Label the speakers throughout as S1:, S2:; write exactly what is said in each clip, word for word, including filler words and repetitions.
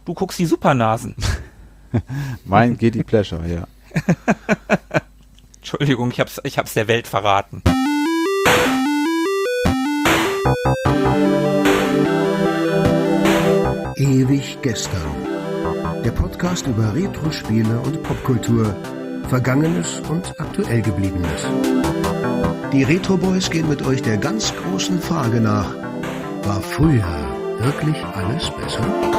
S1: du guckst die Supernasen.
S2: Mein Guilty Pleasure, ja.
S1: Entschuldigung, ich hab's, ich hab's der Welt verraten.
S3: Ewig gestern. Der Podcast über Retro-Spiele und Popkultur. Vergangenes und aktuell Gebliebenes. Die Retro Boys gehen mit euch der ganz großen Frage nach: War früher wirklich alles besser?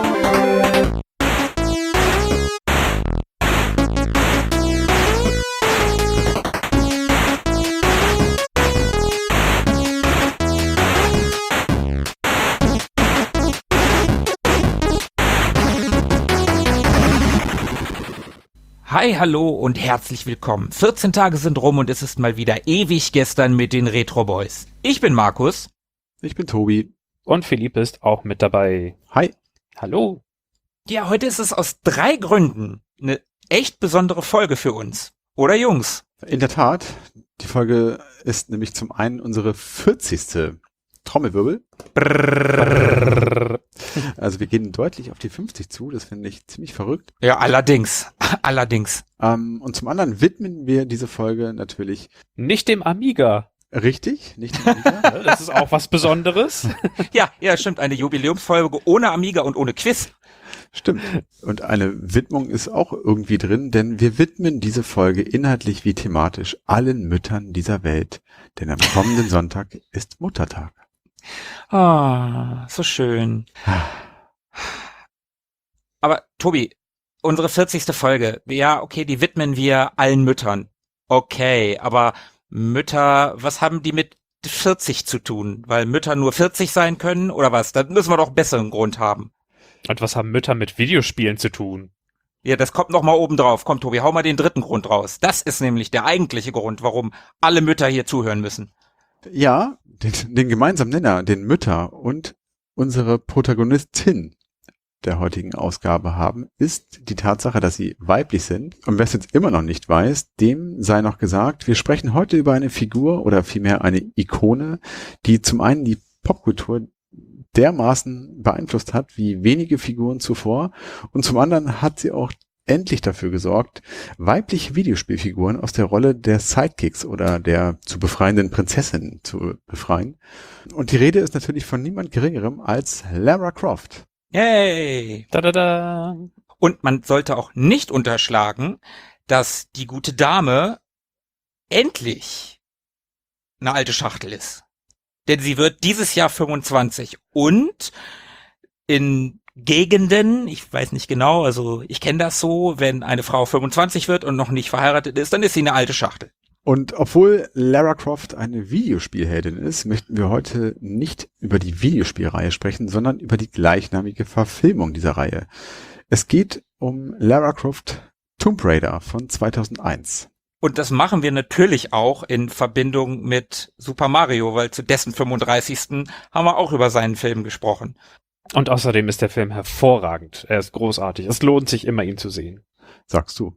S1: Hi, hallo und herzlich willkommen. vierzehn Tage sind rum und es ist mal wieder ewig gestern mit den Retro Boys. Ich bin Markus.
S2: Ich bin Tobi.
S4: Und Philipp ist auch mit dabei.
S2: Hi.
S4: Hallo.
S1: Ja, heute ist es aus drei Gründen eine echt besondere Folge für uns. Oder Jungs?
S2: In der Tat. Die Folge ist nämlich zum einen unsere vierzigste Trommelwirbel.
S1: Brrrr.
S2: Also wir gehen deutlich auf die fünfzig zu, das finde ich ziemlich verrückt.
S1: Ja, allerdings. Allerdings.
S2: Ähm, und zum anderen widmen wir diese Folge natürlich
S4: Nicht dem Amiga.
S2: richtig, nicht dem Amiga.
S4: Das ist auch was Besonderes.
S1: Ja, ja, stimmt. Eine Jubiläumsfolge ohne Amiga und ohne Quiz.
S2: Stimmt. Und eine Widmung ist auch irgendwie drin, denn wir widmen diese Folge inhaltlich wie thematisch allen Müttern dieser Welt. Denn am kommenden Sonntag ist Muttertag.
S1: Ah, so schön. Aber Tobi, unsere vierzigste Folge, ja, okay, die widmen wir allen Müttern. Okay, aber Mütter, was haben die mit vierzig zu tun? Weil Mütter nur vierzig sein können oder was? Da müssen wir doch einen besseren Grund haben.
S4: Und was haben Mütter mit Videospielen zu tun?
S1: Ja, das kommt noch mal oben drauf. Komm, Tobi, hau mal den dritten Grund raus. Das ist nämlich der eigentliche Grund, warum alle Mütter hier zuhören müssen.
S2: Ja, den, den gemeinsamen Nenner, den Mütter und unsere Protagonistin der heutigen Ausgabe haben, ist die Tatsache, dass sie weiblich sind. Und wer es jetzt immer noch nicht weiß, dem sei noch gesagt, wir sprechen heute über eine Figur oder vielmehr eine Ikone, die zum einen die Popkultur dermaßen beeinflusst hat, wie wenige Figuren zuvor, und zum anderen hat sie auch endlich dafür gesorgt, weibliche Videospielfiguren aus der Rolle der Sidekicks oder der zu befreienden Prinzessin zu befreien. Und die Rede ist natürlich von niemand Geringerem als Lara Croft.
S1: Yay!
S4: Da, da, da.
S1: Und man sollte auch nicht unterschlagen, dass die gute Dame endlich eine alte Schachtel ist. Denn sie wird dieses Jahr fünfundzwanzig und in Gegenden, ich weiß nicht genau, also ich kenne das so, wenn eine Frau fünfundzwanzig wird und noch nicht verheiratet ist, dann ist sie eine alte Schachtel.
S2: Und obwohl Lara Croft eine Videospielheldin ist, möchten wir heute nicht über die Videospielreihe sprechen, sondern über die gleichnamige Verfilmung dieser Reihe. Es geht um Lara Croft Tomb Raider von zweitausendeins.
S1: Und das machen wir natürlich auch in Verbindung mit Super Mario, weil zu dessen fünfunddreißigsten haben wir auch über seinen Film gesprochen.
S4: Und außerdem ist der Film hervorragend. Er ist großartig. Es lohnt sich immer, ihn zu sehen.
S2: Sagst du.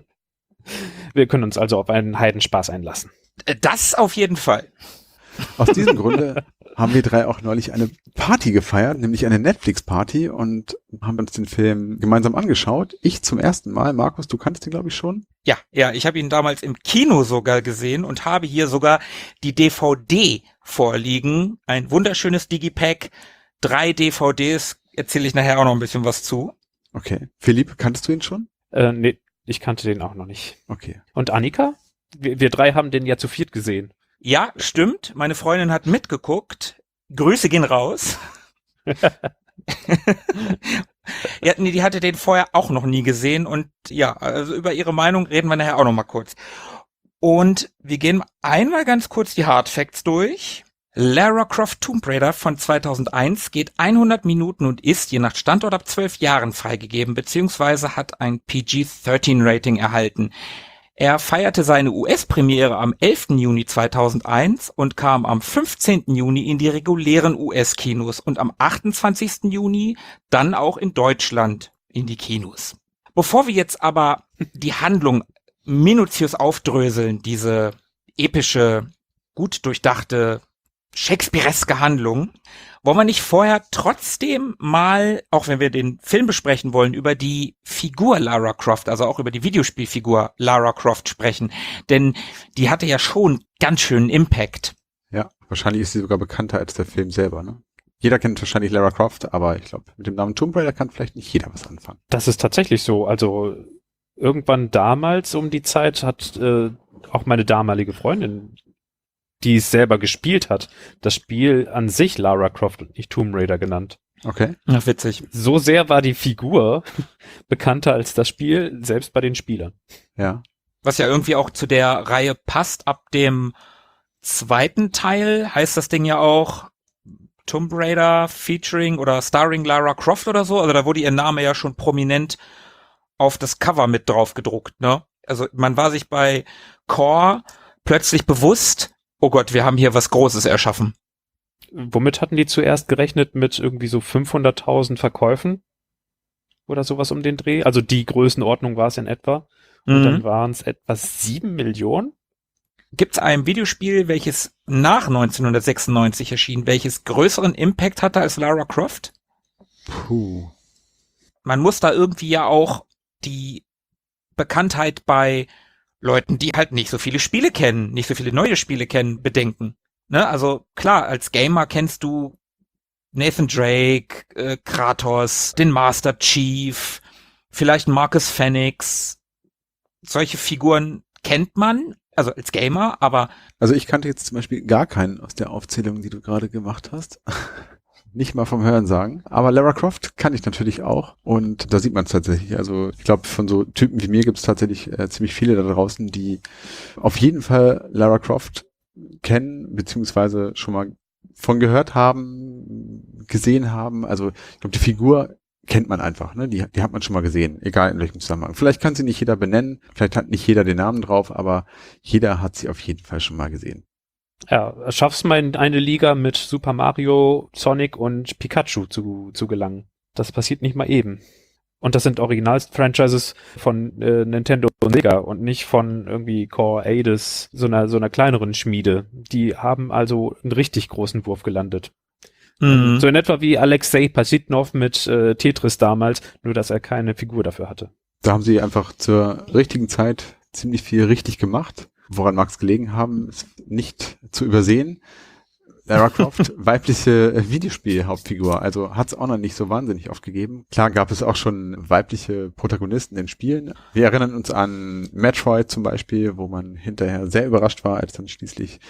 S4: Wir können uns also auf einen Heidenspaß einlassen.
S1: Das auf jeden Fall.
S2: Aus diesem Grunde haben wir drei auch neulich eine Party gefeiert, nämlich eine Netflix-Party, und haben uns den Film gemeinsam angeschaut. Ich zum ersten Mal. Markus, du kanntest den, glaube ich, schon?
S1: Ja, ja, ich habe ihn damals im Kino sogar gesehen und habe hier sogar die D V D vorliegen. Ein wunderschönes Digipack, drei D V Ds, erzähle ich nachher auch noch ein bisschen was zu.
S2: Okay. Philipp, kanntest du ihn schon?
S4: Äh, nee, ich kannte den auch noch nicht.
S2: Okay.
S4: Und Annika? Wir, wir drei haben den ja zu viert gesehen.
S1: Ja, stimmt. Meine Freundin hat mitgeguckt. Grüße gehen raus. Ja, nee, die hatte den vorher auch noch nie gesehen und ja, also über ihre Meinung reden wir nachher auch noch mal kurz. Und wir gehen einmal ganz kurz die Hard Facts durch. Lara Croft Tomb Raider von zweitausendeins geht hundert Minuten und ist je nach Standort ab zwölf Jahren freigegeben, beziehungsweise hat ein P G dreizehn Rating erhalten. Er feierte seine U S-Premiere am elften Juni zweitausendeins und kam am fünfzehnten Juni in die regulären U S-Kinos und am achtundzwanzigsten Juni dann auch in Deutschland in die Kinos. Bevor wir jetzt aber die Handlung minutiös aufdröseln, diese epische, gut durchdachte Shakespeareske Handlung. Wollen wir nicht vorher trotzdem mal, auch wenn wir den Film besprechen wollen, über die Figur Lara Croft, also auch über die Videospielfigur Lara Croft sprechen? Denn die hatte ja schon ganz schönen Impact.
S2: Ja, wahrscheinlich ist sie sogar bekannter als der Film selber, ne? Jeder kennt wahrscheinlich Lara Croft, aber ich glaube, mit dem Namen Tomb Raider kann vielleicht nicht jeder was anfangen.
S4: Das ist tatsächlich so. Also irgendwann damals um die Zeit hat äh, auch meine damalige Freundin, die es selber gespielt hat, das Spiel an sich Lara Croft und nicht Tomb Raider genannt.
S2: Okay.
S1: Ach, witzig.
S4: So sehr war die Figur bekannter als das Spiel, selbst bei den Spielern.
S2: Ja.
S1: Was ja irgendwie auch zu der Reihe passt. Ab dem zweiten Teil heißt das Ding ja auch Tomb Raider featuring oder starring Lara Croft oder so. Also da wurde ihr Name ja schon prominent auf das Cover mit drauf gedruckt, ne? Also man war sich bei Core plötzlich bewusst, oh Gott, wir haben hier was Großes erschaffen.
S4: Womit hatten die zuerst gerechnet? Mit irgendwie so fünfhunderttausend Verkäufen? Oder sowas um den Dreh? Also die Größenordnung war es in etwa. Und
S1: Mhm.
S4: dann waren es etwa sieben Millionen?
S1: Gibt es ein Videospiel, welches nach neunzehnhundertsechsundneunzig erschien, welches größeren Impact hatte als Lara Croft?
S2: Puh.
S1: Man muss da irgendwie ja auch die Bekanntheit bei Leuten, die halt nicht so viele Spiele kennen, nicht so viele neue Spiele kennen, bedenken. Ne? Also klar, als Gamer kennst du Nathan Drake, äh, Kratos, den Master Chief, vielleicht Marcus Phoenix. Solche Figuren kennt man, also als Gamer, aber
S2: Also ich kannte jetzt zum Beispiel gar keinen aus der Aufzählung, die du gerade gemacht hast. Nicht mal vom Hören sagen. Aber Lara Croft kann ich natürlich auch. Und da sieht man es tatsächlich. Also ich glaube, von so Typen wie mir gibt es tatsächlich äh, ziemlich viele da draußen, die auf jeden Fall Lara Croft kennen, beziehungsweise schon mal von gehört haben, gesehen haben. Also ich glaube, die Figur kennt man einfach, ne? Die, die hat man schon mal gesehen, egal in welchem Zusammenhang. Vielleicht kann sie nicht jeder benennen, vielleicht hat nicht jeder den Namen drauf, aber jeder hat sie auf jeden Fall schon mal gesehen.
S4: Ja, schaff's mal in eine Liga mit Super Mario, Sonic und Pikachu zu, zu gelangen. Das passiert nicht mal eben. Und das sind Original-Franchises von äh, Nintendo und Sega und nicht von irgendwie Core Eidos, so einer, so einer kleineren Schmiede. Die haben also einen richtig großen Wurf gelandet.
S1: mhm.
S4: So in etwa wie Alexei Pajitnov mit äh, Tetris damals, nur dass er keine Figur dafür hatte.
S2: Da haben sie einfach zur richtigen Zeit ziemlich viel richtig gemacht. Woran mag es gelegen haben, ist nicht zu übersehen. Lara Croft, weibliche Videospiel-Hauptfigur, also hat es auch noch nicht so wahnsinnig oft gegeben. Klar gab es auch schon weibliche Protagonisten in Spielen. Wir erinnern uns an Metroid zum Beispiel, wo man hinterher sehr überrascht war, als dann schließlich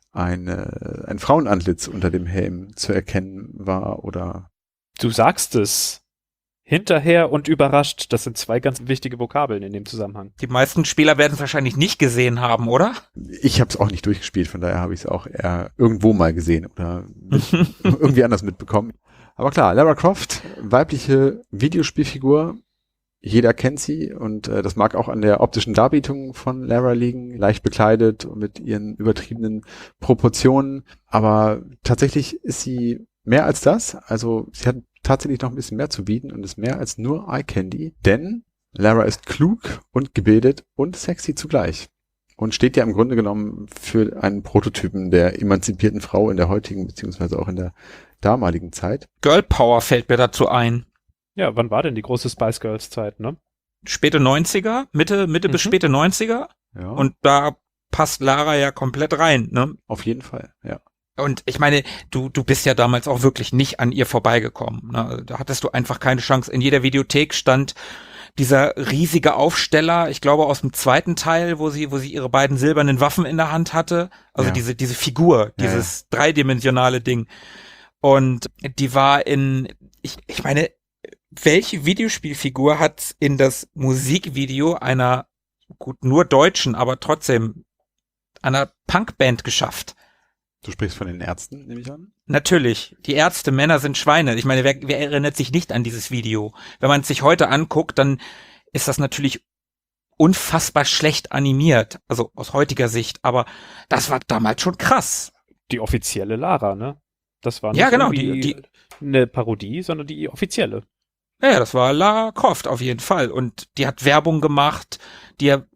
S2: eine, ein Frauenantlitz unter dem Helm zu erkennen war. Oder
S4: Du sagst es. Hinterher und überrascht, das sind zwei ganz wichtige Vokabeln in dem Zusammenhang.
S1: Die meisten Spieler werden es wahrscheinlich nicht gesehen haben, oder?
S2: ich habe es auch nicht durchgespielt, von daher habe ich es auch eher irgendwo mal gesehen oder irgendwie anders mitbekommen. Aber klar, Lara Croft, weibliche Videospielfigur, jeder kennt sie und äh, das mag auch an der optischen Darbietung von Lara liegen, leicht bekleidet und mit ihren übertriebenen Proportionen, aber tatsächlich ist sie mehr als das, also sie hat tatsächlich noch ein bisschen mehr zu bieten und ist mehr als nur Eye Candy, denn Lara ist klug und gebildet und sexy zugleich und steht ja im Grunde genommen für einen Prototypen der emanzipierten Frau in der heutigen beziehungsweise auch in der damaligen Zeit.
S1: Girl Power fällt mir dazu ein.
S4: Ja, wann war denn die große Spice Girls Zeit, ne?
S1: Späte neunziger, Mitte, Mitte bis
S4: Mhm.
S1: späte neunziger
S2: Ja,
S1: und da passt Lara ja komplett rein, ne?
S2: auf jeden Fall, ja.
S1: Und ich meine, du du bist ja damals auch wirklich nicht an ihr vorbeigekommen. Ne? Da hattest du einfach keine Chance. In jeder Videothek stand dieser riesige Aufsteller, ich glaube aus dem zweiten Teil, wo sie wo sie ihre beiden silbernen Waffen in der Hand hatte. Also
S2: Ja.
S1: diese diese Figur,
S2: Ja,
S1: dieses dreidimensionale Ding. Und die war in, ich ich meine, welche Videospielfigur hat in das Musikvideo einer, gut, nur deutschen, aber trotzdem einer Punkband geschafft?
S2: Du sprichst von den Ärzten, nehme ich an?
S1: Natürlich, die Ärzte, Männer sind Schweine. Ich meine, wer, wer erinnert sich nicht an dieses Video? Wenn man es sich heute anguckt, dann ist das natürlich unfassbar schlecht animiert, also aus heutiger Sicht, aber das war damals schon krass.
S4: Die offizielle Lara, ne? Das war nicht
S1: Ja, genau,
S4: irgendwie
S1: die- die-
S4: eine Parodie, sondern die offizielle.
S1: Ja, ja, das war Lara Croft auf jeden Fall und die hat Werbung gemacht, die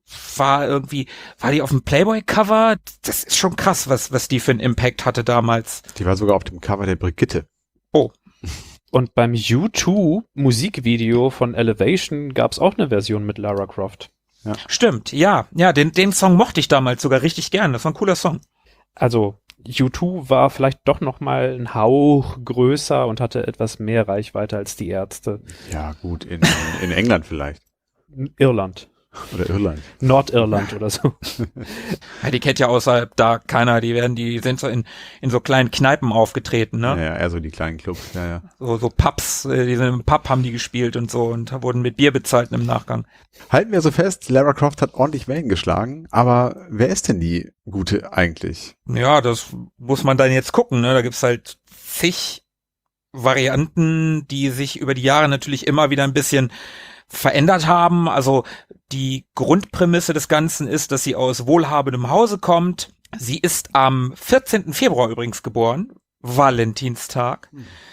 S1: war irgendwie, war die auf dem Playboy-Cover? Das ist schon krass, was, was die für einen Impact hatte damals.
S2: Die war sogar auf dem Cover der Brigitte.
S1: Oh.
S4: Und beim U zwei Musikvideo von Elevation gab es auch eine Version mit Lara Croft.
S2: Ja.
S1: Stimmt, ja. Ja, den, den Song mochte ich damals sogar richtig gern. Das war ein cooler Song.
S4: Also U zwei war vielleicht doch noch mal ein Hauch größer und hatte etwas mehr Reichweite als die Ärzte.
S2: Ja, gut, in, in England vielleicht.
S4: Irland.
S2: Oder Irland.
S4: Nordirland oder so.
S1: Ja, die kennt ja außerhalb da keiner. Die werden, die sind so in, in so kleinen Kneipen aufgetreten, ne?
S2: Ja, ja, eher so die kleinen Clubs, ja, ja.
S1: So, so Pubs, äh, die sind im Pub haben die gespielt und so und wurden mit Bier bezahlt im Nachgang.
S2: Halten wir so fest, Lara Croft hat ordentlich Wellen geschlagen, aber wer ist denn die Gute eigentlich?
S1: Ja, das muss man dann jetzt gucken, ne? Da gibt's halt zig Varianten, die sich über die Jahre natürlich immer wieder ein bisschen verändert haben. Also die Grundprämisse des Ganzen ist, dass sie aus wohlhabendem Hause kommt. Sie ist am vierzehnten Februar übrigens geboren, Valentinstag.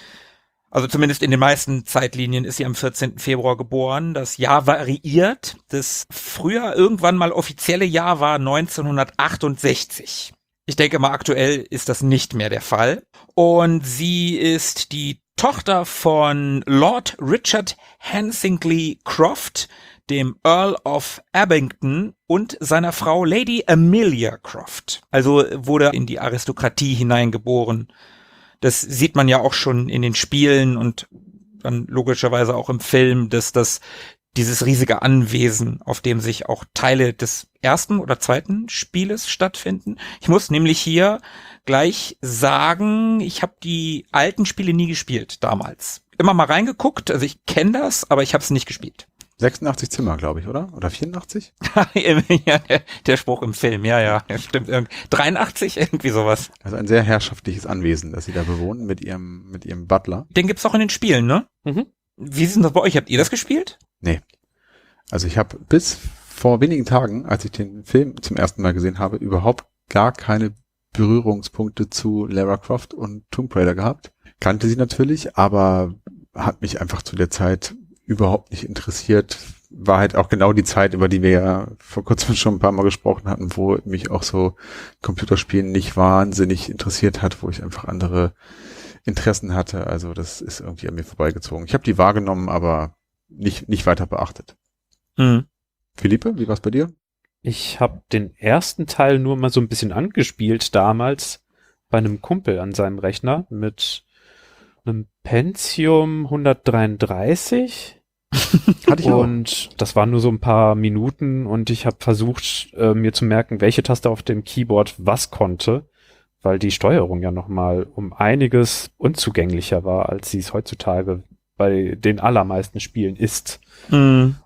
S1: Also zumindest in den meisten Zeitlinien ist sie am vierzehnten Februar geboren. Das Jahr variiert. Das früher irgendwann mal offizielle Jahr war neunzehnhundertachtundsechzig. Ich denke mal, aktuell ist das nicht mehr der Fall. Und sie ist die Tochter von Lord Richard Hansingly Croft, dem Earl of Abington und seiner Frau Lady Amelia Croft. Also wurde in die Aristokratie hineingeboren. Das sieht man ja auch schon in den Spielen und dann logischerweise auch im Film, dass das dieses riesige Anwesen, auf dem sich auch Teile des ersten oder zweiten Spieles stattfinden. Ich muss nämlich hier gleich sagen, ich habe die alten Spiele nie gespielt damals. Immer mal reingeguckt, also ich kenne das, aber ich habe es nicht gespielt.
S2: sechsundachtzig Zimmer, glaube ich, oder? Oder vierundachtzig?
S1: Ja, der, der Spruch im Film, ja, ja, stimmt. dreiundachtzig, irgendwie sowas.
S2: Also ein sehr herrschaftliches Anwesen, das sie da bewohnen mit ihrem, mit ihrem Butler.
S1: Den gibt's auch in den Spielen, ne?
S4: Mhm.
S1: Wie ist denn das bei euch? Habt ihr das gespielt?
S2: Nee. Also ich habe bis vor wenigen Tagen, als ich den Film zum ersten Mal gesehen habe, überhaupt gar keine Berührungspunkte zu Lara Croft und Tomb Raider gehabt. Kannte sie natürlich, aber hat mich einfach zu der Zeit überhaupt nicht interessiert. War halt auch genau die Zeit, über die wir ja vor kurzem schon ein paar Mal gesprochen hatten, wo mich auch so Computerspielen nicht wahnsinnig interessiert hat, wo ich einfach andere Interessen hatte. Also das ist irgendwie an mir vorbeigezogen. Ich habe die wahrgenommen, aber nicht nicht weiter beachtet.
S1: Hm.
S2: Philippe, wie war's bei dir?
S4: Ich habe den ersten Teil nur mal so ein bisschen angespielt damals bei einem Kumpel an seinem Rechner mit einem Pentium hundertdreiunddreißig.
S2: Hatte ich auch.
S4: Und das waren nur so ein paar Minuten und ich habe versucht, äh, mir zu merken, welche Taste auf dem Keyboard was konnte, weil die Steuerung ja nochmal um einiges unzugänglicher war, als sie es heutzutage bei den allermeisten Spielen ist.
S1: Hm.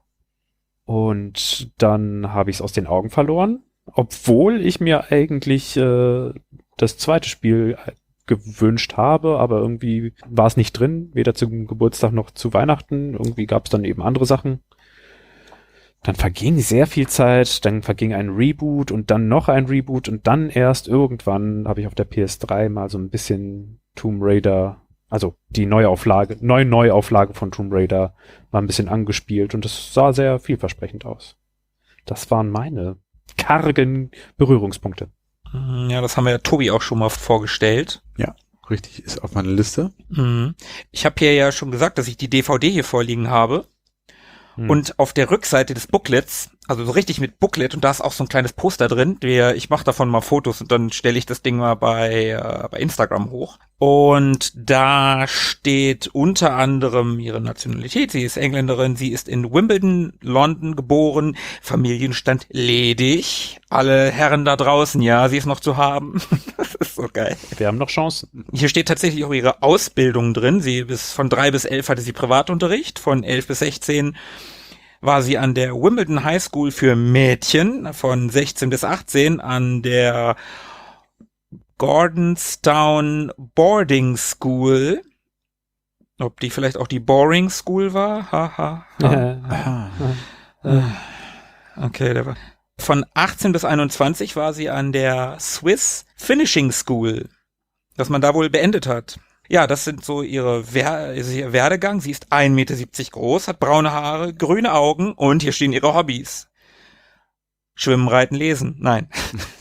S4: Und dann habe ich es aus den Augen verloren, obwohl ich mir eigentlich äh, das zweite Spiel gewünscht habe, aber irgendwie war es nicht drin, weder zum Geburtstag noch zu Weihnachten. Irgendwie gab es dann eben andere Sachen. Dann verging sehr viel Zeit, dann verging ein Reboot und dann noch ein Reboot und dann erst irgendwann habe ich auf der P S drei mal so ein bisschen Tomb Raider, also die Neuauflage, neue Neuauflage von Tomb Raider mal ein bisschen angespielt und das sah sehr vielversprechend aus. Das waren meine kargen Berührungspunkte.
S1: Ja, das haben wir ja Tobi auch schon mal vorgestellt.
S2: Ja, richtig, ist auf meiner Liste.
S1: Mhm. Ich habe hier ja schon gesagt, dass ich die D V D hier vorliegen habe.
S4: Hm.
S1: Und auf der Rückseite des Booklets, also so richtig mit Booklet, und da ist auch so ein kleines Poster drin, der, ich mache davon mal Fotos und dann stelle ich das Ding mal bei, äh, bei Instagram hoch. Und da steht unter anderem ihre Nationalität, sie ist Engländerin, sie ist in Wimbledon, London geboren, Familienstand ledig, alle Herren da draußen, ja, sie ist noch zu haben. Das ist so geil.
S4: Wir haben noch Chancen.
S1: Hier steht tatsächlich auch ihre Ausbildung drin, sie bis von drei bis elf hatte sie Privatunterricht, von elf bis sechzehn war sie an der Wimbledon High School für Mädchen, von sechzehn bis achtzehn an der Gordonstown Boarding School. Ob die vielleicht auch die Boring School war? Haha. Ha, ha. Okay, der war. Von achtzehn bis einundzwanzig war sie an der Swiss Finishing School, dass man da wohl beendet hat. Ja, das sind so ihre Wer- ihr Werdegang. Sie ist ein Meter siebzig groß, hat braune Haare, grüne Augen und hier stehen ihre Hobbys. Schwimmen, Reiten, Lesen. Nein.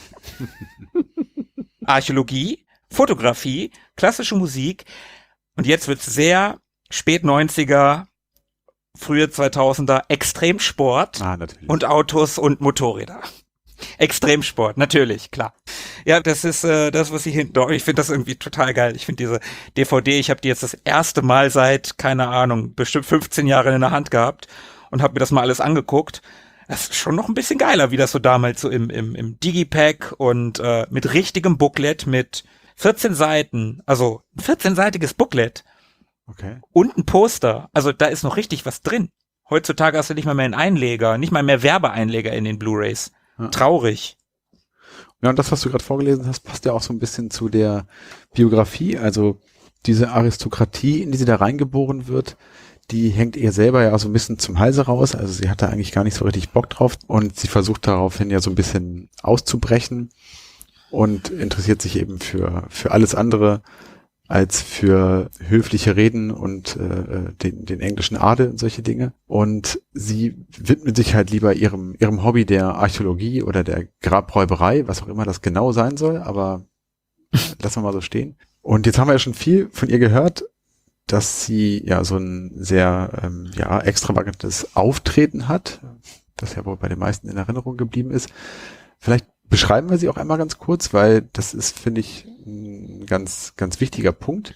S1: Archäologie, Fotografie, klassische Musik. Und jetzt wird's sehr spät neunziger, frühe zweitausender, Extremsport
S2: Ah, natürlich.
S1: und Autos und Motorräder. Extremsport, natürlich, klar. Ja, das ist äh, das, was ich hinten, ich finde das irgendwie total geil. Ich finde diese D V D, ich habe die jetzt das erste Mal seit, keine Ahnung, bestimmt fünfzehn Jahren in der Hand gehabt und habe mir das mal alles angeguckt. Das ist schon noch ein bisschen geiler, wie das so damals so im im, im Digipack und äh, mit richtigem Booklet mit vierzehn Seiten, also ein vierzehnseitiges Booklet
S2: Okay.
S1: und ein Poster. Also da ist noch richtig was drin. Heutzutage hast du nicht mal mehr einen Einleger, nicht mal mehr Werbeeinleger in den Blu-rays.
S2: Ja.
S1: Traurig.
S2: Ja, und das, was du gerade vorgelesen hast, passt ja auch so ein bisschen zu der Biografie. Also diese Aristokratie, in die sie da reingeboren wird, die hängt ihr selber ja auch so ein bisschen zum Halse raus. Also sie hat da eigentlich gar nicht so richtig Bock drauf und sie versucht daraufhin ja so ein bisschen auszubrechen und interessiert sich eben für für alles andere als für höfliche Reden und äh, den, den englischen Adel und solche Dinge. Und sie widmet sich halt lieber ihrem ihrem Hobby der Archäologie oder der Grabräuberei, was auch immer das genau sein soll, aber lassen wir mal so stehen. Und jetzt haben wir ja schon viel von ihr gehört, dass sie ja so ein sehr ähm, ja extravagantes Auftreten hat, das ja wohl bei den meisten in Erinnerung geblieben ist. Vielleicht beschreiben wir sie auch einmal ganz kurz, weil das ist, finde ich, ein ganz, ganz wichtiger Punkt,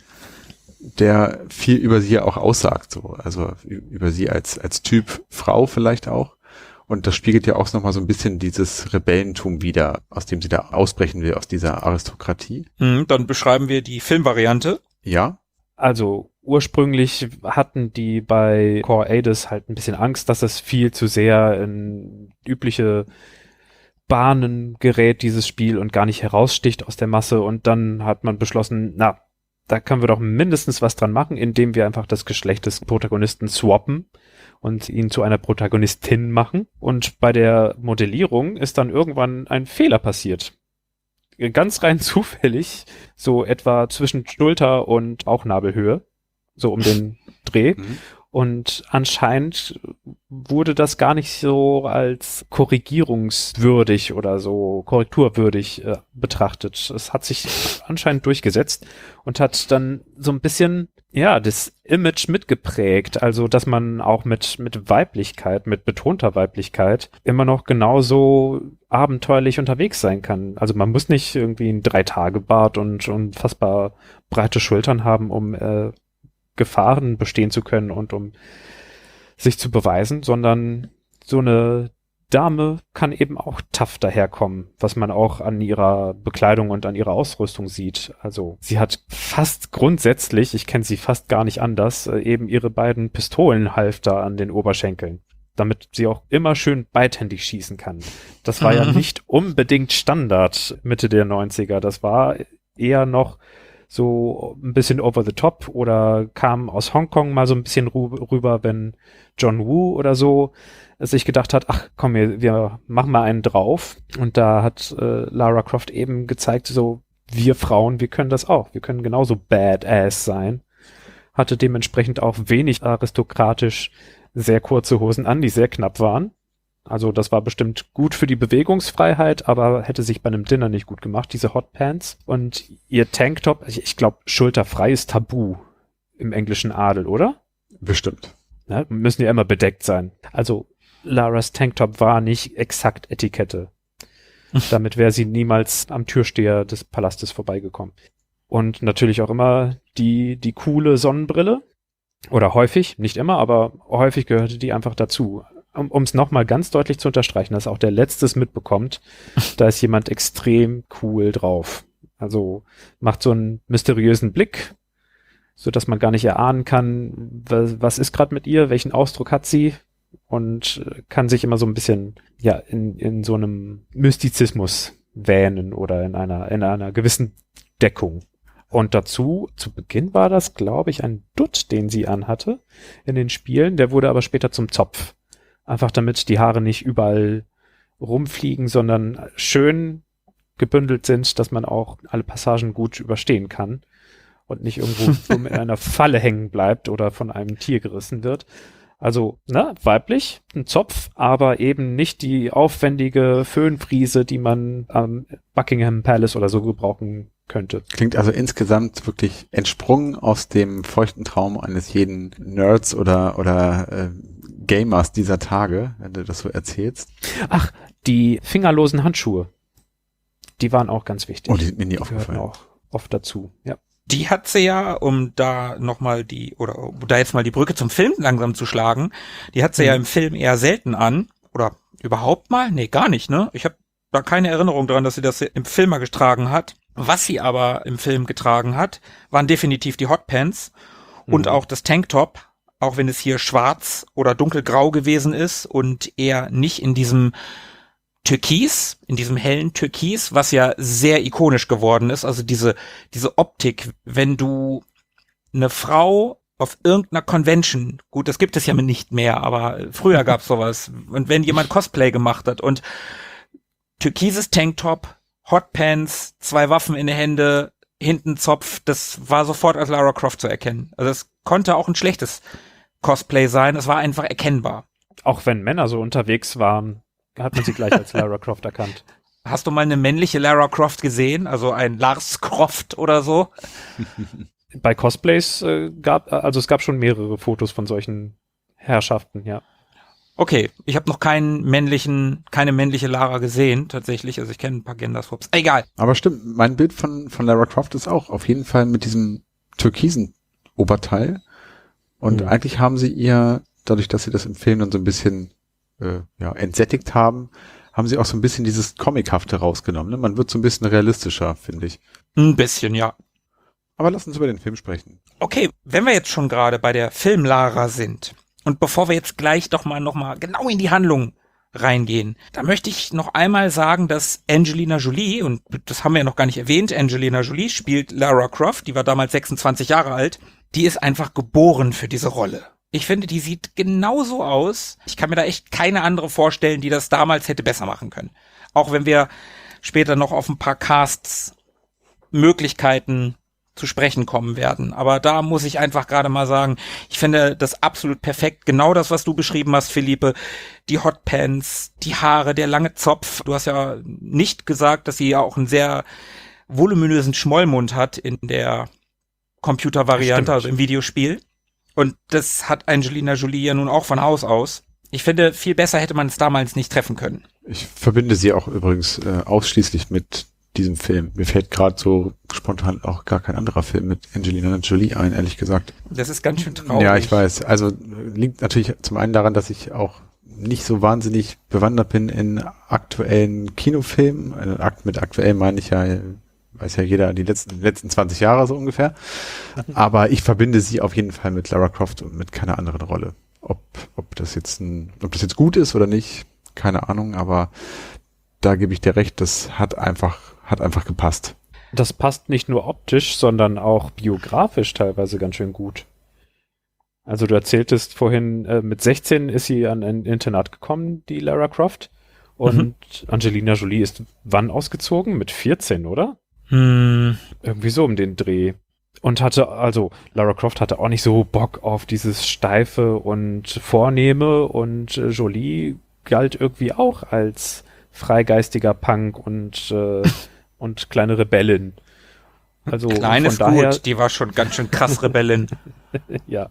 S2: der viel über sie auch aussagt, so, also über sie als, als Typ Frau vielleicht auch. Und das spiegelt ja auch nochmal so ein bisschen dieses Rebellentum wider, aus dem sie da ausbrechen will, aus dieser Aristokratie.
S1: Mhm, dann beschreiben wir die Filmvariante.
S2: Ja.
S4: Also ursprünglich hatten die bei Core Aidis halt ein bisschen Angst, dass es viel zu sehr in übliche Bahnen gerät, dieses Spiel, und gar nicht heraussticht aus der Masse. Und dann hat man beschlossen, na, da können wir doch mindestens was dran machen, indem wir einfach das Geschlecht des Protagonisten swappen und ihn zu einer Protagonistin machen. Und bei der Modellierung ist dann irgendwann ein Fehler passiert. Ganz rein zufällig, so etwa zwischen Schulter und Bauchnabelhöhe, so um den Dreh.
S2: Mhm.
S4: Und anscheinend wurde das gar nicht so als korrigierungswürdig oder so korrekturwürdig äh, betrachtet. Es hat sich anscheinend durchgesetzt und hat dann so ein bisschen, ja, das Image mitgeprägt. Also, dass man auch mit, mit Weiblichkeit, mit betonter Weiblichkeit immer noch genauso abenteuerlich unterwegs sein kann. Also, man muss nicht irgendwie einen Drei-Tage-Bart und unfassbar breite Schultern haben, um äh, Gefahren bestehen zu können und um sich zu beweisen, sondern so eine Dame kann eben auch tough daherkommen, was man auch an ihrer Bekleidung und an ihrer Ausrüstung sieht. Also sie hat fast grundsätzlich, ich kenne sie fast gar nicht anders, eben ihre beiden Pistolenhalfter an den Oberschenkeln, damit sie auch immer schön beidhändig schießen kann. Das war ja nicht unbedingt Standard Mitte der neunziger, das war eher noch so ein bisschen over the top oder kam aus Hongkong mal so ein bisschen rüber, wenn John Woo oder so sich gedacht hat, ach komm, wir, wir machen mal einen drauf. Und da hat äh, Lara Croft eben gezeigt, so wir Frauen, wir können das auch. Wir können genauso badass sein. Hatte dementsprechend auch wenig aristokratisch sehr kurze Hosen an, die sehr knapp waren. Also das war bestimmt gut für die Bewegungsfreiheit, aber hätte sich bei einem Dinner nicht gut gemacht, diese Hotpants. Und ihr Tanktop, ich, ich glaube, schulterfrei ist tabu im englischen Adel, oder?
S2: Bestimmt.
S4: Ja, müssen ja immer bedeckt sein. Also Laras Tanktop war nicht exakt Etikette. Damit wäre sie niemals am Türsteher des Palastes vorbeigekommen. Und natürlich auch immer die, die coole Sonnenbrille. Oder häufig, nicht immer, aber häufig gehörte die einfach dazu. Um es nochmal ganz deutlich zu unterstreichen, dass auch der Letzte es mitbekommt, da ist jemand extrem cool drauf. Also macht so einen mysteriösen Blick, so dass man gar nicht erahnen kann, was, was ist gerade mit ihr, welchen Ausdruck hat sie, und kann sich immer so ein bisschen ja in, in so einem Mystizismus wähnen oder in einer in einer gewissen Deckung. Und dazu, zu Beginn war das, glaube ich, ein Dutt, den sie anhatte in den Spielen, der wurde aber später zum Zopf. Einfach damit die Haare nicht überall rumfliegen, sondern schön gebündelt sind, dass man auch alle Passagen gut überstehen kann und nicht irgendwo in einer Falle hängen bleibt oder von einem Tier gerissen wird. Also, ne, weiblich, ein Zopf, aber eben nicht die aufwendige Föhnfriese, die man am Buckingham Palace oder so gebrauchen könnte.
S2: Klingt also insgesamt wirklich entsprungen aus dem feuchten Traum eines jeden Nerds oder oder äh, Gamers dieser Tage, wenn du das so erzählst.
S4: Ach, die fingerlosen Handschuhe, die waren auch ganz wichtig.
S2: Oh, die sind mir nie
S4: Die gehörten
S2: aufgefallen.
S4: auch oft dazu, ja.
S1: Die hat sie ja, um da nochmal die, oder um da jetzt mal die Brücke zum Film langsam zu schlagen, die hat sie
S4: Mhm.
S1: ja im Film eher selten an. Oder überhaupt mal? Nee, gar nicht, ne? Ich habe da keine Erinnerung dran, dass sie das im Film mal getragen hat. Was sie aber im Film getragen hat, waren definitiv die Hotpants und
S4: Mhm.
S1: auch das Tanktop, auch wenn es hier schwarz oder dunkelgrau gewesen ist und eher nicht in diesem Türkis, in diesem hellen Türkis, was ja sehr ikonisch geworden ist, also diese, diese Optik, wenn du eine Frau auf irgendeiner Convention, gut, das gibt es ja nicht mehr, aber früher gab's sowas, und wenn jemand Cosplay gemacht hat und türkises Tanktop, Hotpants, zwei Waffen in den Hände, hinten Zopf, das war sofort als Lara Croft zu erkennen. Also es konnte auch ein schlechtes Cosplay sein, es war einfach erkennbar.
S4: Auch wenn Männer so unterwegs waren, hat man sie gleich als Lara Croft erkannt.
S1: Hast du mal eine männliche Lara Croft gesehen? Also ein Lars Croft oder so?
S4: Bei Cosplays äh, gab, also es gab schon mehrere Fotos von solchen Herrschaften, ja.
S1: Okay, ich habe noch keinen männlichen, keine männliche Lara gesehen, tatsächlich. Also ich kenne ein paar Gender-Swaps. Egal.
S2: Aber stimmt, mein Bild von von Lara Croft ist auch auf jeden Fall mit diesem türkisen Oberteil. Und
S4: Mhm.
S2: eigentlich haben sie ihr, dadurch, dass sie das im Film dann so ein bisschen äh, ja, entsättigt haben, haben sie auch so ein bisschen dieses Comichafte rausgenommen. Ne? Man wird so ein bisschen realistischer, finde ich.
S1: Ein bisschen, ja.
S2: Aber lass uns über den Film sprechen.
S1: Okay, wenn wir jetzt schon gerade bei der Film-Lara sind und bevor wir jetzt gleich doch mal noch mal genau in die Handlung reingehen, da möchte ich noch einmal sagen, dass Angelina Jolie, und das haben wir ja noch gar nicht erwähnt, Angelina Jolie spielt Lara Croft, die war damals sechsundzwanzig Jahre alt, die ist einfach geboren für diese Rolle. Ich finde, die sieht genauso aus. Ich kann mir da echt keine andere vorstellen, die das damals hätte besser machen können. Auch wenn wir später noch auf ein paar Casts Möglichkeiten zu sprechen kommen werden. Aber da muss ich einfach gerade mal sagen, ich finde das absolut perfekt. Genau das, was du beschrieben hast, Philippe. Die Hotpants, die Haare, der lange Zopf. Du hast ja nicht gesagt, dass sie ja auch einen sehr voluminösen Schmollmund hat in der Computervariante, also im Videospiel. Und das hat Angelina Jolie ja nun auch von Haus aus. Ich finde, viel besser hätte man es damals nicht treffen können.
S2: Ich verbinde sie auch übrigens äh, ausschließlich mit diesem Film. Mir fällt gerade so spontan auch gar kein anderer Film mit Angelina Jolie ein, ehrlich gesagt.
S1: Das ist ganz schön traurig.
S2: Ja, ich weiß. Also liegt natürlich zum einen daran, dass ich auch nicht so wahnsinnig bewandert bin in aktuellen Kinofilmen. Also akt mit aktuell meine ich ja, weiß ja jeder, die letzten letzten zwanzig Jahre so ungefähr. Aber ich verbinde sie auf jeden Fall mit Lara Croft und mit keiner anderen Rolle. Ob ob das jetzt ein, ob das jetzt gut ist oder nicht, keine Ahnung. Aber da gebe ich dir recht, das hat einfach hat einfach gepasst.
S4: Das passt nicht nur optisch, sondern auch biografisch teilweise ganz schön gut. Also du erzähltest vorhin, äh, mit sechzehn ist sie an ein Internat gekommen, die Lara Croft. Und mhm. Angelina Jolie ist wann ausgezogen? Mit vierzehn, oder?
S1: Hm.
S4: Irgendwie so um den Dreh. Und hatte, also Lara Croft hatte auch nicht so Bock auf dieses Steife und Vornehme und äh, Jolie galt irgendwie auch als freigeistiger Punk und äh, und kleine Rebellin. Also
S1: Klein
S4: von
S1: ist
S4: daher,
S1: gut, die war schon ganz schön krass Rebellin.
S4: ja.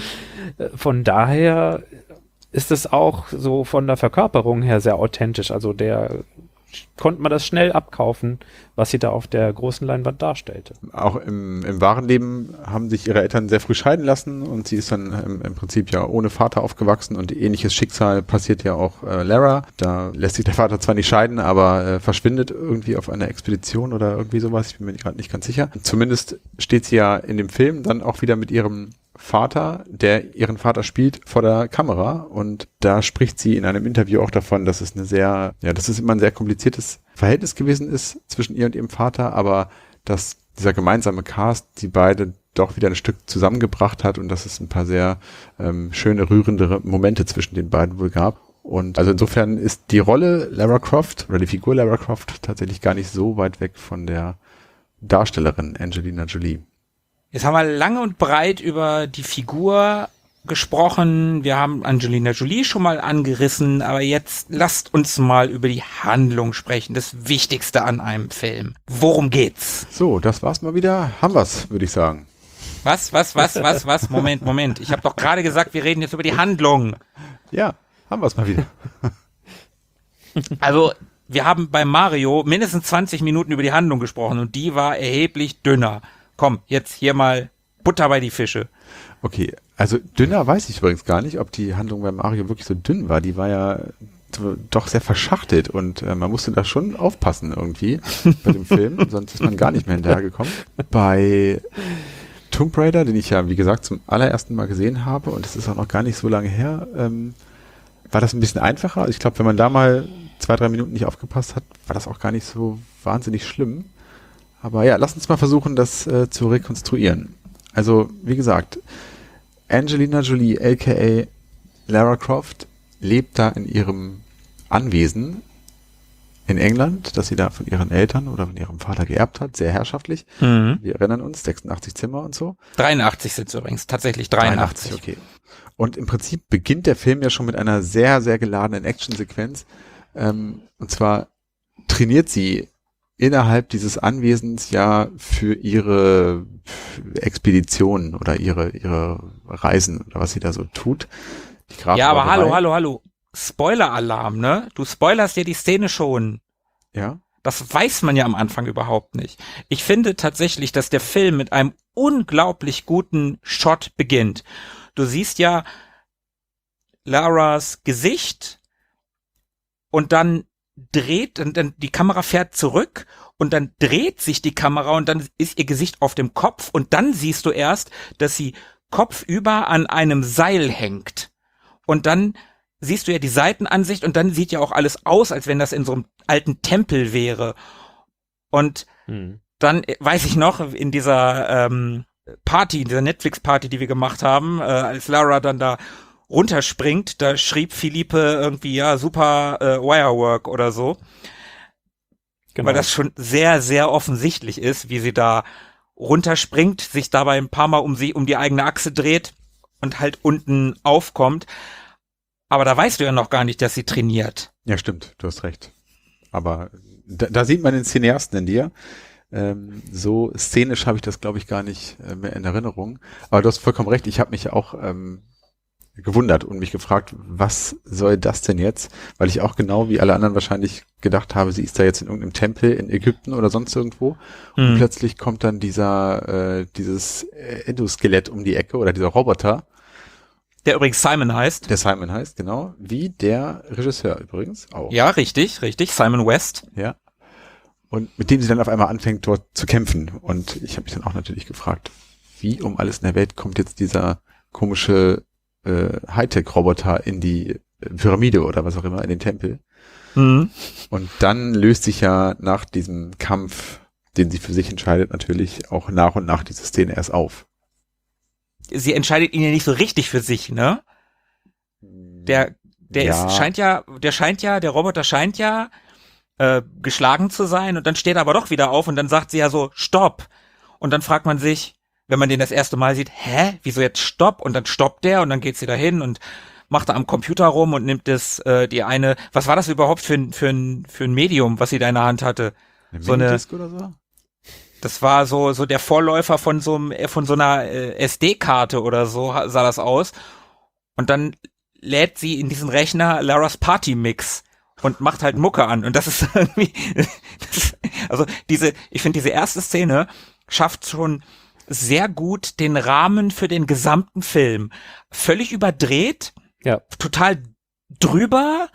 S4: Von daher ist es auch so von der Verkörperung her sehr authentisch. Also der konnte man das schnell abkaufen, was sie da auf der großen Leinwand darstellte.
S2: Auch im, im wahren Leben haben sich ihre Eltern sehr früh scheiden lassen und sie ist dann im, im Prinzip ja ohne Vater aufgewachsen und ähnliches Schicksal passiert ja auch äh, Lara. Da lässt sich der Vater zwar nicht scheiden, aber äh, verschwindet irgendwie auf einer Expedition oder irgendwie sowas. Ich bin mir gerade nicht ganz sicher. Zumindest steht sie ja in dem Film dann auch wieder mit ihrem Vater, der ihren Vater spielt, vor der Kamera und da spricht sie in einem Interview auch davon, dass es eine sehr, ja, dass es immer ein sehr kompliziertes Verhältnis gewesen ist zwischen ihr und ihrem Vater, aber dass dieser gemeinsame Cast die beide doch wieder ein Stück zusammengebracht hat und dass es ein paar sehr ähm, schöne, rührende Momente zwischen den beiden wohl gab. Und also insofern ist die Rolle Lara Croft oder die Figur Lara Croft tatsächlich gar nicht so weit weg von der Darstellerin Angelina Jolie.
S1: Jetzt haben wir lange und breit über die Figur gesprochen, wir haben Angelina Jolie schon mal angerissen, aber jetzt lasst uns mal über die Handlung sprechen, das Wichtigste an einem Film. Worum geht's?
S2: So, das war's mal wieder. Haben wir's, würde ich sagen.
S1: Was, was, was, was, was? Moment, Moment. Ich habe doch gerade gesagt, wir reden jetzt über die Handlung.
S2: Ja, haben wir's mal wieder.
S1: Also, wir haben bei Mario mindestens zwanzig Minuten über die Handlung gesprochen und die war erheblich dünner. Komm, jetzt hier mal Butter bei die Fische.
S2: Okay, also dünner weiß ich übrigens gar nicht, ob die Handlung bei Mario wirklich so dünn war. Die war ja doch sehr verschachtelt und äh, man musste da schon aufpassen irgendwie bei dem Film, sonst ist man gar nicht mehr hinterhergekommen. Bei Tomb Raider, den ich ja, wie gesagt, zum allerersten Mal gesehen habe und das ist auch noch gar nicht so lange her, ähm, war das ein bisschen einfacher. Also ich glaube, wenn man da mal zwei, drei Minuten nicht aufgepasst hat, war das auch gar nicht so wahnsinnig schlimm. Aber ja, lass uns mal versuchen, das äh, zu rekonstruieren. Also, wie gesagt, Angelina Jolie, aka Lara Croft, lebt da in ihrem Anwesen in England, das sie da von ihren Eltern oder von ihrem Vater geerbt hat, sehr herrschaftlich. Mhm. Wir erinnern uns, sechsundachtzig Zimmer und so.
S1: dreiundachtzig sind es übrigens, tatsächlich dreiundachtzig.
S2: dreiundachtzig, okay. Und im Prinzip beginnt der Film ja schon mit einer sehr, sehr geladenen Actionsequenz. Ähm, und zwar trainiert sie innerhalb dieses Anwesens ja für ihre Expeditionen oder ihre ihre Reisen oder was sie da so tut.
S1: Die ja, aber hallo, hallo, hallo. Spoiler-Alarm, ne? Du spoilerst dir die Szene schon.
S2: Ja.
S1: Das weiß man ja am Anfang überhaupt nicht. Ich finde tatsächlich, dass der Film mit einem unglaublich guten Shot beginnt. Du siehst ja Laras Gesicht und dann dreht und dann die Kamera fährt zurück und dann dreht sich die Kamera und dann ist ihr Gesicht auf dem Kopf und dann siehst du erst, dass sie kopfüber an einem Seil hängt. Und dann siehst du ja die Seitenansicht und dann sieht ja auch alles aus, als wenn das in so einem alten Tempel wäre. Und hm. dann weiß ich noch, in dieser ähm, Party, in dieser Netflix-Party, die wir gemacht haben, äh, als Lara dann da runterspringt, da schrieb Philippe irgendwie, ja, super äh, Wirework oder so. Genau. Weil das schon sehr, sehr offensichtlich ist, wie sie da runterspringt, sich dabei ein paar Mal um sie, um die eigene Achse dreht und halt unten aufkommt. Aber da weißt du ja noch gar nicht, dass sie trainiert.
S2: Ja, stimmt, du hast recht. Aber da, da sieht man den Cineasten in dir. Ähm, so szenisch habe ich das, glaube ich, gar nicht äh, mehr in Erinnerung. Aber du hast vollkommen recht, ich habe mich auch ähm, gewundert und mich gefragt, was soll das denn jetzt? Weil ich auch genau wie alle anderen wahrscheinlich gedacht habe, sie ist da jetzt in irgendeinem Tempel in Ägypten oder sonst irgendwo. Und mhm. plötzlich kommt dann dieser, äh, dieses Endoskelett um die Ecke oder dieser Roboter.
S1: Der übrigens Simon heißt.
S2: Der Simon heißt, genau. Wie der Regisseur übrigens auch.
S1: Ja, richtig, richtig. Simon West.
S2: Ja. Und mit dem sie dann auf einmal anfängt, dort zu kämpfen. Und ich habe mich dann auch natürlich gefragt, wie um alles in der Welt kommt jetzt dieser komische äh, Hightech-Roboter in die Pyramide oder was auch immer, in den Tempel. Mhm. Und dann löst sich ja nach diesem Kampf, den sie für sich entscheidet, natürlich auch nach und nach diese Szene erst auf.
S1: Sie entscheidet ihn ja nicht so richtig für sich, ne? Der, der
S2: ja.
S1: ist, scheint ja, der scheint ja, der Roboter scheint ja äh, geschlagen zu sein und dann steht er aber doch wieder auf und dann sagt sie ja so, Stopp. Und dann fragt man sich, wenn man den das erste Mal sieht, hä, wieso jetzt Stopp? Und dann stoppt der und dann geht sie da hin und macht da am Computer rum und nimmt das, äh, die eine, was war das überhaupt für ein, für ein, für ein Medium, was sie da in der Hand hatte?
S2: Eine
S1: so eine,
S2: oder so?
S1: Das war so so der Vorläufer von so einem, von so einer äh, S D-Karte oder so sah das aus. Und dann lädt sie in diesen Rechner Laras Party Mix und macht halt Mucke an. Und das ist irgendwie, das, also diese, ich finde diese erste Szene schafft schon sehr gut den Rahmen für den gesamten Film. Völlig überdreht,
S4: ja,
S1: total drüber,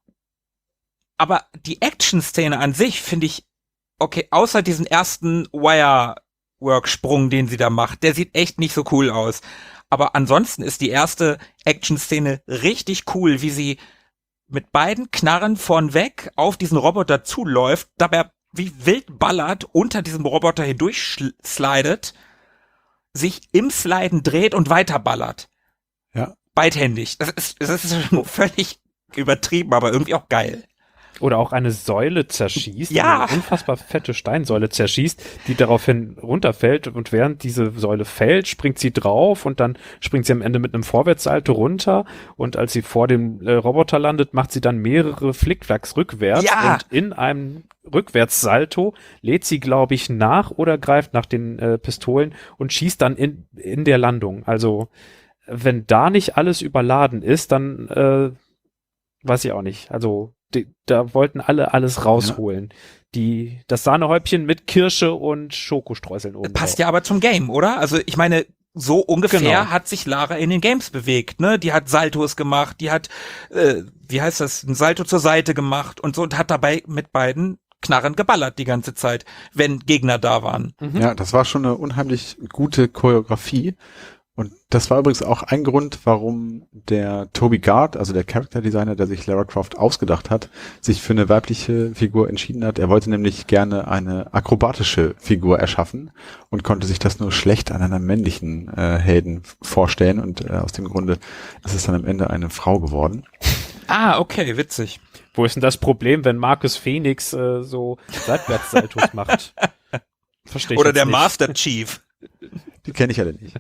S1: aber die Action-Szene an sich finde ich okay, außer diesen ersten Wirework-Sprung, den sie da macht, der sieht echt nicht so cool aus. Aber ansonsten ist die erste Action-Szene richtig cool, wie sie mit beiden Knarren vornweg auf diesen Roboter zuläuft, dabei wie wild ballert, unter diesem Roboter hindurch slidet, sich im Sliden dreht und weiter ballert.
S2: Ja.
S1: Beidhändig. Das ist, das ist schon völlig übertrieben, aber irgendwie auch geil.
S4: Oder auch eine Säule zerschießt,
S1: Ja.
S4: eine unfassbar fette Steinsäule zerschießt, die daraufhin runterfällt und während diese Säule fällt, springt sie drauf und dann springt sie am Ende mit einem Vorwärtssalto runter und als sie vor dem äh, Roboter landet, macht sie dann mehrere Flickflacks rückwärts
S1: Ja.
S4: und in einem Rückwärtssalto lädt sie, glaube ich, nach oder greift nach den äh, Pistolen und schießt dann in, in der Landung. Also wenn da nicht alles überladen ist, dann äh, weiß ich auch nicht. Also die, da wollten alle alles rausholen. Ja. Die, das Sahnehäubchen mit Kirsche und Schokostreuseln oben.
S1: Passt ja aber zum Game, oder? Also ich meine, so ungefähr
S4: Genau.
S1: hat sich Lara in den Games bewegt, ne? Die hat Saltos gemacht, die hat, äh, wie heißt das, ein Salto zur Seite gemacht und so und hat dabei mit beiden Knarren geballert die ganze Zeit, wenn Gegner da waren.
S4: Mhm.
S2: Ja, das war schon eine unheimlich gute Choreografie. Und das war übrigens auch ein Grund, warum der Toby Gard, also der Character Designer, der sich Lara Croft ausgedacht hat, sich für eine weibliche Figur entschieden hat. Er wollte nämlich gerne eine akrobatische Figur erschaffen und konnte sich das nur schlecht an einer männlichen äh, Helden vorstellen. Und äh, aus dem Grunde ist es dann am Ende eine Frau geworden.
S1: Ah, okay, witzig.
S4: Wo ist denn das Problem, wenn Marcus Phoenix äh, so Seitwärtssaltos macht? Verstehe ich
S1: Oder
S4: jetzt
S1: der
S4: nicht.
S1: Master Chief.
S2: Die kenne ich alle nicht.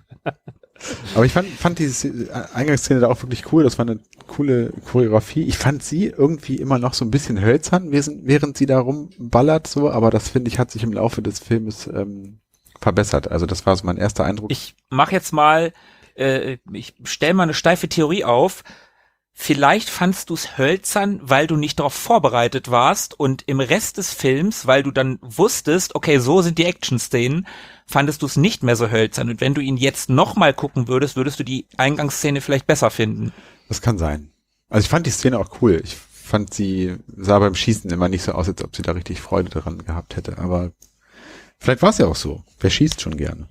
S2: Aber ich fand, fand diese Eingangsszene da auch wirklich cool. Das war eine coole Choreografie. Ich fand sie irgendwie immer noch so ein bisschen hölzern, während sie da rumballert, so. Aber das, finde ich, hat sich im Laufe des Filmes ähm, verbessert. Also das war so mein erster Eindruck.
S1: Ich mach jetzt mal, äh, ich stell mal eine steife Theorie auf. Vielleicht fandst du es hölzern, weil du nicht darauf vorbereitet warst und im Rest des Films, weil du dann wusstest, okay, so sind die Action-Szenen, fandest du es nicht mehr so hölzern. Und wenn du ihn jetzt nochmal gucken würdest, würdest du die Eingangsszene vielleicht besser finden.
S2: Das kann sein. Also ich fand die Szene auch cool. Ich fand, sie sah beim Schießen immer nicht so aus, als ob sie da richtig Freude daran gehabt hätte. Aber vielleicht war es ja auch so. Wer schießt schon gerne?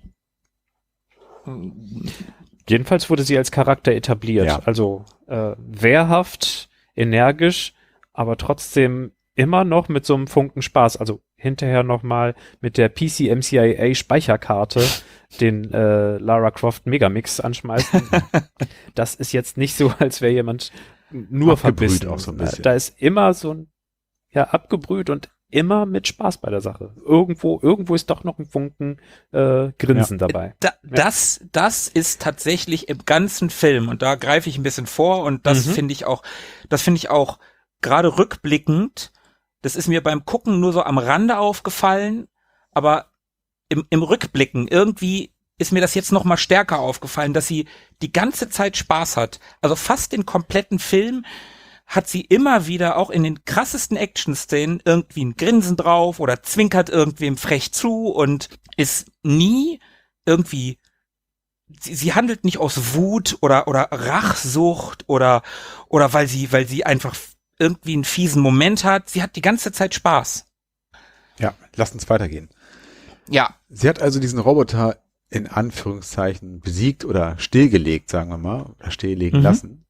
S4: Jedenfalls wurde sie als Charakter etabliert.
S2: Ja.
S4: Also äh, wehrhaft, energisch, aber trotzdem immer noch mit so einem Funken Spaß. Also hinterher nochmal mit der P C M C I A Speicherkarte den äh, Lara Croft Megamix anschmeißen. Das ist jetzt nicht so, als wäre jemand nur
S2: Abgebrüht
S4: verbissen.
S2: auch so ein bisschen.
S4: Da ist immer so ein, ja, abgebrüht und immer mit Spaß bei der Sache. Irgendwo, irgendwo ist doch noch ein Funken äh, Grinsen
S2: Ja.
S4: dabei.
S1: Da, das, das ist tatsächlich im ganzen Film und da greife ich ein bisschen vor und das
S4: Mhm.
S1: finde ich auch, das finde ich auch gerade rückblickend, das ist mir beim Gucken nur so am Rande aufgefallen, aber im, im Rückblicken irgendwie ist mir das jetzt noch mal stärker aufgefallen, dass sie die ganze Zeit Spaß hat. Also fast den kompletten Film hat sie immer wieder auch in den krassesten Action-Szenen irgendwie ein Grinsen drauf oder zwinkert irgendwem frech zu und ist nie irgendwie, sie, sie handelt nicht aus Wut oder, oder Rachsucht oder, oder weil sie, weil sie einfach irgendwie einen fiesen Moment hat. Sie hat die ganze Zeit Spaß.
S2: Ja, lass uns weitergehen.
S1: Ja.
S2: Sie hat also diesen Roboter in Anführungszeichen besiegt oder stillgelegt, sagen wir mal, oder stilllegen
S1: Mhm.
S2: lassen.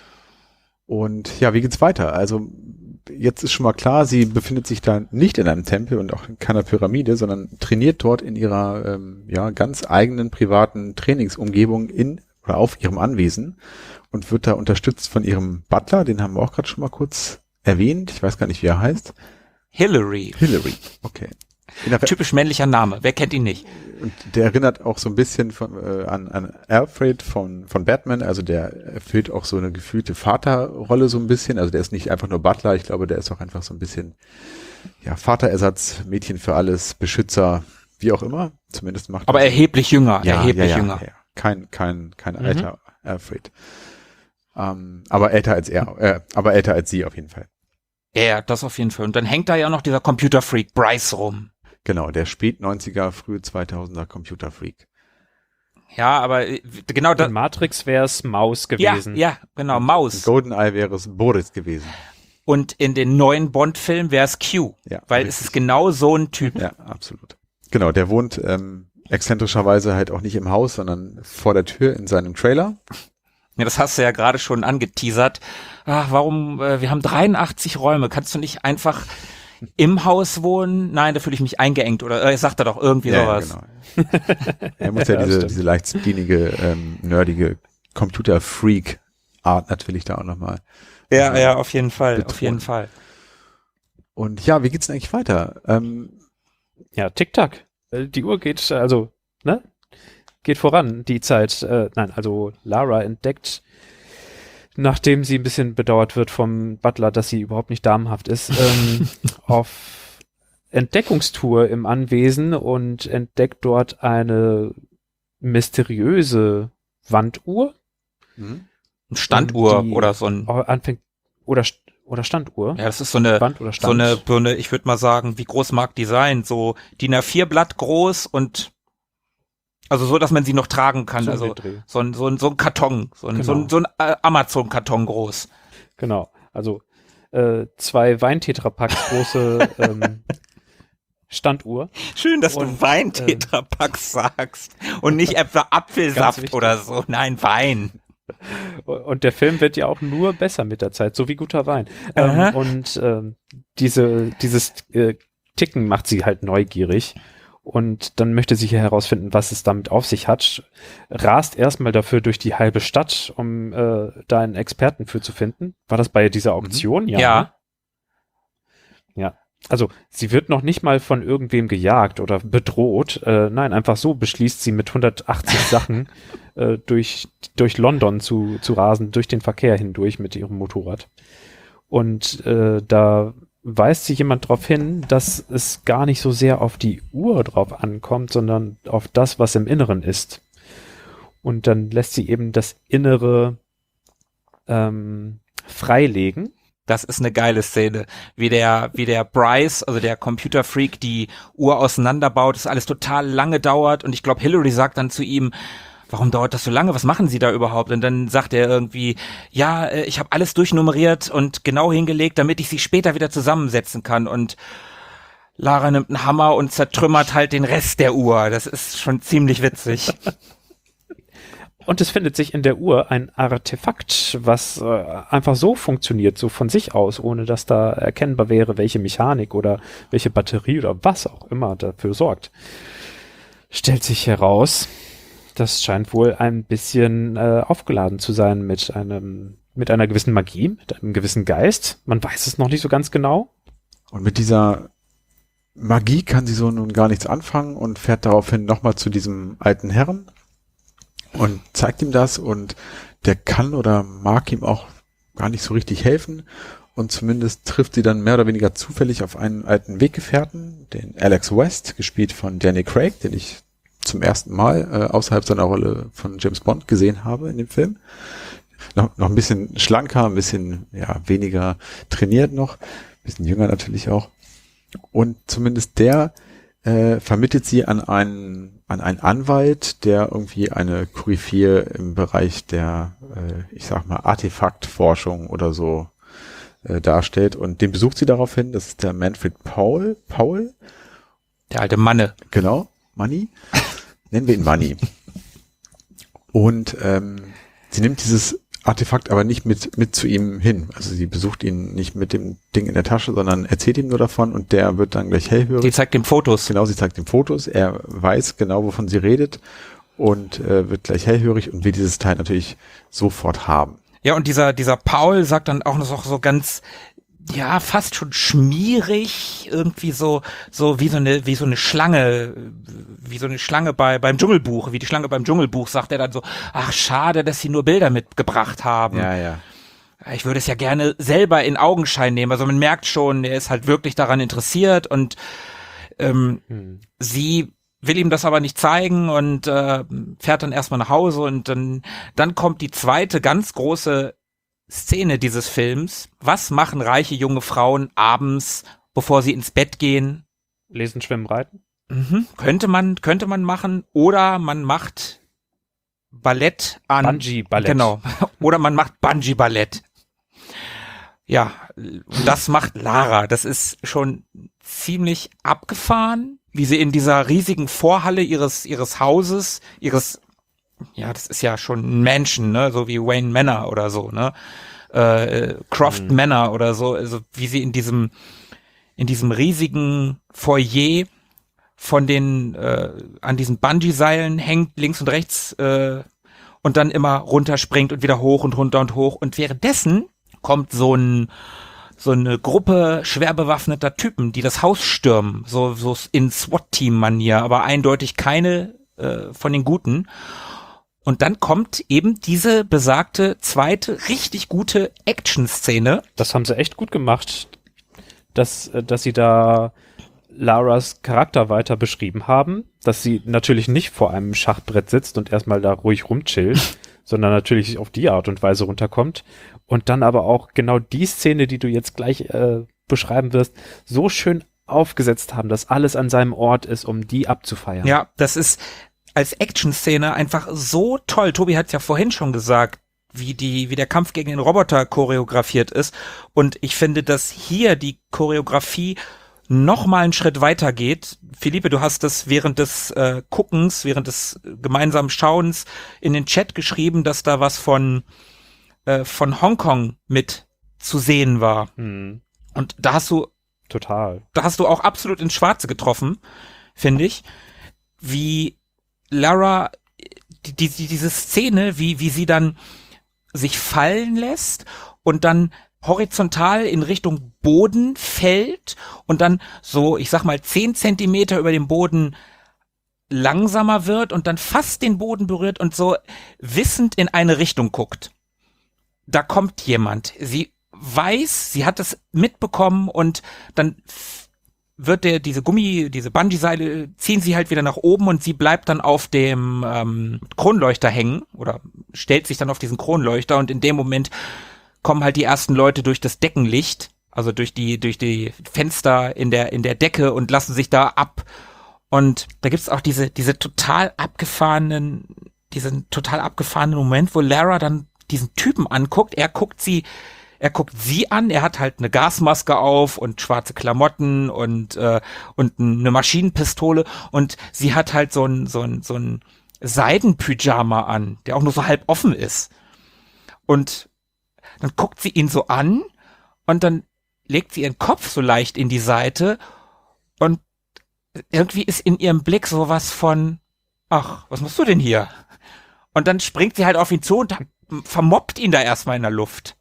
S2: Und ja, wie geht's weiter? Also jetzt ist schon mal klar, sie befindet sich da nicht in einem Tempel und auch in keiner Pyramide, sondern trainiert dort in ihrer ähm, ja ganz eigenen privaten Trainingsumgebung in oder auf ihrem Anwesen und wird da unterstützt von ihrem Butler, den haben wir auch gerade schon mal kurz erwähnt. Ich weiß gar nicht, wie er heißt.
S1: Hillary.
S2: Hillary, okay. In der
S1: Typisch männlicher Name. Wer kennt ihn nicht?
S2: Und der erinnert auch so ein bisschen von, äh, an, an Alfred von, von Batman. Also der erfüllt auch so eine gefühlte Vaterrolle so ein bisschen. Also der ist nicht einfach nur Butler. Ich glaube, der ist auch einfach so ein bisschen, ja, Vaterersatz, Mädchen für alles, Beschützer, wie auch immer. Zumindest macht
S1: Aber
S2: er-
S1: erheblich jünger.
S2: ja,
S1: erheblich
S2: ja, ja,
S1: jünger.
S2: Ja. Kein, kein, kein
S4: Mhm.
S2: alter Alfred. Ähm, aber älter als er, äh, aber älter als sie auf jeden Fall.
S1: Ja, das auf jeden Fall. Und dann hängt da ja noch dieser Computerfreak Bryce rum.
S2: Genau, der Spät-neunziger, früh zweitausender Computerfreak.
S1: Ja, aber äh, genau
S4: In
S1: das.
S4: Matrix wäre es Maus
S1: Ja,
S4: gewesen.
S1: ja, genau,
S2: In
S1: Maus.
S2: GoldenEye wäre es Boris gewesen.
S1: Und in den neuen Bond-Filmen wäre es Q.
S2: Ja,
S1: Weil
S2: richtig.
S1: es ist genau so ein Typ.
S2: Ja, absolut. Genau, der wohnt ähm, exzentrischerweise halt auch nicht im Haus, sondern vor der Tür in seinem Trailer.
S1: Ja, das hast du ja gerade schon angeteasert. Ach, warum, äh, wir haben dreiundachtzig Räume. Kannst du nicht einfach im Haus wohnen? Nein, da fühle ich mich eingeengt. Oder äh, sagt er doch irgendwie
S2: Ja,
S1: sowas.
S2: genau. Er muss ja,
S4: Ja,
S2: diese,
S4: stimmt.
S2: diese leicht spinige, ähm, nerdige Computer-Freak-Art natürlich da auch nochmal.
S1: Ja, ja, auf jeden Fall,
S2: Betonen.
S1: auf jeden Fall.
S2: Und ja, wie geht's denn eigentlich weiter? Ähm,
S4: Ja, Tick-Tack. Äh, Die Uhr geht, äh, also, ne? Geht voran, die Zeit. Äh, nein, also Lara entdeckt, nachdem sie ein bisschen bedauert wird vom Butler, dass sie überhaupt nicht damenhaft ist, ähm, auf Entdeckungstour im Anwesen und entdeckt dort eine mysteriöse Wanduhr.
S2: mhm.
S1: Standuhr
S4: die
S1: oder so ein,
S4: Anfängt, oder, St- oder Standuhr.
S1: ja, das ist so eine,
S4: Wand oder
S1: so
S4: Stand.
S1: eine Birne, ich würde mal sagen, wie groß mag die sein? So D I N A vier Blatt groß und also so, dass man sie noch tragen kann.
S4: So
S1: Also
S4: Dreh.
S1: so ein, so ein, so ein Karton, so ein,
S4: Genau.
S1: so ein, so ein äh, Amazon-Karton groß.
S4: Genau, also äh, zwei Weintetrapack große ähm, Standuhr.
S1: Schön, dass
S4: Und,
S1: du Wein-Tetrapack sagst und nicht etwa
S4: Ganz
S1: Apfelsaft
S4: wichtig.
S1: oder so. Nein, Wein.
S4: Und der Film wird ja auch nur besser mit der Zeit, so wie guter Wein.
S1: Aha.
S4: Ähm, und ähm, diese, dieses äh, Ticken macht sie halt neugierig. Und dann möchte sie hier herausfinden, was es damit auf sich hat. Rast erstmal dafür durch die halbe Stadt, um äh, da einen Experten für zu finden. War das bei dieser Auktion? Ja.
S1: Ja.
S4: ne? Ja. Also sie wird noch nicht mal von irgendwem gejagt oder bedroht. Äh, nein, einfach so beschließt sie mit hundertachtzig Sachen äh, durch, durch London zu, zu rasen, durch den Verkehr hindurch mit ihrem Motorrad. Und äh, da weist sie jemand darauf hin, dass es gar nicht so sehr auf die Uhr drauf ankommt, sondern auf das, was im Inneren ist. Und dann lässt sie eben das Innere ähm, freilegen.
S1: Das ist eine geile Szene, wie der, wie der Bryce, also der Computerfreak, die Uhr auseinanderbaut, das alles total lange dauert und ich glaube, Hillary sagt dann zu ihm, warum dauert das so lange? Was machen Sie da überhaupt? Und dann sagt er irgendwie, ja, äh, ich habe alles durchnummeriert und genau hingelegt, damit ich sie später wieder zusammensetzen kann. Und Lara nimmt einen Hammer und zertrümmert halt den Rest der Uhr. Das ist schon ziemlich witzig.
S4: Und es findet sich in der Uhr ein Artefakt, was äh, einfach so funktioniert, so von sich aus, ohne dass da erkennbar wäre, welche Mechanik oder welche Batterie oder was auch immer dafür sorgt. Stellt sich heraus, das scheint wohl ein bisschen äh, aufgeladen zu sein mit einem, mit einer gewissen Magie, mit einem gewissen Geist. Man weiß es noch nicht so ganz genau.
S2: Und mit dieser Magie kann sie so nun gar nichts anfangen und fährt daraufhin nochmal zu diesem alten Herrn und zeigt ihm das und der kann oder mag ihm auch gar nicht so richtig helfen und zumindest trifft sie dann mehr oder weniger zufällig auf einen alten Weggefährten, den Alex West, gespielt von Danny Craig, den ich zum ersten Mal äh, außerhalb seiner Rolle von James Bond gesehen habe in dem Film. Noch, noch ein bisschen schlanker, ein bisschen ja weniger trainiert noch, ein bisschen jünger natürlich auch. Und zumindest der äh, vermittelt sie an einen an einen Anwalt, der irgendwie eine Koryphäe im Bereich der, äh, ich sag mal, Artefaktforschung oder so äh, darstellt. Und den besucht sie daraufhin, das ist der Manfred Powell. Powell?
S1: Der alte Manne.
S2: Genau, Money. Nennen wir ihn Money. Und ähm, sie nimmt dieses Artefakt aber nicht mit mit zu ihm hin. Also sie besucht ihn nicht mit dem Ding in der Tasche, sondern erzählt ihm nur davon und der wird dann gleich hellhörig.
S1: Die zeigt ihm Fotos.
S2: Genau, sie zeigt ihm Fotos. Er weiß genau, wovon sie redet und äh, wird gleich hellhörig und will dieses Teil natürlich sofort haben.
S1: Ja, und dieser, dieser Paul sagt dann auch noch so ganz, ja, fast schon schmierig, irgendwie so, so wie so eine, wie so eine Schlange, wie so eine Schlange bei, beim Dschungelbuch, wie die Schlange beim Dschungelbuch, sagt er dann so, ach, schade, dass sie nur Bilder mitgebracht haben.
S2: Ja, ja.
S1: Ich würde es ja gerne selber in Augenschein nehmen. Also man merkt schon, er ist halt wirklich daran interessiert und ähm, hm. sie will ihm das aber nicht zeigen und äh, fährt dann erstmal nach Hause und dann, dann kommt die zweite ganz große Szene dieses Films. Was machen reiche junge Frauen abends, bevor sie ins Bett gehen?
S4: Lesen, schwimmen, reiten?
S1: Mhm. Könnte man, könnte man machen. Oder man macht Ballett an.
S4: Bungee-Ballett.
S1: Genau. Oder man macht Bungee-Ballett. Ja, das macht Lara. Das ist schon ziemlich abgefahren, wie sie in dieser riesigen Vorhalle ihres, ihres Hauses, ihres ja, das ist ja schon ein Mansion, ne, so wie Wayne Manor oder so, ne, äh, Croft mhm. Manor oder so, also wie sie in diesem, in diesem riesigen Foyer von den, äh, an diesen Bungee-Seilen hängt, links und rechts, äh, und dann immer runterspringt und wieder hoch und runter und hoch und währenddessen kommt so ein, so eine Gruppe schwer bewaffneter Typen, die das Haus stürmen, so, so in SWAT-Team-Manier, aber eindeutig keine äh, von den Guten. Und dann kommt eben diese besagte zweite richtig gute Action-Szene.
S4: Das haben sie echt gut gemacht, dass, dass sie da Laras Charakter weiter beschrieben haben, dass sie natürlich nicht vor einem Schachbrett sitzt und erstmal da ruhig rumchillt, sondern natürlich auf die Art und Weise runterkommt und dann aber auch genau die Szene, die du jetzt gleich äh, beschreiben wirst, so schön aufgesetzt haben, dass alles an seinem Ort ist, um die abzufeiern.
S1: Ja, das ist als Action-Szene einfach so toll. Tobi hat es ja vorhin schon gesagt, wie die, wie der Kampf gegen den Roboter choreografiert ist. Und ich finde, dass hier die Choreografie noch mal einen Schritt weiter geht. Philippe, du hast das während des äh, Guckens, während des gemeinsamen Schauens in den Chat geschrieben, dass da was von äh, von Hongkong mit zu sehen war.
S4: Hm.
S1: Und da hast du
S4: total,
S1: da hast du auch absolut ins Schwarze getroffen, finde ich, wie Lara die, die, diese Szene, wie wie sie dann sich fallen lässt und dann horizontal in Richtung Boden fällt und dann so, ich sag mal, zehn Zentimeter über dem Boden langsamer wird und dann fast den Boden berührt und so wissend in eine Richtung guckt. Da kommt jemand. Sie weiß, sie hat es mitbekommen und dann wird der, diese Gummi, diese Bungee-Seile ziehen sie halt wieder nach oben und sie bleibt dann auf dem ähm, Kronleuchter hängen oder stellt sich dann auf diesen Kronleuchter und in dem Moment kommen halt die ersten Leute durch das Deckenlicht, also durch die durch die Fenster in der in der Decke und lassen sich da ab. Und da gibt's auch diese diese total abgefahrenen, diesen total abgefahrenen Moment, wo Lara dann diesen Typen anguckt. Er guckt sie, er guckt sie an. Er hat halt eine Gasmaske auf und schwarze Klamotten und äh, und eine Maschinenpistole und sie hat halt so ein so ein so ein Seidenpyjama an, der auch nur so halb offen ist. Und dann guckt sie ihn so an und dann legt sie ihren Kopf so leicht in die Seite und irgendwie ist in ihrem Blick sowas von, ach, was machst du denn hier? Und dann springt sie halt auf ihn zu und vermobbt ihn da erstmal in der Luft.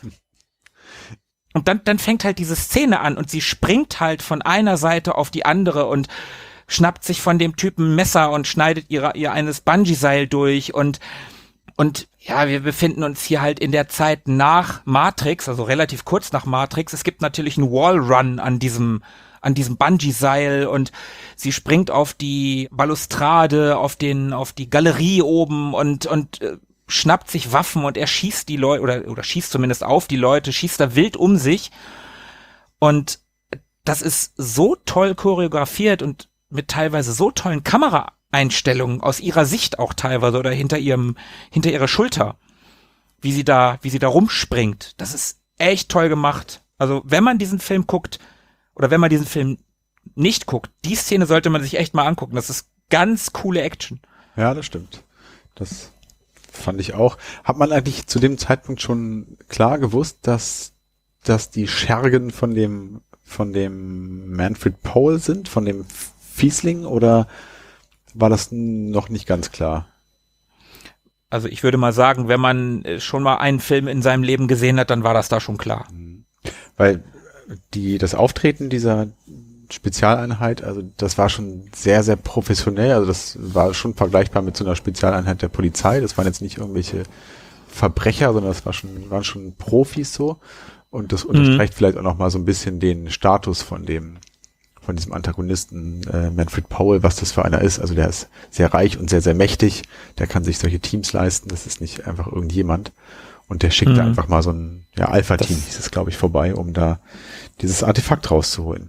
S1: Und dann, dann fängt halt diese Szene an und sie springt halt von einer Seite auf die andere und schnappt sich von dem Typen ein Messer und schneidet ihre, ihr eines Bungee-Seil durch und Und ja, wir befinden uns hier halt in der Zeit nach Matrix, also relativ kurz nach Matrix. Es gibt natürlich einen Wallrun an diesem an diesem Bungee-Seil und sie springt auf die Balustrade, auf den auf die Galerie oben und und äh, schnappt sich Waffen und er schießt die Leute oder oder schießt zumindest auf die Leute, schießt da wild um sich. Und das ist so toll choreografiert und mit teilweise so tollen Kamera Einstellungen aus ihrer Sicht auch teilweise oder hinter ihrem, hinter ihrer Schulter, wie sie da, wie sie da rumspringt. Das ist echt toll gemacht. Also, wenn man diesen Film guckt oder wenn man diesen Film nicht guckt, die Szene sollte man sich echt mal angucken. Das ist ganz coole Action.
S2: Ja, das stimmt. Das fand ich auch. Hat man eigentlich zu dem Zeitpunkt schon klar gewusst, dass, dass die Schergen von dem, von dem Manfred Powell sind, von dem Fiesling, oder war das noch nicht ganz klar?
S1: Also ich würde mal sagen, wenn man schon mal einen Film in seinem Leben gesehen hat, dann war das da schon klar.
S2: Weil die das Auftreten dieser Spezialeinheit, also das war schon sehr, sehr professionell. Also das war schon vergleichbar mit so einer Spezialeinheit der Polizei. Das waren jetzt nicht irgendwelche Verbrecher, sondern das war schon, waren schon Profis so. Und das unterstreicht mhm. vielleicht auch noch mal so ein bisschen den Status von dem von diesem Antagonisten äh, Manfred Powell, was das für einer ist. Also der ist sehr reich und sehr, sehr mächtig. Der kann sich solche Teams leisten. Das ist nicht einfach irgendjemand. Und der schickt mhm. da einfach mal so ein ja, Alpha-Team, hieß es, glaube ich, vorbei, um da dieses Artefakt rauszuholen.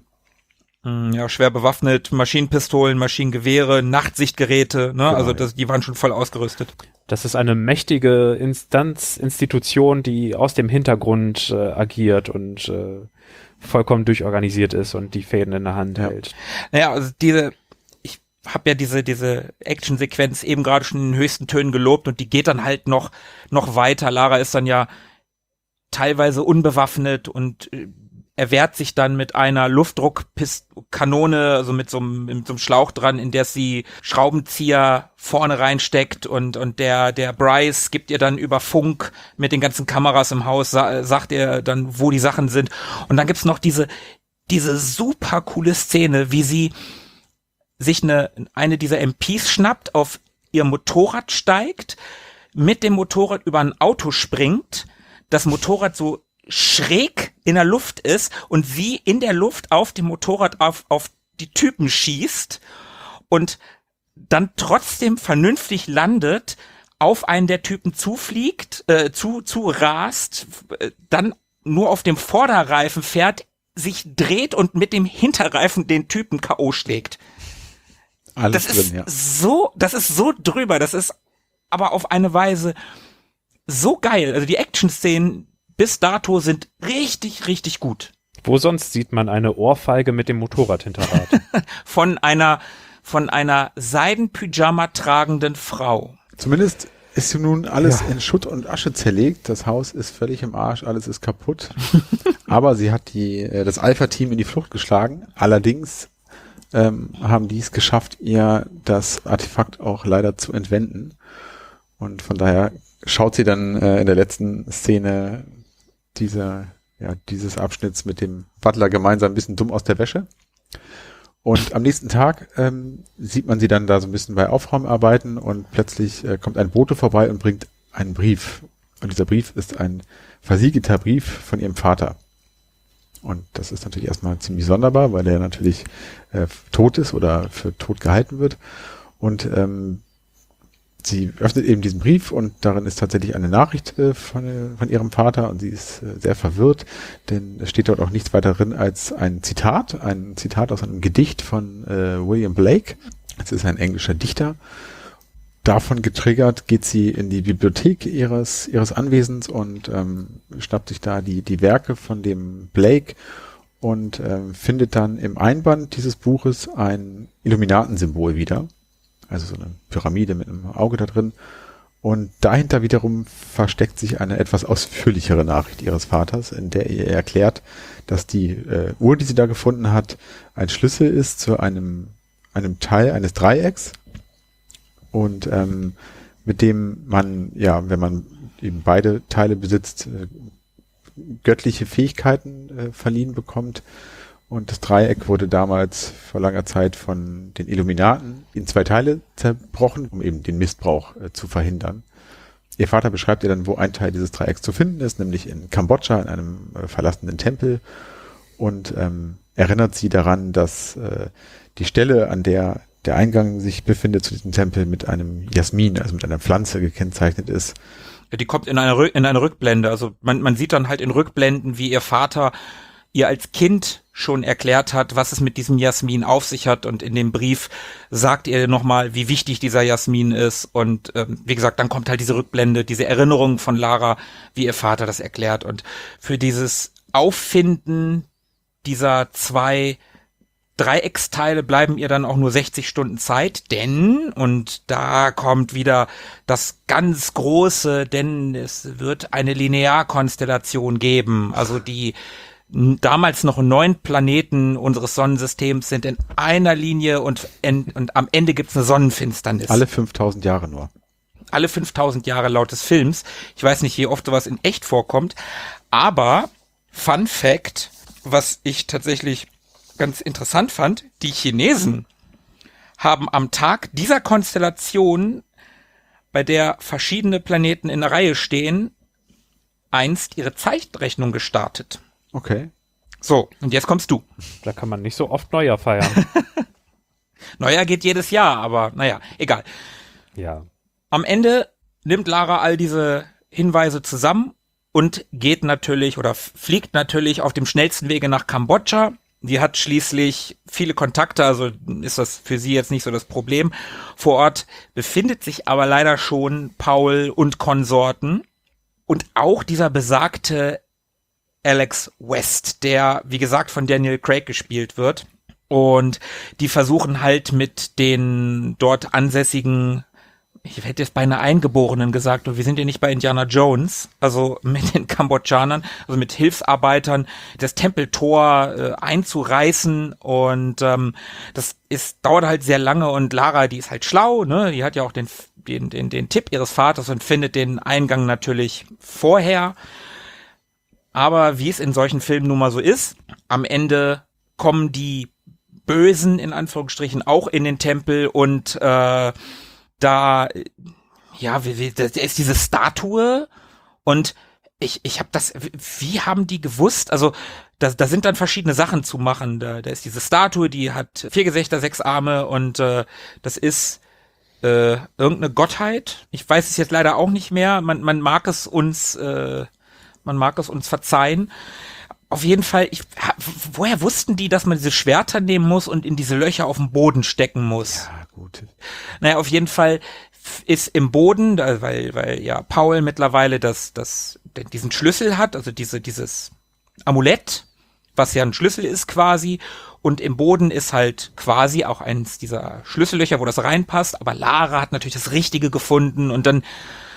S1: Ja, schwer bewaffnet, Maschinenpistolen, Maschinengewehre, Nachtsichtgeräte, ne? Genau, also das, die waren schon voll ausgerüstet.
S4: Das ist eine mächtige Instanz, Institution, die aus dem Hintergrund äh, agiert und äh, vollkommen durchorganisiert ist und die Fäden in der Hand ja. hält.
S1: Naja, also diese, ich habe ja diese diese Actionsequenz eben gerade schon in den höchsten Tönen gelobt und die geht dann halt noch noch weiter. Lara ist dann ja teilweise unbewaffnet und er wehrt sich dann mit einer Luftdruckkanone, also mit so einem, mit so einem Schlauch dran, in der sie Schraubenzieher vorne reinsteckt und und der der Bryce gibt ihr dann über Funk mit den ganzen Kameras im Haus, sa- sagt ihr dann, wo die Sachen sind. Und dann gibt's noch diese diese super coole Szene, wie sie sich eine eine dieser M Ps schnappt, auf ihr Motorrad steigt, mit dem Motorrad über ein Auto springt, das Motorrad so schräg in der Luft ist und sie in der Luft auf dem Motorrad auf, auf die Typen schießt und dann trotzdem vernünftig landet, auf einen der Typen zufliegt, äh, zu, zu rast, äh, dann nur auf dem Vorderreifen fährt, sich dreht und mit dem Hinterreifen den Typen K O schlägt.
S2: Alles
S1: das
S2: drin,
S1: ist
S2: ja.
S1: so, das ist so drüber, das ist aber auf eine Weise so geil. Also die Action-Szenen bis dato sind richtig, richtig gut.
S4: Wo sonst sieht man eine Ohrfeige mit dem Motorradhinterrad?
S1: Von einer, von einer Seidenpyjama tragenden Frau.
S2: Zumindest ist nun alles
S4: Ja.
S2: in Schutt und Asche zerlegt. Das Haus ist völlig im Arsch, alles ist kaputt. Aber sie hat die, äh, das Alpha-Team in die Flucht geschlagen. Allerdings ähm, haben die es geschafft, ihr das Artefakt auch leider zu entwenden. Und von daher schaut sie dann äh, in der letzten Szene dieser, ja, dieses Abschnitts mit dem Butler gemeinsam ein bisschen dumm aus der Wäsche. Und am nächsten Tag ähm, sieht man sie dann da so ein bisschen bei Aufräumarbeiten und plötzlich äh, kommt ein Bote vorbei und bringt einen Brief. Und dieser Brief ist ein versiegelter Brief von ihrem Vater. Und das ist natürlich erstmal ziemlich sonderbar, weil er natürlich äh, tot ist oder für tot gehalten wird. Und ähm, sie öffnet eben diesen Brief und darin ist tatsächlich eine Nachricht äh, von, äh, von ihrem Vater und sie ist äh, sehr verwirrt, denn es steht dort auch nichts weiter drin als ein Zitat, ein Zitat aus einem Gedicht von äh, William Blake. Das ist ein englischer Dichter. Davon getriggert geht sie in die Bibliothek ihres ihres Anwesens und ähm, schnappt sich da die die Werke von dem Blake und ähm, findet dann im Einband dieses Buches ein Illuminatensymbol wieder. Also so eine Pyramide mit einem Auge da drin. Und dahinter wiederum versteckt sich eine etwas ausführlichere Nachricht ihres Vaters, in der er erklärt, dass die äh, Uhr, die sie da gefunden hat, ein Schlüssel ist zu einem, einem Teil eines Dreiecks. Und ähm, mit dem man, ja, wenn man eben beide Teile besitzt, äh, göttliche Fähigkeiten äh, verliehen bekommt. Und das Dreieck wurde damals vor langer Zeit von den Illuminaten in zwei Teile zerbrochen, um eben den Missbrauch äh, zu verhindern. Ihr Vater beschreibt ihr dann, wo ein Teil dieses Dreiecks zu finden ist, nämlich in Kambodscha, in einem äh, verlassenen Tempel. Und ähm, erinnert sie daran, dass äh, die Stelle, an der der Eingang sich befindet zu diesem Tempel, mit einem Jasmin, also mit einer Pflanze gekennzeichnet ist.
S1: Die kommt in eine, Rück- in eine Rückblende. Also man, man sieht dann halt in Rückblenden, wie ihr Vater ihr als Kind schon erklärt hat, was es mit diesem Jasmin auf sich hat, und in dem Brief sagt ihr nochmal, wie wichtig dieser Jasmin ist, und ähm, wie gesagt, dann kommt halt diese Rückblende, diese Erinnerung von Lara, wie ihr Vater das erklärt, und für dieses Auffinden dieser zwei Dreiecksteile bleiben ihr dann auch nur sechzig Stunden Zeit, denn, und da kommt wieder das ganz Große, denn es wird eine Linearkonstellation geben, also die damals noch neun Planeten unseres Sonnensystems sind in einer Linie, und, en, und am Ende gibt's eine Sonnenfinsternis.
S2: Alle fünftausend Jahre nur.
S1: Alle fünftausend Jahre laut des Films. Ich weiß nicht, wie oft sowas in echt vorkommt, aber Fun Fact, was ich tatsächlich ganz interessant fand, die Chinesen haben am Tag dieser Konstellation, bei der verschiedene Planeten in der Reihe stehen, einst ihre Zeitrechnung gestartet.
S2: Okay.
S1: So, und jetzt kommst du.
S4: Da kann man nicht so oft Neujahr feiern.
S1: Neujahr geht jedes Jahr, aber naja, egal.
S4: Ja.
S1: Am Ende nimmt Lara all diese Hinweise zusammen und geht natürlich oder fliegt natürlich auf dem schnellsten Wege nach Kambodscha. Die hat schließlich viele Kontakte, also ist das für sie jetzt nicht so das Problem. Vor Ort befindet sich aber leider schon Paul und Konsorten und auch dieser besagte Alex West, der, wie gesagt, von Daniel Craig gespielt wird. Und die versuchen halt mit den dort ansässigen ich hätte jetzt bei einer Eingeborenen gesagt, und wir sind ja nicht bei Indiana Jones, also mit den Kambodschanern, also mit Hilfsarbeitern, das Tempeltor äh, einzureißen und ähm, das ist dauert halt sehr lange und Lara, die ist halt schlau, ne, die hat ja auch den den den, den Tipp ihres Vaters und findet den Eingang natürlich vorher. Aber wie es in solchen Filmen nun mal so ist, am Ende kommen die Bösen in Anführungsstrichen auch in den Tempel und äh, da, ja, wie, wie, da ist diese Statue und ich, ich habe das, wie haben die gewusst? Also da, da sind dann verschiedene Sachen zu machen. Da, da ist diese Statue, die hat vier Gesichter, sechs Arme und äh, das ist äh, irgendeine Gottheit. Ich weiß es jetzt leider auch nicht mehr. Man, man mag es uns, äh, man mag es uns verzeihen. Auf jeden Fall, ich, woher wussten die, dass man diese Schwerter nehmen muss und in diese Löcher auf dem Boden stecken muss?
S2: Ja, gut.
S1: Naja, auf jeden Fall ist im Boden, weil, weil ja Paul mittlerweile das, das, diesen Schlüssel hat, also diese, dieses Amulett, was ja ein Schlüssel ist quasi, und im Boden ist halt quasi auch eins dieser Schlüssellöcher, wo das reinpasst, aber Lara hat natürlich das Richtige gefunden und dann,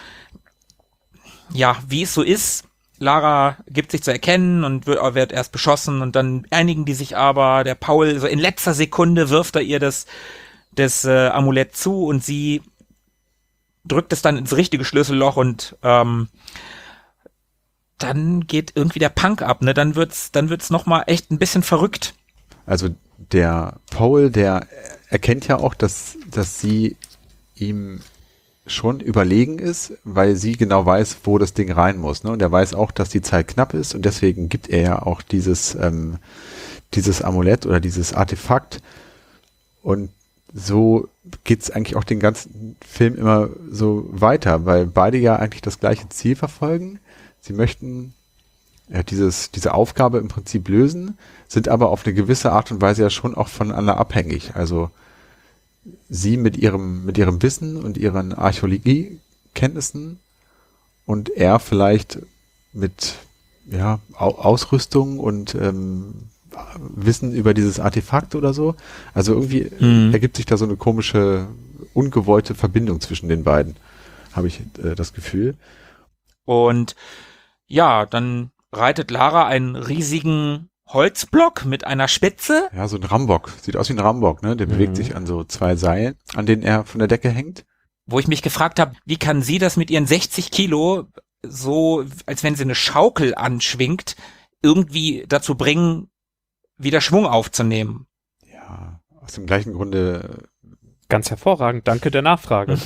S1: ja, wie es so ist, Lara gibt sich zu erkennen und wird, wird erst beschossen und dann einigen die sich aber, der Paul, so in letzter Sekunde wirft er ihr das, das äh, Amulett zu und sie drückt es dann ins richtige Schlüsselloch und ähm, dann geht irgendwie der Punk ab, ne? Dann wird's, dann wird's nochmal echt ein bisschen verrückt.
S2: Also der Paul, der erkennt ja auch, dass, dass sie ihm schon überlegen ist, weil sie genau weiß, wo das Ding rein muss, ne? Und er weiß auch, dass die Zeit knapp ist und deswegen gibt er ja auch dieses, ähm, dieses Amulett oder dieses Artefakt und so geht's eigentlich auch den ganzen Film immer so weiter, weil beide ja eigentlich das gleiche Ziel verfolgen. Sie möchten ja, dieses, diese Aufgabe im Prinzip lösen, sind aber auf eine gewisse Art und Weise ja schon auch voneinander abhängig. Also sie mit ihrem, mit ihrem Wissen und ihren Archäologiekenntnissen und er vielleicht mit ja, Ausrüstung und ähm, Wissen über dieses Artefakt oder so. Also irgendwie mhm. ergibt sich da so eine komische, ungewollte Verbindung zwischen den beiden, habe ich äh, das Gefühl.
S1: Und ja, dann reitet Lara einen riesigen Holzblock mit einer Spitze.
S2: Ja, so ein Rambock. Sieht aus wie ein Rambock, ne? Der mhm. bewegt sich an so zwei Seilen, an denen er von der Decke hängt.
S1: Wo ich mich gefragt habe, wie kann sie das mit ihren sechzig Kilo so, als wenn sie eine Schaukel anschwingt, irgendwie dazu bringen, wieder Schwung aufzunehmen?
S2: Ja, aus dem gleichen Grunde.
S4: Ganz hervorragend, danke der Nachfrage.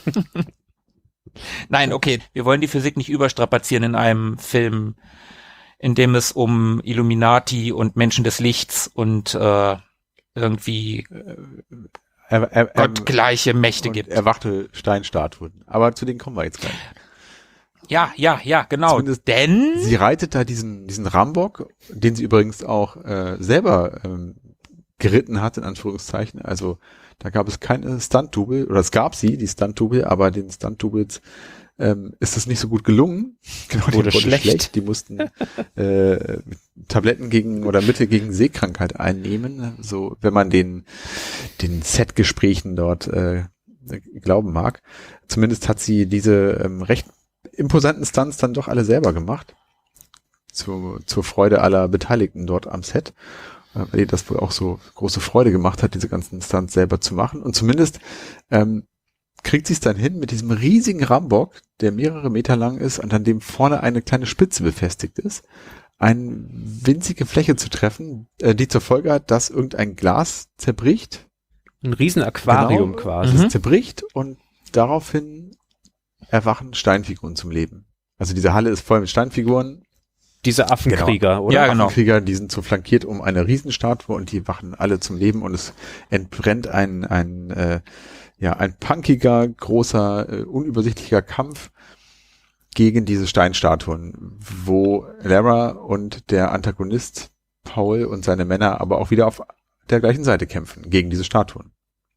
S1: Nein, okay, wir wollen die Physik nicht überstrapazieren in einem Film, in dem es um Illuminati und Menschen des Lichts und äh, irgendwie
S2: er, er,
S1: gottgleiche Mächte gibt.
S2: Erwachte Steinstatuen. Aber zu denen kommen wir jetzt gleich.
S1: Ja, ja, ja, genau.
S2: Zumindest denn sie reitet da diesen diesen Rambock, den sie übrigens auch äh, selber ähm, geritten hat, in Anführungszeichen. Also da gab es keine Stunt-Double, oder es gab sie, die Stunt-Double, aber den Stunt-Doubles ähm, ist das nicht so gut gelungen. Genau, die
S4: wurde
S2: schlecht.
S4: schlecht.
S2: Die mussten äh, Tabletten gegen oder Mittel gegen Seekrankheit einnehmen. So, wenn man den den Set-Gesprächen dort äh, glauben mag. Zumindest hat sie diese ähm, recht imposanten Stunts dann doch alle selber gemacht. Zu, zur Freude aller Beteiligten dort am Set. Weil ihr das wohl auch so große Freude gemacht hat, diese ganzen Stunts selber zu machen. Und zumindest ähm, kriegt sie es dann hin, mit diesem riesigen Rambock, der mehrere Meter lang ist und an dem vorne eine kleine Spitze befestigt ist, eine winzige Fläche zu treffen, äh, die zur Folge hat, dass irgendein Glas zerbricht.
S4: Ein riesen Aquarium
S2: genau,
S4: quasi.
S2: Es zerbricht und daraufhin erwachen Steinfiguren zum Leben. Also diese Halle ist voll mit Steinfiguren.
S4: Diese Affenkrieger,
S2: genau.
S4: oder?
S1: Ja, genau.
S2: Affenkrieger, die sind so flankiert um eine Riesenstatue und die wachen alle zum Leben und es entbrennt ein, ein, äh, ja, ein punkiger, großer, äh, unübersichtlicher Kampf gegen diese Steinstatuen, wo Lara und der Antagonist Paul und seine Männer aber auch wieder auf der gleichen Seite kämpfen, gegen diese Statuen.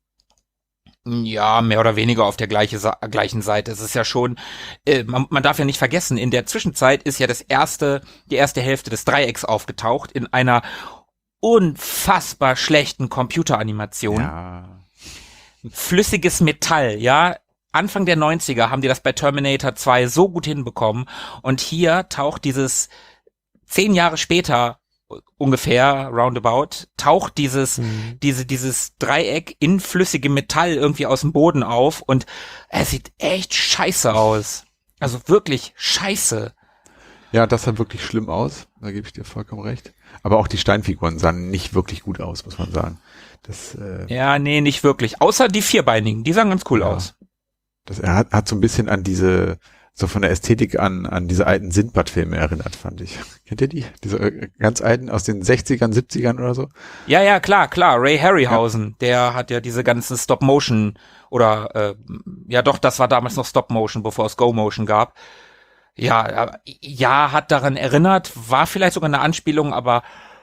S1: Ja, mehr oder weniger auf der gleiche, gleichen Seite. Es ist ja schon, äh, man, man darf ja nicht vergessen, in der Zwischenzeit ist ja das erste, die erste Hälfte des Dreiecks aufgetaucht in einer unfassbar schlechten Computeranimation.
S2: Ja.
S1: Flüssiges Metall, ja. Anfang der neunziger haben die das bei Terminator zwei so gut hinbekommen und hier taucht dieses zehn Jahre später ungefähr roundabout taucht dieses mhm. diese dieses Dreieck in flüssigem Metall irgendwie aus dem Boden auf und es sieht echt scheiße aus. Also wirklich scheiße.
S2: Ja, das sah wirklich schlimm aus. Da gebe ich dir vollkommen recht. Aber auch die Steinfiguren sahen nicht wirklich gut aus, muss man sagen. Das, äh,
S1: ja, nee, nicht wirklich. Außer die vierbeinigen, die sahen ganz cool ja. aus.
S2: Das er hat, hat so ein bisschen an diese, so von der Ästhetik an, an diese alten Sindbad-Filme erinnert, fand ich. Kennt ihr die? Diese äh, ganz alten aus den sechzigern, siebzigern oder so?
S1: Ja, ja, klar, klar. Ray Harryhausen, ja. der hat ja diese ganzen Stop-Motion oder, äh, ja doch, das war damals noch Stop-Motion, bevor es Go-Motion gab. Ja, ja, hat daran erinnert, war vielleicht sogar eine Anspielung, aber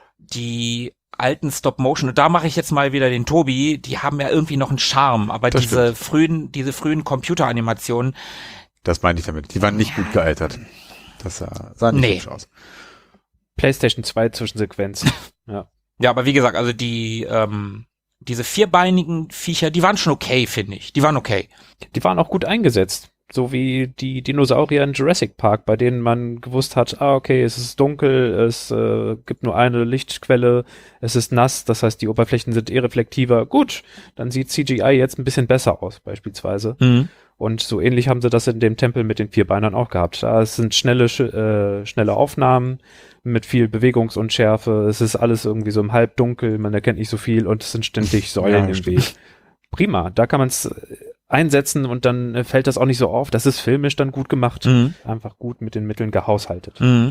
S1: die alten Stop-Motion, und da mache ich jetzt mal wieder den Tobi, die haben ja irgendwie noch einen Charme, aber das diese stimmt. frühen, diese frühen Computeranimationen.
S2: Das meine ich damit. Die waren nicht gut gealtert. Das sah, sah nicht
S1: nee.
S2: hübsch aus.
S4: PlayStation zwei Zwischensequenz. ja.
S1: Ja, aber wie gesagt, also die, ähm, diese vierbeinigen Viecher, die waren schon okay, finde ich. Die waren okay.
S4: Die waren auch gut eingesetzt. So wie die Dinosaurier in Jurassic Park, bei denen man gewusst hat, ah, okay, es ist dunkel, es äh, gibt nur eine Lichtquelle, es ist nass, das heißt, die Oberflächen sind eh reflektiver. Gut, dann sieht C G I jetzt ein bisschen besser aus, beispielsweise. Mhm. Und so ähnlich haben sie das in dem Tempel mit den Vierbeinern auch gehabt. Da es sind schnelle, äh, schnelle Aufnahmen mit viel Bewegungsunschärfe, es ist alles irgendwie so im Halbdunkel, man erkennt nicht so viel und es sind ständig Säulen ja, im Weg. Prima, da kann man es einsetzen und dann fällt das auch nicht so auf. Das ist filmisch dann gut gemacht. Mhm. Einfach gut mit den Mitteln gehaushaltet.
S2: Mhm.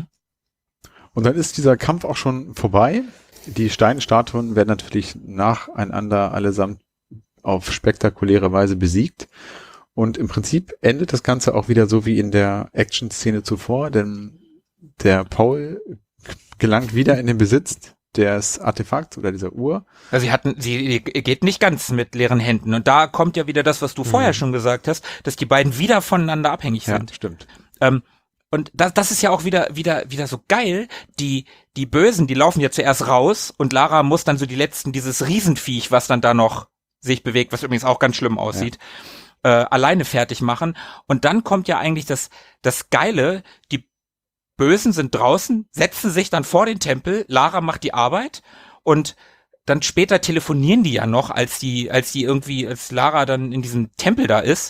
S2: Und dann ist dieser Kampf auch schon vorbei. Die Steinstatuen werden natürlich nacheinander allesamt auf spektakuläre Weise besiegt. Und im Prinzip endet das Ganze auch wieder so wie in der Action-Szene zuvor, denn der Paul gelangt wieder in den Besitz des Artefakts oder dieser Uhr.
S1: Also sie hatten, sie geht nicht ganz mit leeren Händen. Und da kommt ja wieder das, was du mhm. vorher schon gesagt hast, dass die beiden wieder voneinander abhängig sind.
S2: Ja, stimmt.
S1: Ähm, und das, das ist ja auch wieder, wieder, wieder so geil. Die, die Bösen, die laufen ja zuerst raus und Lara muss dann so die letzten, dieses Riesenviech, was dann da noch sich bewegt, was übrigens auch ganz schlimm aussieht, ja. äh, alleine fertig machen. Und dann kommt ja eigentlich das, das Geile, die Bösen sind draußen, setzen sich dann vor den Tempel, Lara macht die Arbeit und dann später telefonieren die ja noch, als die, als die irgendwie, als Lara dann in diesem Tempel da ist.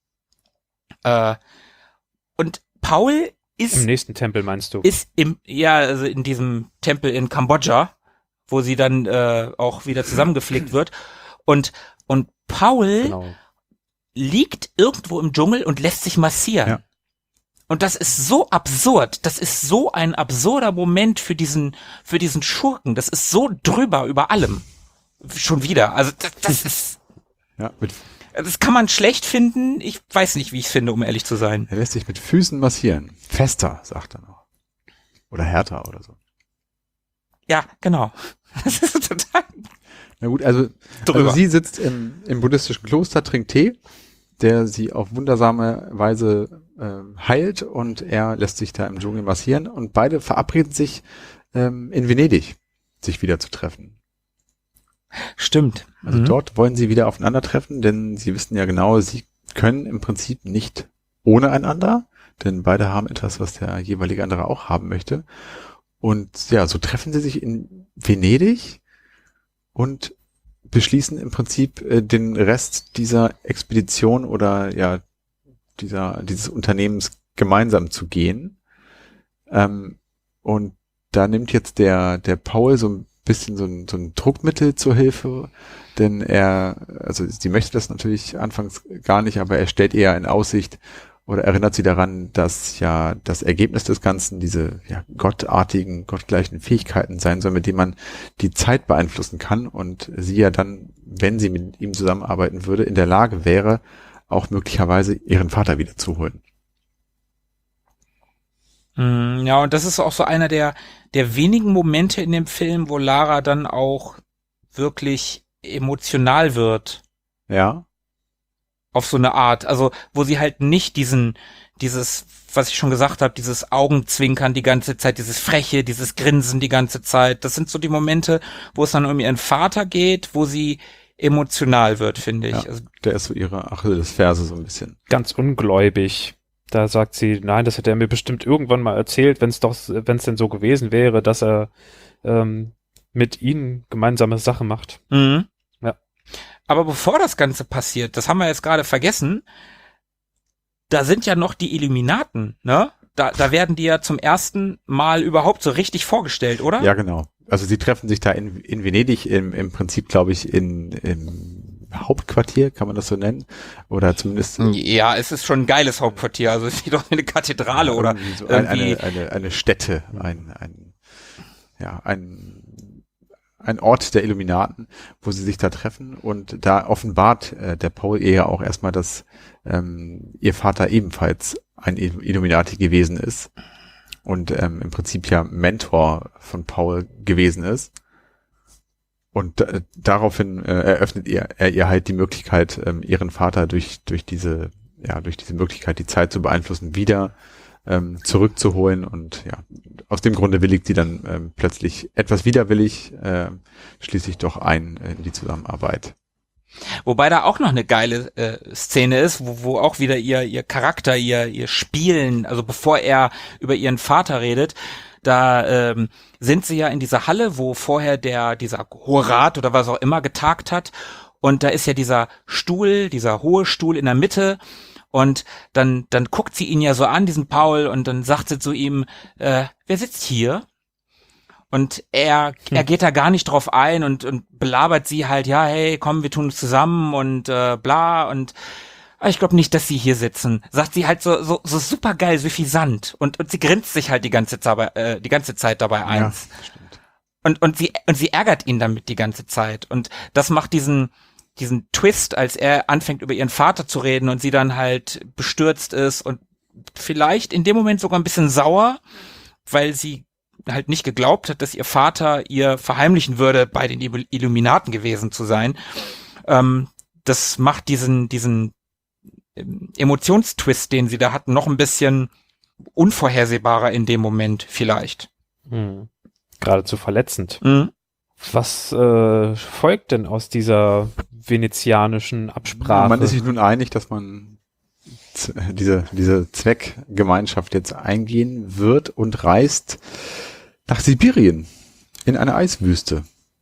S1: Äh, und Paul ist...
S4: Im nächsten Tempel meinst du?
S1: Ist im, ja, also in diesem Tempel in Kambodscha, wo sie dann äh, auch wieder zusammengepflegt wird. Und, und Paul genau. liegt irgendwo im Dschungel und lässt sich massieren. Ja. Und das ist so absurd. Das ist so ein absurder Moment für diesen, für diesen Schurken. Das ist so drüber über allem. Schon wieder. Also, das, das ist,
S2: ja, mit
S1: das kann man schlecht finden. Ich weiß nicht, wie ich es finde, um ehrlich zu sein.
S2: Er lässt sich mit Füßen massieren. Fester, sagt er noch. Oder härter oder so.
S1: Ja, genau. Das ist total.
S2: Na gut, also, also sie sitzt im, im buddhistischen Kloster, trinkt Tee, der sie auf wundersame Weise äh, heilt und er lässt sich da im Dschungel massieren und beide verabreden sich ähm, in Venedig, sich wieder zu treffen.
S1: Stimmt.
S2: Also mhm. dort wollen sie wieder aufeinandertreffen, denn sie wissen ja genau, sie können im Prinzip nicht ohne einander, denn beide haben etwas, was der jeweilige andere auch haben möchte. Und ja, so treffen sie sich in Venedig und beschließen im Prinzip äh, den Rest dieser Expedition oder ja dieser dieses Unternehmens gemeinsam zu gehen. Ähm, und da nimmt jetzt der der Paul so ein bisschen so ein, so ein Druckmittel zur Hilfe, denn er, also sie möchte das natürlich anfangs gar nicht, aber er stellt eher in Aussicht oder erinnert sie daran, dass ja das Ergebnis des Ganzen diese ja, gottartigen, gottgleichen Fähigkeiten sein soll, mit denen man die Zeit beeinflussen kann und sie ja dann, wenn sie mit ihm zusammenarbeiten würde, in der Lage wäre, auch möglicherweise ihren Vater wiederzuholen.
S1: Ja, und das ist auch so einer der, der wenigen Momente in dem Film, wo Lara dann auch wirklich emotional wird.
S2: Ja.
S1: Auf so eine Art, also wo sie halt nicht diesen, dieses, was ich schon gesagt habe, dieses Augenzwinkern die ganze Zeit, dieses Freche, dieses Grinsen die ganze Zeit. Das sind so die Momente, wo es dann um ihren Vater geht, wo sie emotional wird, finde ich.
S2: Ja,
S1: Also,
S2: der ist so ihre Achillesferse so ein bisschen.
S4: Ganz ungläubig. Da sagt sie, nein, das hätte er mir bestimmt irgendwann mal erzählt, wenn es doch, wenn es denn so gewesen wäre, dass er ähm, mit ihnen gemeinsame Sache macht.
S1: mhm.
S4: Ja.
S1: Aber bevor das Ganze passiert, das haben wir jetzt gerade vergessen, da sind ja noch die Illuminaten, ne? Da, da werden die ja zum ersten Mal überhaupt so richtig vorgestellt, oder?
S2: Ja, genau. Also sie treffen sich da in, in Venedig im, im Prinzip, glaube ich, in, im Hauptquartier, kann man das so nennen? Oder zumindest...
S1: Ja, es ist schon ein geiles Hauptquartier, also es ist doch eine Kathedrale
S2: ja,
S1: oder
S2: so ein,
S1: irgendwie...
S2: eine, eine, eine Stätte, ein, ein, ja, ein, ein Ort der Illuminaten, wo sie sich da treffen, und da offenbart äh, der Paul eher auch erstmal, dass ähm, ihr Vater ebenfalls ein Illuminati gewesen ist und ähm, im Prinzip ja Mentor von Paul gewesen ist. Und äh, daraufhin äh, eröffnet er, er ihr halt die Möglichkeit, ähm, ihren Vater durch durch diese ja durch diese Möglichkeit, die Zeit zu beeinflussen, wieder ähm, zurückzuholen. Und ja, aus dem Grunde willigt sie dann ähm, plötzlich etwas widerwillig äh, schließlich doch ein in die Zusammenarbeit.
S1: Wobei da auch noch eine geile äh, Szene ist, wo, wo auch wieder ihr ihr Charakter, ihr ihr Spielen, also bevor er über ihren Vater redet, da ähm, sind sie ja in dieser Halle, wo vorher der dieser Hohe Rat oder was auch immer getagt hat, und da ist ja dieser Stuhl, dieser hohe Stuhl in der Mitte, und dann dann guckt sie ihn ja so an, diesen Paul, und dann sagt sie zu ihm, äh, wer sitzt hier? Und er, er geht da gar nicht drauf ein und, und belabert sie halt, ja, hey, komm, wir tun es zusammen und äh, bla, und ich glaube nicht, dass sie hier sitzen. Sagt sie halt so so, so super geil, suffisant, und und sie grinst sich halt die ganze Zeit, äh, die ganze Zeit dabei eins.
S2: Ja, stimmt.
S1: Und und sie und sie ärgert ihn damit die ganze Zeit, und das macht diesen diesen Twist, als er anfängt über ihren Vater zu reden und sie dann halt bestürzt ist und vielleicht in dem Moment sogar ein bisschen sauer, weil sie halt nicht geglaubt hat, dass ihr Vater ihr verheimlichen würde, bei den Illuminaten gewesen zu sein. Ähm, das macht diesen diesen Emotionstwist, den sie da hatten, noch ein bisschen unvorhersehbarer in dem Moment vielleicht.
S4: Hm. Geradezu verletzend.
S1: Mhm.
S4: Was äh, folgt denn aus dieser venezianischen Absprache?
S2: Man ist sich nun einig, dass man z- diese diese Zweckgemeinschaft jetzt eingehen wird und reist nach Sibirien in eine Eiswüste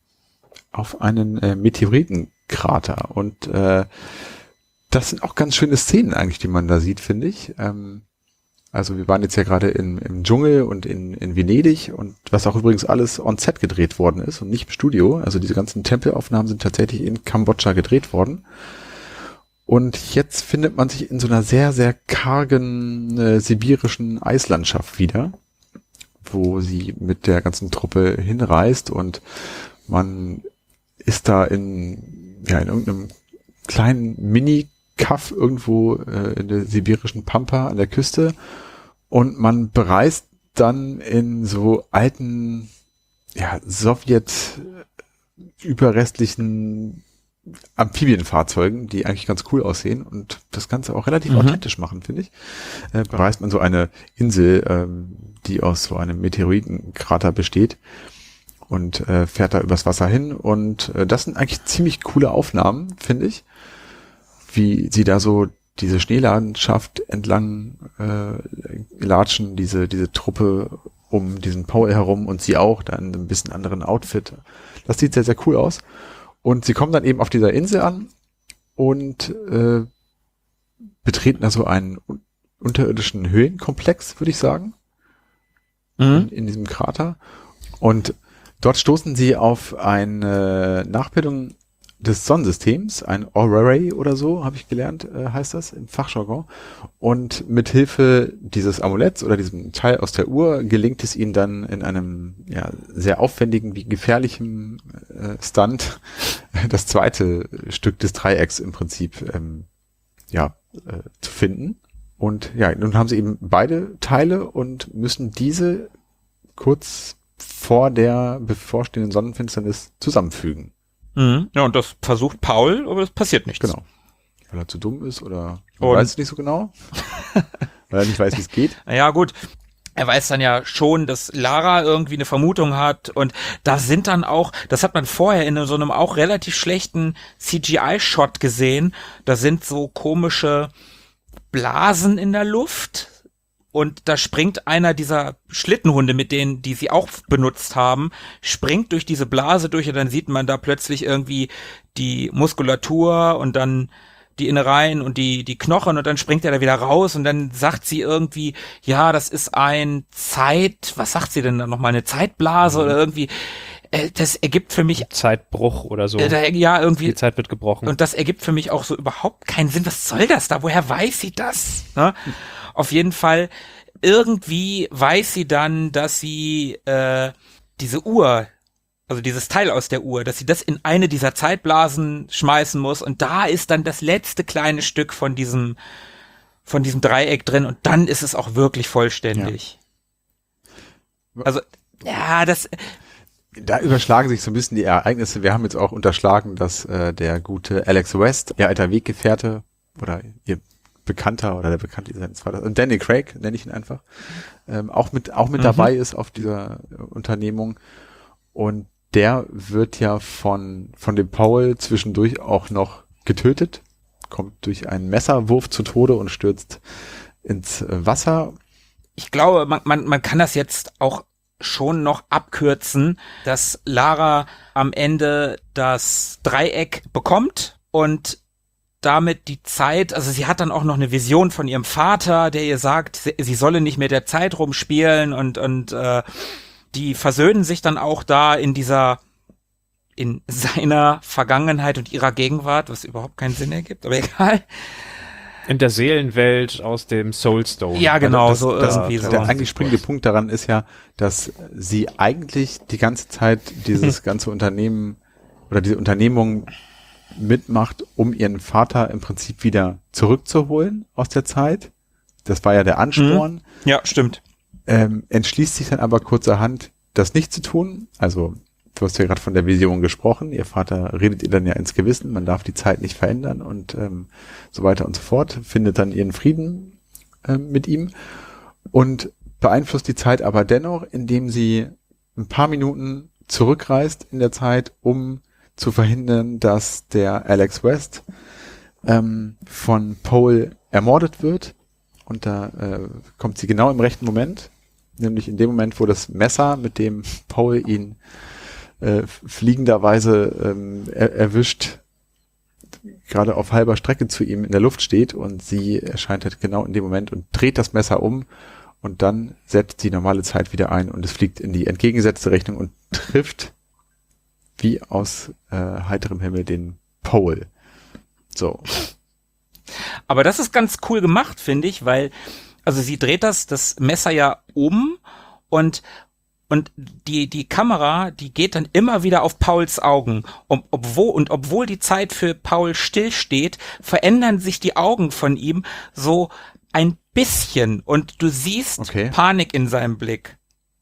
S2: auf einen äh, Meteoritenkrater. Und äh, das sind auch ganz schöne Szenen eigentlich, die man da sieht, finde ich. Ähm, also wir waren jetzt ja gerade in, im Dschungel und in, in Venedig, und was auch übrigens alles on set gedreht worden ist und nicht im Studio. Also diese ganzen Tempelaufnahmen sind tatsächlich in Kambodscha gedreht worden. Und jetzt findet man sich in so einer sehr, sehr kargen äh, sibirischen Eislandschaft wieder, wo sie mit der ganzen Truppe hinreist, und man ist da in, ja, in irgendeinem kleinen Mini-Kaff irgendwo äh, in der sibirischen Pampa an der Küste, und man bereist dann in so alten, ja, Sowjet-überrestlichen Amphibienfahrzeugen, die eigentlich ganz cool aussehen und das Ganze auch relativ mhm. authentisch machen, finde ich. Äh, bereist man so eine Insel, ähm, die aus so einem Meteoritenkrater besteht, und äh, fährt da übers Wasser hin, und äh, das sind eigentlich ziemlich coole Aufnahmen, finde ich, wie sie da so diese Schneelandschaft entlang äh, latschen, diese diese Truppe um diesen Paul herum, und sie auch, da in einem bisschen anderen Outfit. Das sieht sehr, sehr cool aus. Und sie kommen dann eben auf dieser Insel an und äh, betreten da so einen un- unterirdischen Höhlenkomplex, würde ich sagen,
S1: Mhm.
S2: in, in diesem Krater. Und dort stoßen sie auf eine Nachbildung des Sonnensystems, ein Orrery oder so, habe ich gelernt, äh, heißt das im Fachjargon. Und mit Hilfe dieses Amuletts oder diesem Teil aus der Uhr gelingt es ihnen dann in einem ja sehr aufwendigen wie gefährlichen äh, Stunt das zweite Stück des Dreiecks im Prinzip ähm, ja äh, zu finden. Und ja, nun haben sie eben beide Teile und müssen diese kurz vor der bevorstehenden Sonnenfinsternis zusammenfügen.
S1: Mhm. Ja, und das versucht Paul, aber es passiert nichts.
S2: Genau. Weil er zu dumm ist oder man
S1: Und-
S2: weiß es nicht so genau. Weil er nicht weiß, wie es geht.
S1: Ja, gut. er weiß dann ja schon, dass Lara irgendwie eine Vermutung hat und da sind dann auch, das hat man vorher in so einem auch relativ schlechten C G I-Shot gesehen, da sind so komische Blasen in der Luft und da springt einer dieser Schlittenhunde, mit denen, die sie auch benutzt haben, springt durch diese Blase durch und dann sieht man da plötzlich irgendwie die Muskulatur und dann die Innereien und die die Knochen und dann springt er da wieder raus und dann sagt sie irgendwie, ja, das ist ein Zeit, was sagt sie denn dann nochmal, eine Zeitblase mhm. oder irgendwie, äh, das ergibt für mich
S4: Zeitbruch oder so.
S1: Äh, da, ja, irgendwie.
S4: Die Zeit wird gebrochen.
S1: Und das ergibt für mich auch so überhaupt keinen Sinn. Was soll das da? Woher weiß sie das? Ne? Hm. Auf jeden Fall, irgendwie weiß sie dann, dass sie äh, diese Uhr, also dieses Teil aus der Uhr, dass sie das in eine dieser Zeitblasen schmeißen muss und da ist dann das letzte kleine Stück von diesem von diesem Dreieck drin und dann ist es auch wirklich vollständig. Ja. Also, ja, das...
S2: Da überschlagen sich so ein bisschen die Ereignisse. Wir haben jetzt auch unterschlagen, dass äh, der gute Alex West, ihr alter Weggefährte oder ihr Bekannter oder der Bekannte seines Vaters, und Danny Craig, nenne ich ihn einfach, ähm, auch mit auch mit mhm. dabei ist auf dieser Unternehmung und der wird ja von von dem Paul zwischendurch auch noch getötet, kommt durch einen Messerwurf zu Tode und stürzt ins Wasser.
S1: Ich glaube, man, man, man kann das jetzt auch schon noch abkürzen, dass Lara am Ende das Dreieck bekommt und damit die Zeit, also sie hat dann auch noch eine Vision von ihrem Vater, der ihr sagt, sie, sie solle nicht mehr der Zeit rumspielen und und äh, die versöhnen sich dann auch da in dieser, in seiner Vergangenheit und ihrer Gegenwart, was überhaupt keinen Sinn ergibt, aber egal.
S4: In der Seelenwelt aus dem Soulstone.
S1: Ja, genau,
S2: das,
S1: so
S2: das,
S1: irgendwie
S2: das,
S1: so.
S2: Der eigentlich springende Punkt daran ist ja, dass sie eigentlich die ganze Zeit dieses ganze Unternehmen oder diese Unternehmung mitmacht, um ihren Vater im Prinzip wieder zurückzuholen aus der Zeit. Das war ja der Ansporn.
S1: Ja, stimmt.
S2: Ähm, entschließt sich dann aber kurzerhand, das nicht zu tun. Also, du hast ja gerade von der Vision gesprochen. Ihr Vater redet ihr dann ja ins Gewissen. Man darf die Zeit nicht verändern und ähm, so weiter und so fort. Findet dann ihren Frieden ähm, mit ihm und beeinflusst die Zeit aber dennoch, indem sie ein paar Minuten zurückreist in der Zeit, um zu verhindern, dass der Alex West ähm, von Paul ermordet wird. Und da äh, kommt sie genau im rechten Moment, nämlich in dem Moment, wo das Messer, mit dem Paul ihn äh, fliegenderweise ähm, er, erwischt, gerade auf halber Strecke zu ihm in der Luft steht und sie erscheint halt genau in dem Moment und dreht das Messer um und dann setzt die normale Zeit wieder ein und es fliegt in die entgegengesetzte Richtung und trifft wie aus äh, heiterem Himmel den Paul. So.
S1: Aber das ist ganz cool gemacht, finde ich, weil, also sie dreht das, das Messer ja um und, und die, die Kamera, die geht dann immer wieder auf Pauls Augen. Und obwohl, und obwohl die Zeit für Paul stillsteht, verändern sich die Augen von ihm so ein bisschen und du siehst okay. Panik in seinem Blick.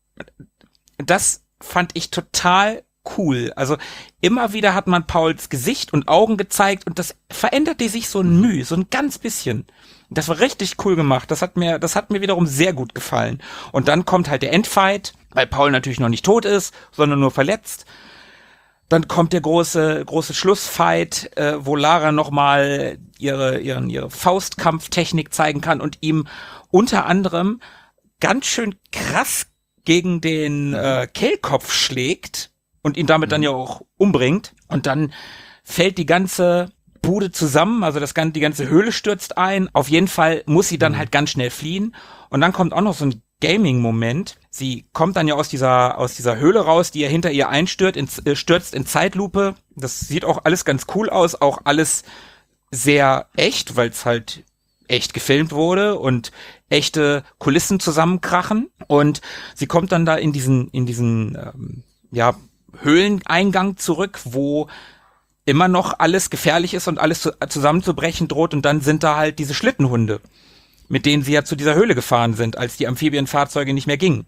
S1: Das fand ich total cool. Also immer wieder hat man Pauls Gesicht und Augen gezeigt und das veränderte sich so ein Mühe, so ein ganz bisschen. Das war richtig cool gemacht. Das hat mir, das hat mir wiederum sehr gut gefallen. Und dann kommt halt der Endfight, weil Paul natürlich noch nicht tot ist, sondern nur verletzt. Dann kommt der große, große Schlussfight, äh, wo Lara nochmal ihre, ihren, ihre Faustkampftechnik zeigen kann und ihm unter anderem ganz schön krass gegen den äh, Kehlkopf schlägt und ihn damit dann ja auch umbringt. Und dann fällt die ganze Bude zusammen, also das ganze, die ganze Höhle stürzt ein. Auf jeden Fall muss sie dann halt ganz schnell fliehen. Und dann kommt auch noch so ein Gaming-Moment. Sie kommt dann ja aus dieser aus dieser Höhle raus, die ja hinter ihr einstürzt, in, äh, stürzt in Zeitlupe. Das sieht auch alles ganz cool aus, auch alles sehr echt, weil es halt echt gefilmt wurde und echte Kulissen zusammenkrachen. Und sie kommt dann da in diesen in diesen ähm, ja Höhleneingang zurück, wo immer noch alles gefährlich ist und alles zu, zusammenzubrechen droht und dann sind da halt diese Schlittenhunde, mit denen sie ja zu dieser Höhle gefahren sind, als die Amphibienfahrzeuge nicht mehr gingen.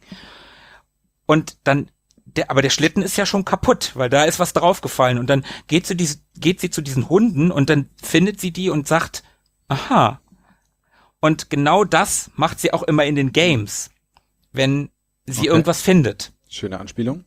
S1: Und dann, der, aber der Schlitten ist ja schon kaputt, weil da ist was draufgefallen und dann geht sie, diese, geht sie zu diesen Hunden und dann findet sie die und sagt, aha. Und genau das macht sie auch immer in den Games. wenn sie
S2: Okay.
S1: irgendwas findet.
S2: Schöne Anspielung.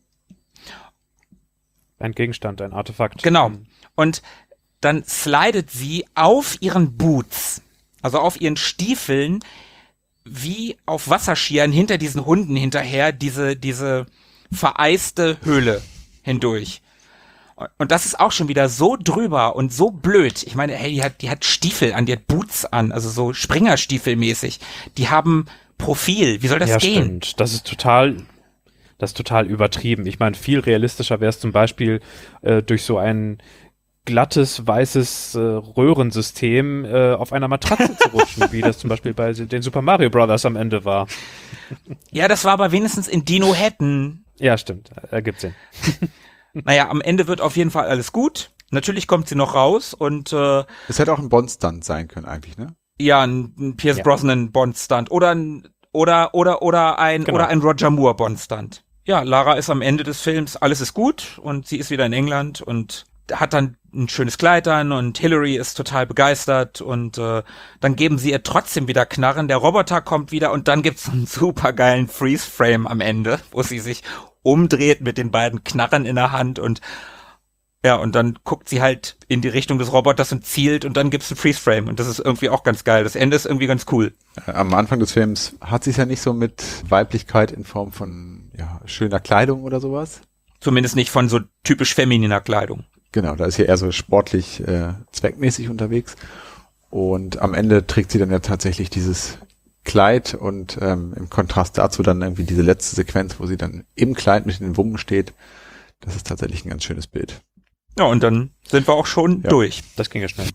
S4: Ein Gegenstand, ein Artefakt.
S1: Genau. Und dann slidet sie auf ihren Boots, also auf ihren Stiefeln, wie auf Wasserskiern hinter diesen Hunden hinterher, diese, diese vereiste Höhle hindurch. Und das ist auch schon wieder so drüber und so blöd. Ich meine, hey, die hat, die hat Stiefel an, die hat Boots an, also so Springerstiefelmäßig. Die haben Profil. Wie soll das
S4: ja,
S1: gehen?
S4: Stimmt. Das ist total, das ist total übertrieben. Ich meine, viel realistischer wäre es zum Beispiel äh, durch so ein glattes, weißes äh, Röhrensystem äh, auf einer Matratze zu rutschen, wie das zum Beispiel bei den Super Mario Brothers am Ende war.
S1: Ja, das war aber wenigstens in Dino Hatton.
S4: Ja, stimmt. Ergibt Sinn.
S1: Naja, am Ende wird auf jeden Fall alles gut. Natürlich kommt sie noch raus und äh,
S2: Es hätte auch ein Bond-Stunt sein können eigentlich, ne?
S1: ja, ein, ein Pierce
S4: Ja.
S1: Brosnan Bond-Stunt oder ein oder oder oder ein
S4: Genau.
S1: oder ein Roger Moore Bond-Stunt. Ja, Lara ist am Ende des Films, alles ist gut und sie ist wieder in England und hat dann ein schönes Kleid an und Hillary ist total begeistert und äh, dann geben sie ihr trotzdem wieder Knarren, der Roboter kommt wieder und dann gibt's einen supergeilen Freeze-Frame am Ende, wo sie sich umdreht mit den beiden Knarren in der Hand und ja, und dann guckt sie halt in die Richtung des Roboters und zielt und dann gibt's einen Freeze-Frame und das ist irgendwie auch ganz geil. Das Ende ist irgendwie ganz cool.
S2: Äh, Am Anfang des Films hat sie es ja nicht so mit Weiblichkeit in Form von ja, schöner Kleidung oder sowas.
S1: Zumindest nicht von so typisch femininer Kleidung.
S2: Genau, da ist sie eher so sportlich, äh, zweckmäßig unterwegs. Und am Ende trägt sie dann ja tatsächlich dieses Kleid und ähm, im Kontrast dazu dann irgendwie diese letzte Sequenz, wo sie dann im Kleid mit den Wummen steht. Das ist tatsächlich ein ganz schönes Bild.
S1: Ja, und dann sind wir auch schon
S2: Ja.
S1: durch.
S4: Das ging ja schnell.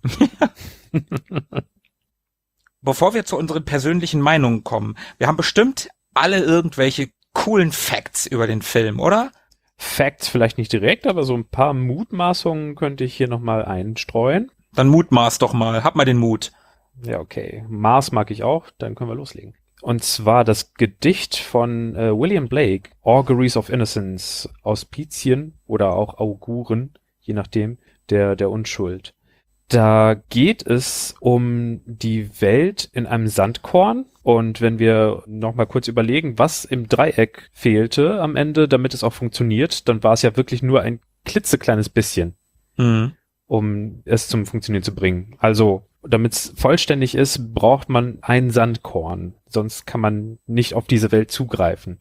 S1: Bevor wir zu unseren persönlichen Meinungen kommen, wir haben bestimmt alle irgendwelche coolen Facts über den Film, oder?
S4: Facts vielleicht nicht direkt, aber so ein paar Mutmaßungen könnte ich hier nochmal einstreuen.
S1: Dann mutmaß doch mal, hab mal den Mut.
S4: Ja, okay. Mars mag ich auch, dann können wir loslegen. Und zwar das Gedicht von äh, William Blake, Auguries of Innocence, Auspizien oder auch Auguren, je nachdem, der, der Unschuld. Da geht es um die Welt in einem Sandkorn. Und wenn wir nochmal kurz überlegen, was im Dreieck fehlte am Ende, damit es auch funktioniert, dann war es ja wirklich nur ein klitzekleines bisschen,
S1: Mhm.
S4: um es zum Funktionieren zu bringen. Also, damit es vollständig ist, braucht man ein Sandkorn. Sonst kann man nicht auf diese Welt zugreifen.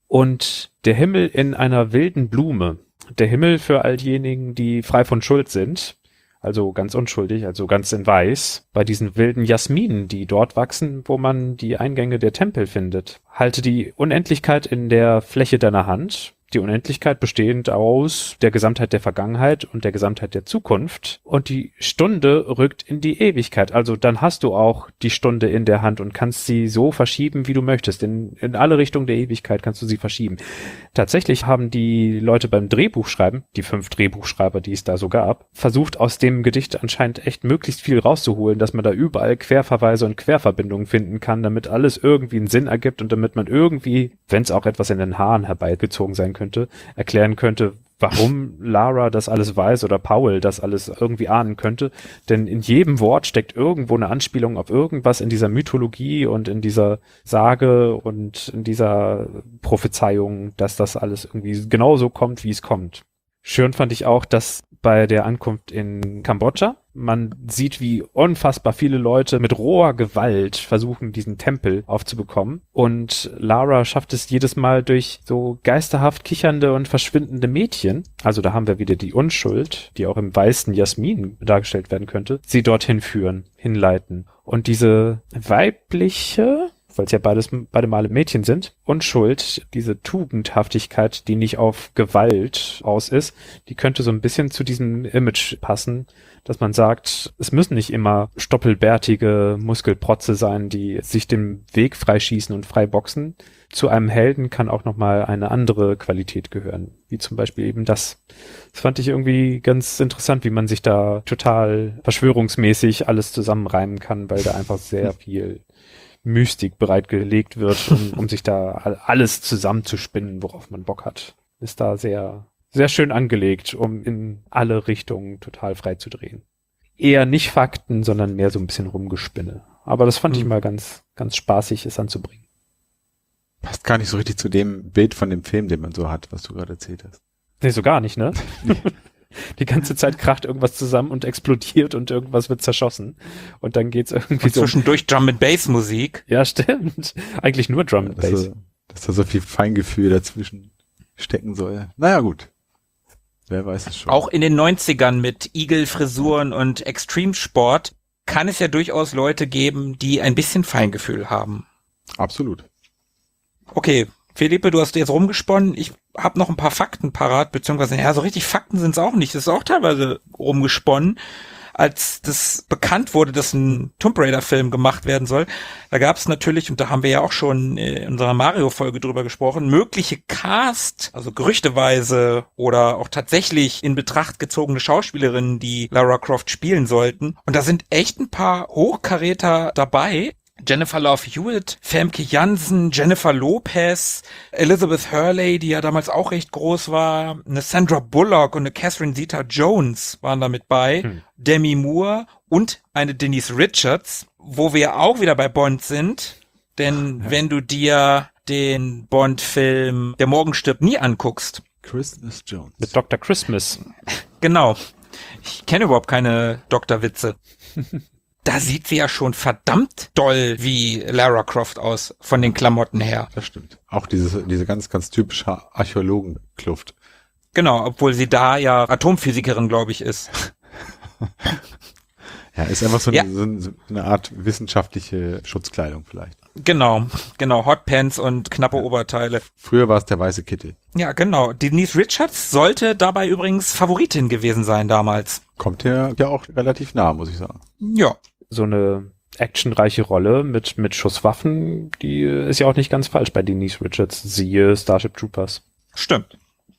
S4: Und der Himmel in einer wilden Blume. Der Himmel für all diejenigen, die frei von Schuld sind. Also ganz unschuldig, also ganz in weiß. Bei diesen wilden Jasminen, die dort wachsen, wo man die Eingänge der Tempel findet. Halte die Unendlichkeit in der Fläche deiner Hand. Die Unendlichkeit bestehend aus der Gesamtheit der Vergangenheit und der Gesamtheit der Zukunft. Und die Stunde rückt in die Ewigkeit. Also dann hast du auch die Stunde in der Hand und kannst sie so verschieben, wie du möchtest. In, in alle Richtungen der Ewigkeit kannst du sie verschieben. Tatsächlich haben die Leute beim Drehbuchschreiben, die fünf Drehbuchschreiber, die es da so gab, versucht aus dem Gedicht anscheinend echt möglichst viel rauszuholen, dass man da überall Querverweise und Querverbindungen finden kann, damit alles irgendwie einen Sinn ergibt und damit man irgendwie, wenn es auch etwas in den Haaren herbeigezogen sein könnte, erklären könnte, warum Lara das alles weiß oder Paul das alles irgendwie ahnen könnte. Denn in jedem Wort steckt irgendwo eine Anspielung auf irgendwas in dieser Mythologie und in dieser Sage und in dieser Prophezeiung, dass das alles irgendwie genauso kommt, wie es kommt. Schön fand ich auch, dass bei der Ankunft in Kambodscha man sieht, wie unfassbar viele Leute mit roher Gewalt versuchen, diesen Tempel aufzubekommen. Und Lara schafft es jedes Mal durch so geisterhaft kichernde und verschwindende Mädchen. Also da haben wir wieder die Unschuld, die auch im weißen Jasmin dargestellt werden könnte, sie dorthin führen, hinleiten. Und diese weibliche, weil es ja beides, beide Male Mädchen sind, Unschuld, diese Tugendhaftigkeit, die nicht auf Gewalt aus ist, die könnte so ein bisschen zu diesem Image passen, dass man sagt, es müssen nicht immer stoppelbärtige Muskelprotze sein, die sich den Weg freischießen und frei boxen. Zu einem Helden kann auch nochmal eine andere Qualität gehören, wie zum Beispiel eben das. Das fand ich irgendwie ganz interessant, wie man sich da total verschwörungsmäßig alles zusammenreimen kann, weil da einfach sehr viel Mystik bereitgelegt wird, um, um sich da alles zusammenzuspinnen, worauf man Bock hat. Ist da sehr, sehr schön angelegt, um in alle Richtungen total frei zu drehen. Eher nicht Fakten, sondern mehr so ein bisschen Rumgespinne. Aber das fand
S1: Mhm.
S4: ich mal ganz, ganz spaßig, es anzubringen.
S2: Passt gar nicht so richtig zu dem Bild von dem Film, den man so hat, was du gerade erzählt hast.
S4: Nee, so gar nicht, ne? Die ganze Zeit kracht irgendwas zusammen und explodiert und irgendwas wird zerschossen. Und dann geht's irgendwie
S1: und
S4: so.
S1: Zwischendurch Drum and Bass Musik.
S4: Ja, stimmt. Eigentlich nur Drum and
S2: Dass,
S4: Bass.
S2: da- dass da so viel Feingefühl dazwischen stecken soll. Naja, gut. Wer weiß es schon.
S1: Auch in den neunzigern mit Igelfrisuren und Extremsport kann es ja durchaus Leute geben, die ein bisschen Feingefühl haben.
S2: Absolut.
S1: Okay, Felipe, du hast jetzt rumgesponnen. Ich habe noch ein paar Fakten parat, beziehungsweise, ja, so richtig Fakten sind es auch nicht. Das ist auch teilweise rumgesponnen. Als das bekannt wurde, dass ein Tomb Raider-Film gemacht werden soll, da gab es natürlich, und da haben wir ja auch schon in unserer Mario-Folge drüber gesprochen, mögliche Cast, also gerüchteweise oder auch tatsächlich in Betracht gezogene Schauspielerinnen, die Lara Croft spielen sollten. Und da sind echt ein paar Hochkaräter dabei. Jennifer Love Hewitt, Famke Janssen, Jennifer Lopez, Elizabeth Hurley, die ja damals auch recht groß war, eine Sandra Bullock und eine Catherine Zeta-Jones waren da mit bei, hm. Demi Moore und eine Denise Richards, wo wir auch wieder bei Bond sind, denn ja. wenn du dir den Bond-Film Der Morgen stirbt nie anguckst.
S2: Christmas Jones.
S4: Mit Doktor Christmas.
S1: Genau. Ich kenne überhaupt keine Doktorwitze. Da sieht sie ja schon verdammt doll wie Lara Croft aus, von den Klamotten her.
S2: Das stimmt. Auch diese, diese ganz, ganz typische Archäologenkluft.
S1: Genau, obwohl sie da ja Atomphysikerin, glaube ich, ist.
S2: Ja, ist einfach so eine,
S1: ja.
S2: so, so eine Art wissenschaftliche Schutzkleidung vielleicht.
S1: Genau, genau, Hotpants und knappe
S2: ja.
S1: Oberteile.
S2: Früher war es der weiße Kittel.
S1: Ja, genau. Denise Richards sollte dabei übrigens Favoritin gewesen sein damals.
S2: Kommt ja, ja auch relativ nah, muss ich sagen.
S1: Ja.
S4: So eine actionreiche Rolle mit, mit Schusswaffen, die ist ja auch nicht ganz falsch bei Denise Richards. Siehe Starship Troopers.
S1: Stimmt.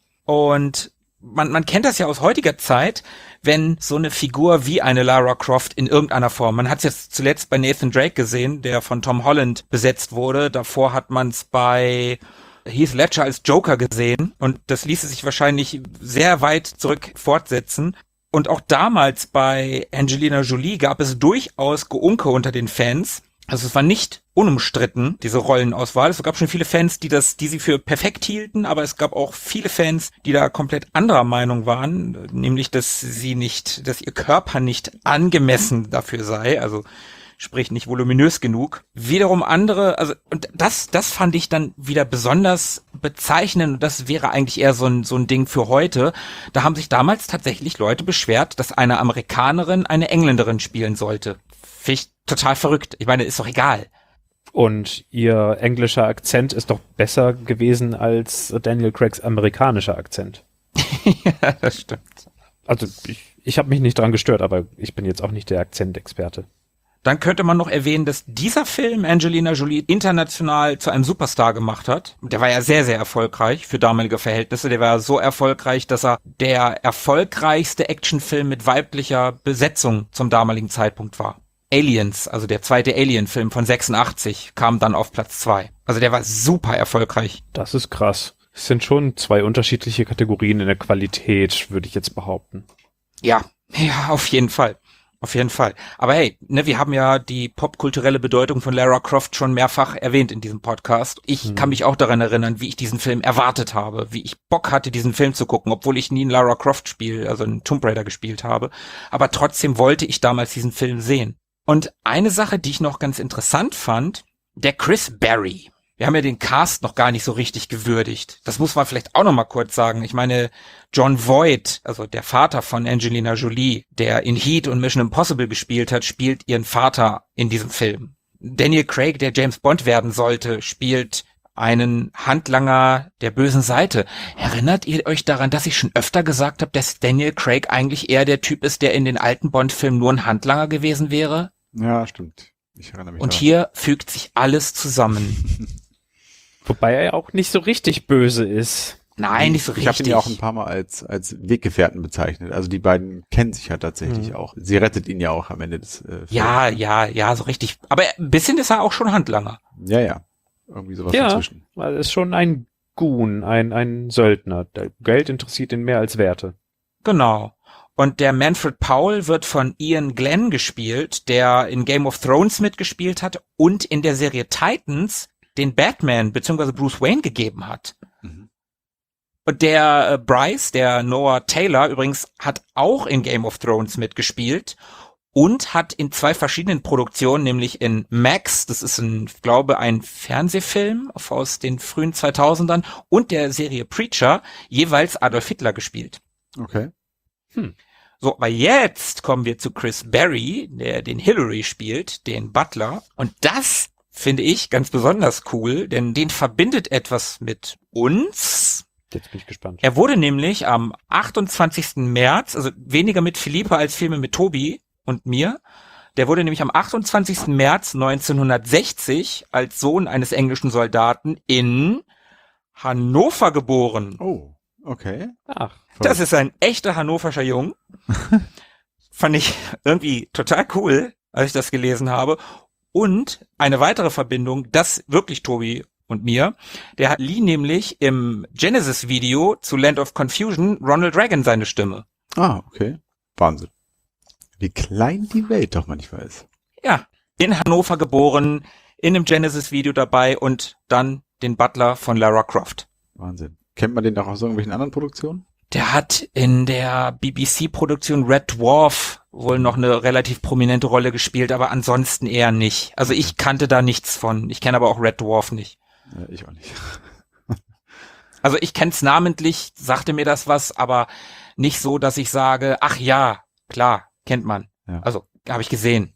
S1: Und man, man kennt das ja aus heutiger Zeit, wenn so eine Figur wie eine Lara Croft in irgendeiner Form, man hat es jetzt zuletzt bei Nathan Drake gesehen, der von Tom Holland besetzt wurde, davor hat man es bei Heath Ledger als Joker gesehen und das ließe sich wahrscheinlich sehr weit zurück fortsetzen. Und auch damals bei Angelina Jolie gab es durchaus Geunke unter den Fans. Also es war nicht unumstritten, diese Rollenauswahl. Es gab schon viele Fans, die das, die sie für perfekt hielten, aber es gab auch viele Fans, die da komplett anderer Meinung waren, nämlich, dass sie nicht, dass ihr Körper nicht angemessen dafür sei, also sprich nicht voluminös genug. Wiederum andere, also und das, das fand ich dann wieder besonders bezeichnend und das wäre eigentlich eher so ein so ein Ding für heute. Da haben sich damals tatsächlich Leute beschwert, dass eine Amerikanerin eine Engländerin spielen sollte. Finde ich total verrückt. Ich meine, ist doch egal.
S4: Und ihr englischer Akzent ist doch besser gewesen als Daniel Craigs amerikanischer Akzent.
S1: Ja, das stimmt.
S4: Also ich, ich habe mich nicht dran gestört, aber ich bin jetzt auch nicht der Akzentexperte.
S1: Dann könnte man noch erwähnen, dass dieser Film Angelina Jolie international zu einem Superstar gemacht hat. Der war ja sehr, sehr erfolgreich für damalige Verhältnisse. Der war so erfolgreich, dass er der erfolgreichste Actionfilm mit weiblicher Besetzung zum damaligen Zeitpunkt war. Aliens, also der zweite Alien-Film von sechsundachtzig, kam dann auf Platz zwei. Also der war super erfolgreich.
S4: Das ist krass. Es sind schon zwei unterschiedliche Kategorien in der Qualität, würde ich jetzt behaupten.
S1: Ja, ja, auf jeden Fall. Auf jeden Fall. Aber hey, ne, wir haben ja die popkulturelle Bedeutung von Lara Croft schon mehrfach erwähnt in diesem Podcast. Ich hm. kann mich auch daran erinnern, wie ich diesen Film erwartet habe, wie ich Bock hatte, diesen Film zu gucken, obwohl ich nie ein Lara Croft Spiel, also einen Tomb Raider gespielt habe. Aber trotzdem wollte ich damals diesen Film sehen. Und eine Sache, die ich noch ganz interessant fand, der Chris Barry. Wir haben ja den Cast noch gar nicht so richtig gewürdigt. Das muss man vielleicht auch noch mal kurz sagen. Ich meine, John Voight, also der Vater von Angelina Jolie, der in Heat und Mission Impossible gespielt hat, spielt ihren Vater in diesem Film. Daniel Craig, der James Bond werden sollte, spielt einen Handlanger der bösen Seite. Erinnert ihr euch daran, dass ich schon öfter gesagt habe, dass Daniel Craig eigentlich eher der Typ ist, der in den alten Bond-Filmen nur ein Handlanger gewesen wäre?
S2: Ja, stimmt. Ich erinnere mich.
S1: Und
S2: daran.
S1: hier fügt sich alles zusammen.
S4: Wobei er ja auch nicht so richtig böse ist.
S1: Nein, nicht so
S2: ich
S1: richtig.
S2: Ich habe ihn ja auch ein paar Mal als als Weggefährten bezeichnet. Also die beiden kennen sich ja tatsächlich
S4: Mhm.
S2: auch. Sie rettet ihn ja auch am Ende des äh, Films.
S1: Ja, ja, ja, so richtig. Aber ein bisschen ist er auch schon Handlanger.
S2: Ja, ja. Irgendwie sowas
S4: Ja,
S2: dazwischen.
S4: er ist schon ein Goon, ein, ein Söldner. Der Geld interessiert ihn mehr als Werte.
S1: Genau. Und der Manfred Powell wird von Ian Glenn gespielt, der in Game of Thrones mitgespielt hat und in der Serie Titans den Batman bzw. Bruce Wayne gegeben hat.
S2: Mhm.
S1: Und der äh, Bryce, der Noah Taylor übrigens, hat auch in Game of Thrones mitgespielt und hat in zwei verschiedenen Produktionen, nämlich in Max, das ist ein, ich glaube, ein Fernsehfilm aus den frühen zweitausendern, und der Serie Preacher jeweils Adolf Hitler gespielt.
S2: Okay.
S1: Hm. So, aber jetzt kommen wir zu Chris Berry, der den Hillary spielt, den Butler. Und das finde ich ganz besonders cool, denn den verbindet etwas mit uns.
S4: Jetzt bin ich gespannt.
S1: Er wurde nämlich am achtundzwanzigsten März, also weniger mit Philippe als vielmehr mit Tobi und mir, der wurde nämlich am achtundzwanzigsten März neunzehnhundertsechzig als Sohn eines englischen Soldaten in Hannover geboren.
S2: Oh, okay.
S4: Ach.
S1: Das ist ein echter hannoverscher Jung. Fand ich irgendwie total cool, als ich das gelesen habe. Und eine weitere Verbindung, das wirklich Tobi und mir, der hat lieh nämlich im Genesis-Video zu Land of Confusion Ronald Reagan seine Stimme.
S2: Ah, okay. Wahnsinn. Wie klein die Welt doch manchmal ist.
S1: Ja, in Hannover geboren, in einem Genesis-Video dabei und dann den Butler von Lara Croft.
S2: Wahnsinn. Kennt man den auch aus irgendwelchen anderen Produktionen?
S1: Der hat in der B B C-Produktion Red Dwarf wohl noch eine relativ prominente Rolle gespielt, aber ansonsten eher nicht. Also ich kannte da nichts von. Ich kenne aber auch Red Dwarf nicht.
S2: Ja, ich auch nicht.
S1: Also ich kenn's namentlich, sagte mir das was, aber nicht so, dass ich sage, ach ja, klar, kennt man.
S2: Ja.
S1: Also habe ich gesehen.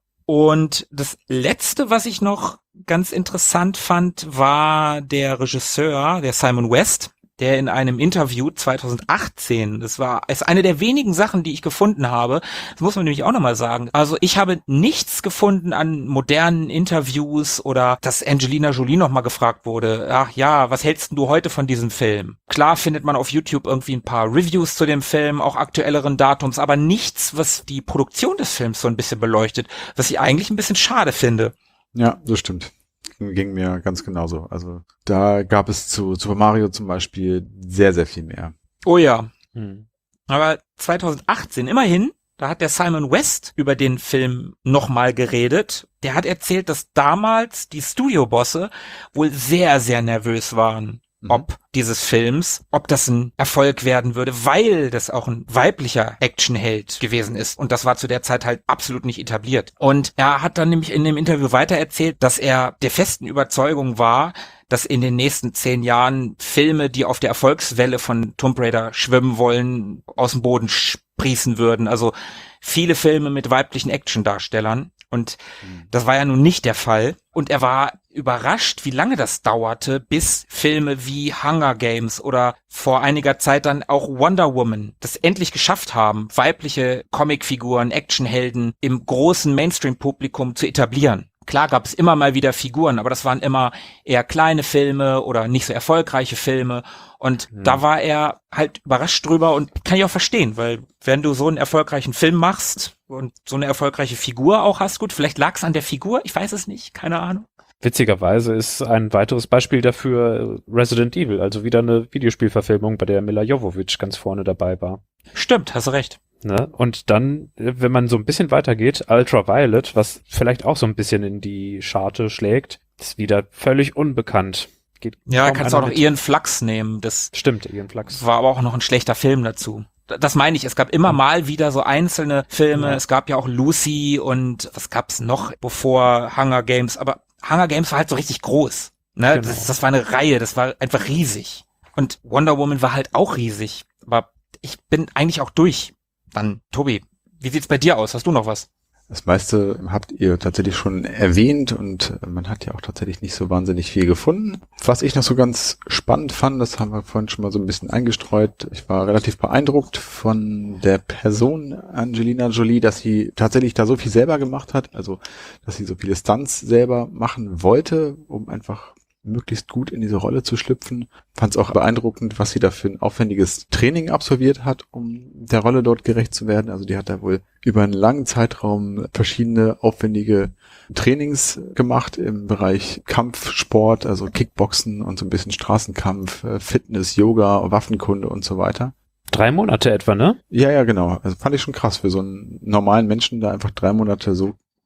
S1: Und das Letzte, was ich noch ganz interessant fand, war der Regisseur, der Simon West, der in einem Interview zweitausendachtzehn, das war, ist eine der wenigen Sachen, die ich gefunden habe, das muss man nämlich auch nochmal sagen, also ich habe nichts gefunden an modernen Interviews oder dass Angelina Jolie nochmal gefragt wurde, ach ja, was hältst denn du heute von diesem Film? Klar findet man auf YouTube irgendwie ein paar Reviews zu dem Film, auch aktuelleren Datums, aber nichts, was die Produktion des Films so ein bisschen beleuchtet, was ich eigentlich ein bisschen schade finde.
S2: Ja, das stimmt. Ging mir ganz genauso. Also da gab es zu Super Mario zum Beispiel sehr, sehr viel mehr.
S1: Oh ja.
S4: Hm.
S1: Aber zweitausendachtzehn, immerhin, da hat der Simon West über den Film nochmal geredet. Der hat erzählt, dass damals die Studiobosse wohl sehr, sehr nervös waren,
S2: Mhm.
S1: ob dieses Films, ob das ein Erfolg werden würde, weil das auch ein weiblicher Actionheld gewesen ist. Und das war zu der Zeit halt absolut nicht etabliert. Und er hat dann nämlich in dem Interview weiter erzählt, dass er der festen Überzeugung war, dass in den nächsten zehn Jahren Filme, die auf der Erfolgswelle von Tomb Raider schwimmen wollen, aus dem Boden sprießen würden. Also viele Filme mit weiblichen Actiondarstellern. Und das war ja nun nicht der Fall. Und er war überrascht, wie lange das dauerte, bis Filme wie Hunger Games oder vor einiger Zeit dann auch Wonder Woman das endlich geschafft haben, weibliche Comicfiguren, Actionhelden im großen Mainstream-Publikum zu etablieren. Klar gab es immer mal wieder Figuren, aber das waren immer eher kleine Filme oder nicht so erfolgreiche Filme. Und
S4: Hm.
S1: da war er halt überrascht drüber und kann ich auch verstehen, weil wenn du so einen erfolgreichen Film machst und so eine erfolgreiche Figur auch hast, gut, vielleicht lag es an der Figur, ich weiß es nicht, keine Ahnung.
S4: Witzigerweise ist ein weiteres Beispiel dafür Resident Evil, also wieder eine Videospielverfilmung, bei der Mila Jovovich ganz vorne dabei war.
S1: Stimmt, hast du recht.
S4: Ne? Und dann, wenn man so ein bisschen weitergeht, Ultraviolet, was vielleicht auch so ein bisschen in die Scharte schlägt, ist wieder völlig unbekannt. Geht
S1: Ja,
S4: kaum
S1: kannst du auch
S4: einer
S1: noch
S4: mit.
S1: Ian Flux nehmen, das
S4: Stimmt, Ian Flux.
S1: war aber auch noch ein schlechter Film dazu. Das meine ich, es gab immer mal wieder so einzelne Filme,
S4: Ja.
S1: es gab ja auch Lucy und was gab's noch bevor Hunger Games, aber Hunger Games war halt so richtig groß. Ne?
S4: Genau.
S1: Das, das war eine Reihe, das war einfach riesig. Und Wonder Woman war halt auch riesig, aber ich bin eigentlich auch durch. Dann, Tobi, wie sieht's bei dir aus? Hast du noch was?
S2: Das meiste habt ihr tatsächlich schon erwähnt und man hat ja auch tatsächlich nicht so wahnsinnig viel gefunden. Was ich noch so ganz spannend fand, das haben wir vorhin schon mal so ein bisschen eingestreut. Ich war relativ beeindruckt von der Person Angelina Jolie, dass sie tatsächlich da so viel selber gemacht hat, also dass sie so viele Stunts selber machen wollte, um einfach möglichst gut in diese Rolle zu schlüpfen. Fand es auch beeindruckend, was sie da für ein aufwendiges Training absolviert hat, um der Rolle dort gerecht zu werden. Also die hat da wohl über einen langen Zeitraum verschiedene aufwendige Trainings gemacht im Bereich Kampfsport, also Kickboxen und so ein bisschen Straßenkampf, Fitness, Yoga, Waffenkunde und so weiter.
S4: Drei Monate etwa, ne?
S2: Ja, ja, genau. Also fand ich schon krass für so einen normalen Menschen, da einfach drei Monate so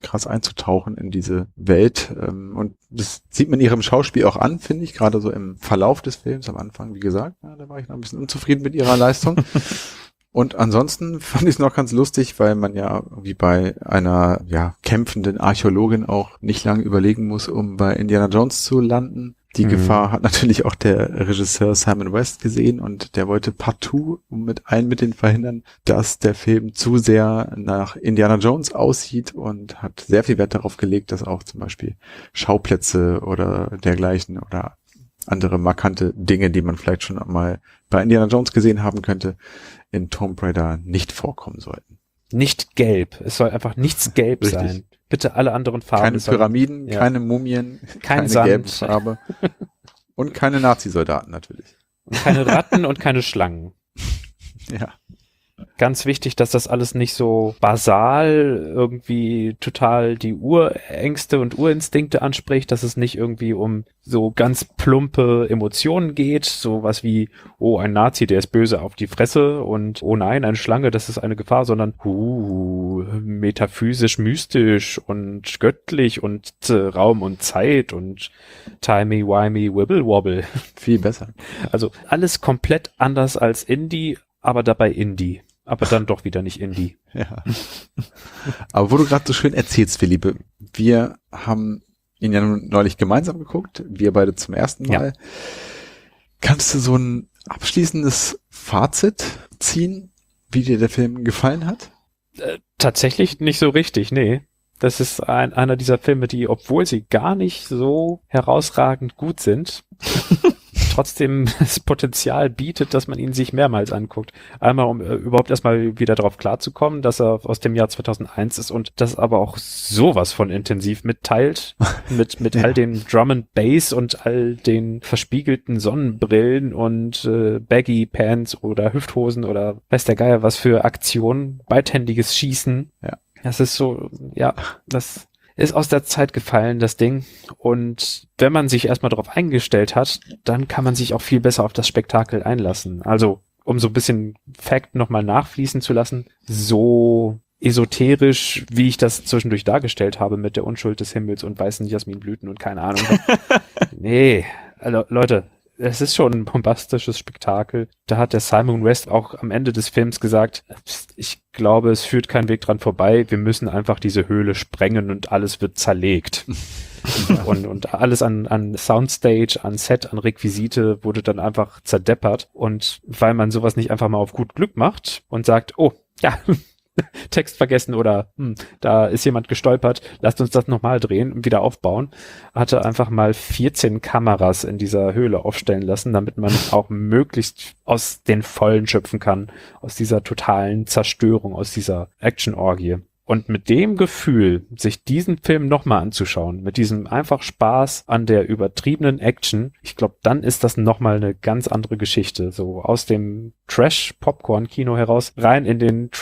S2: krass einzutauchen in diese Welt. Ähm, und das sieht man ihrem Schauspiel auch an, finde ich, gerade so im Verlauf des Films am Anfang, wie gesagt. Ja, da war ich noch ein bisschen unzufrieden mit ihrer Leistung. Und ansonsten fand ich es noch ganz lustig, weil man ja wie bei einer ja kämpfenden Archäologin auch nicht lange überlegen muss, um bei Indiana Jones zu landen. Die mhm. Gefahr hat natürlich auch der Regisseur Simon West gesehen und der wollte partout mit allen Mitteln verhindern, dass der Film zu sehr nach Indiana Jones aussieht und hat sehr viel Wert darauf gelegt, dass auch zum Beispiel Schauplätze oder dergleichen oder andere markante Dinge, die man vielleicht schon mal bei Indiana Jones gesehen haben könnte, in Tomb Raider nicht vorkommen sollten.
S4: Nicht gelb. Es soll einfach nichts gelb
S2: Richtig.
S4: sein. Bitte alle anderen Farben.
S2: Keine Pyramiden,
S4: ja.
S2: keine Mumien,
S4: Kein
S2: keine
S4: Sand.
S2: gelben Farbe. Und keine Nazi-Soldaten natürlich.
S4: Und keine Ratten und keine Schlangen.
S2: Ja.
S4: Ganz wichtig, dass das alles nicht so basal irgendwie total die Urängste und Urinstinkte anspricht, dass es nicht irgendwie um so ganz plumpe Emotionen geht, sowas wie, oh, ein Nazi, der ist böse auf die Fresse und oh nein, eine Schlange, das ist eine Gefahr, sondern uh, metaphysisch, mystisch und göttlich und äh, Raum und Zeit und timey-wimey, wibble-wobble.
S2: Viel besser.
S4: Also alles komplett anders als Indie, aber dabei Indie. Aber dann doch wieder nicht Indie.
S2: Ja. Aber wo du gerade so schön erzählst, Philippe, wir haben ihn ja neulich gemeinsam geguckt, wir beide zum ersten Mal. Ja. Kannst du so ein abschließendes Fazit ziehen, wie dir der Film gefallen hat?
S4: Äh, tatsächlich nicht so richtig, nee. Das ist ein, einer dieser Filme, die, obwohl sie gar nicht so herausragend gut sind, trotzdem das Potenzial bietet, dass man ihn sich mehrmals anguckt. Einmal, um äh, überhaupt erstmal wieder darauf klarzukommen, dass er aus dem Jahr zweitausendeins ist und das aber auch sowas von intensiv mitteilt, mit mit ja. all den Drum and Bass und all den verspiegelten Sonnenbrillen und äh, Baggy Pants oder Hüfthosen oder weiß der Geier was für Aktionen, beidhändiges Schießen.
S2: Ja.
S4: Das ist so, ja, das ist aus der Zeit gefallen, das Ding. Und wenn man sich erstmal darauf eingestellt hat, dann kann man sich auch viel besser auf das Spektakel einlassen. Also, um so ein bisschen Fact nochmal nachfließen zu lassen, so esoterisch, wie ich das zwischendurch dargestellt habe mit der Unschuld des Himmels und weißen Jasminblüten und keine Ahnung. Nee, also Leute, es ist schon ein bombastisches Spektakel. Da hat der Simon West auch am Ende des Films gesagt, ich glaube, es führt kein Weg dran vorbei. Wir müssen einfach diese Höhle sprengen und alles wird zerlegt. und, und alles an, an Soundstage, an Set, an Requisite wurde dann einfach zerdeppert. Und weil man sowas nicht einfach mal auf gut Glück macht und sagt, oh, ja, Text vergessen oder hm, da ist jemand gestolpert, lasst uns das nochmal drehen und wieder aufbauen, hatte einfach mal vierzehn Kameras in dieser Höhle aufstellen lassen, damit man auch möglichst aus den Vollen schöpfen kann, aus dieser totalen Zerstörung, aus dieser Action-Orgie. Und mit dem Gefühl, sich diesen Film nochmal anzuschauen, mit diesem einfach Spaß an der übertriebenen Action, ich glaube, dann ist das nochmal eine ganz andere Geschichte. So aus dem Trash-Popcorn-Kino heraus rein in den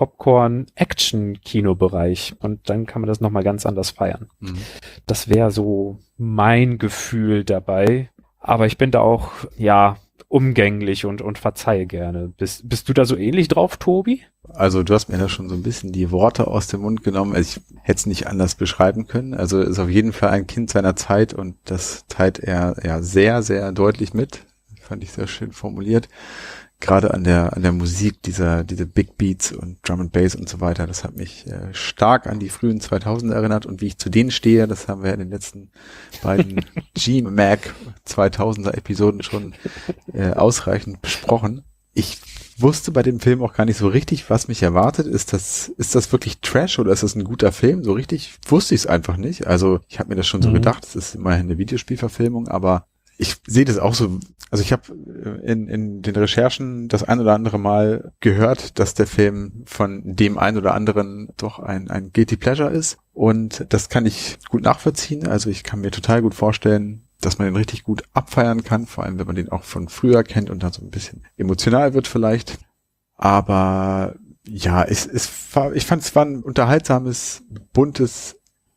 S4: Trash-Popcorn-Action-Kino-Bereich. Und dann kann man das nochmal ganz anders feiern. Mhm. Das wäre so mein Gefühl dabei. Aber ich bin da auch, ja, umgänglich und, und verzeihe gerne. Bist, bist du da so ähnlich drauf, Tobi?
S2: Also du hast mir da schon so ein bisschen die Worte aus dem Mund genommen. Also ich hätte es nicht anders beschreiben können. Also ist auf jeden Fall ein Kind seiner Zeit und das teilt er ja sehr, sehr deutlich mit. Fand ich sehr schön formuliert. Gerade an der an der Musik, dieser diese Big Beats und Drum and Bass und so weiter, das hat mich äh, stark an die frühen zweitausender erinnert und wie ich zu denen stehe, das haben wir in den letzten beiden G-Mac zweitausender Episoden schon äh, ausreichend besprochen. Ich wusste bei dem Film auch gar nicht so richtig, was mich erwartet. Ist das ist das wirklich Trash oder ist das ein guter Film? So richtig wusste ich es einfach nicht. Also ich habe mir das schon mhm. so gedacht, es ist immerhin eine Videospielverfilmung, aber ich sehe das auch so, also ich habe in, in den Recherchen das ein oder andere Mal gehört, dass der Film von dem ein oder anderen doch ein, ein Guilty Pleasure ist und das kann ich gut nachvollziehen, also ich kann mir total gut vorstellen, dass man den richtig gut abfeiern kann, vor allem wenn man den auch von früher kennt und dann so ein bisschen emotional wird vielleicht, aber ja, es, es war, ich fand es war ein unterhaltsames, buntes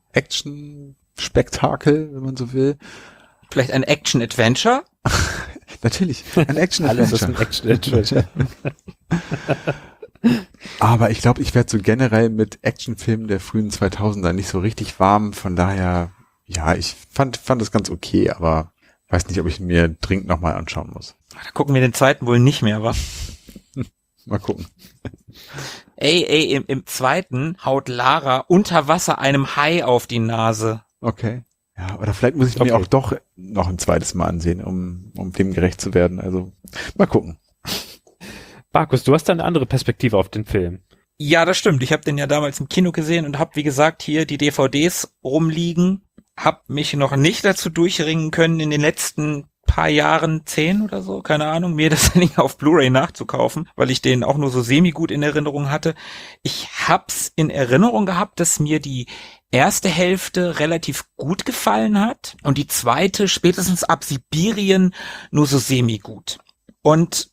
S2: Action-Spektakel, wenn man so will.
S1: Vielleicht ein Action-Adventure?
S2: Natürlich, ein Action-Adventure.
S4: Alles ist ein Action-Adventure.
S2: Aber ich glaube, ich werde so generell mit Actionfilmen der frühen zweitausender nicht so richtig warm. Von daher, ja, ich fand fand es ganz okay, aber weiß nicht, ob ich ihn mir dringend nochmal anschauen muss.
S1: Da gucken wir den zweiten wohl nicht mehr, wa?
S2: Mal gucken.
S1: Ey, ey, im, im zweiten haut Lara unter Wasser einem Hai auf die Nase.
S2: Okay. Ja, oder vielleicht muss ich
S4: Okay.
S2: mir auch doch noch ein zweites Mal ansehen, um um dem gerecht zu werden. Also mal gucken.
S4: Markus, du hast da eine andere Perspektive auf den Film.
S1: Ja, das stimmt. Ich habe den ja damals im Kino gesehen und habe, wie gesagt, hier die D V Ds rumliegen. Hab mich noch nicht dazu durchringen können, in den letzten paar Jahren, zehn oder so, keine Ahnung, mir das Ding auf Blu-ray nachzukaufen, weil ich den auch nur so semi-gut in Erinnerung hatte. Ich hab's in Erinnerung gehabt, dass mir die erste Hälfte relativ gut gefallen hat und die zweite, spätestens ab Sibirien, nur so semi-gut. Und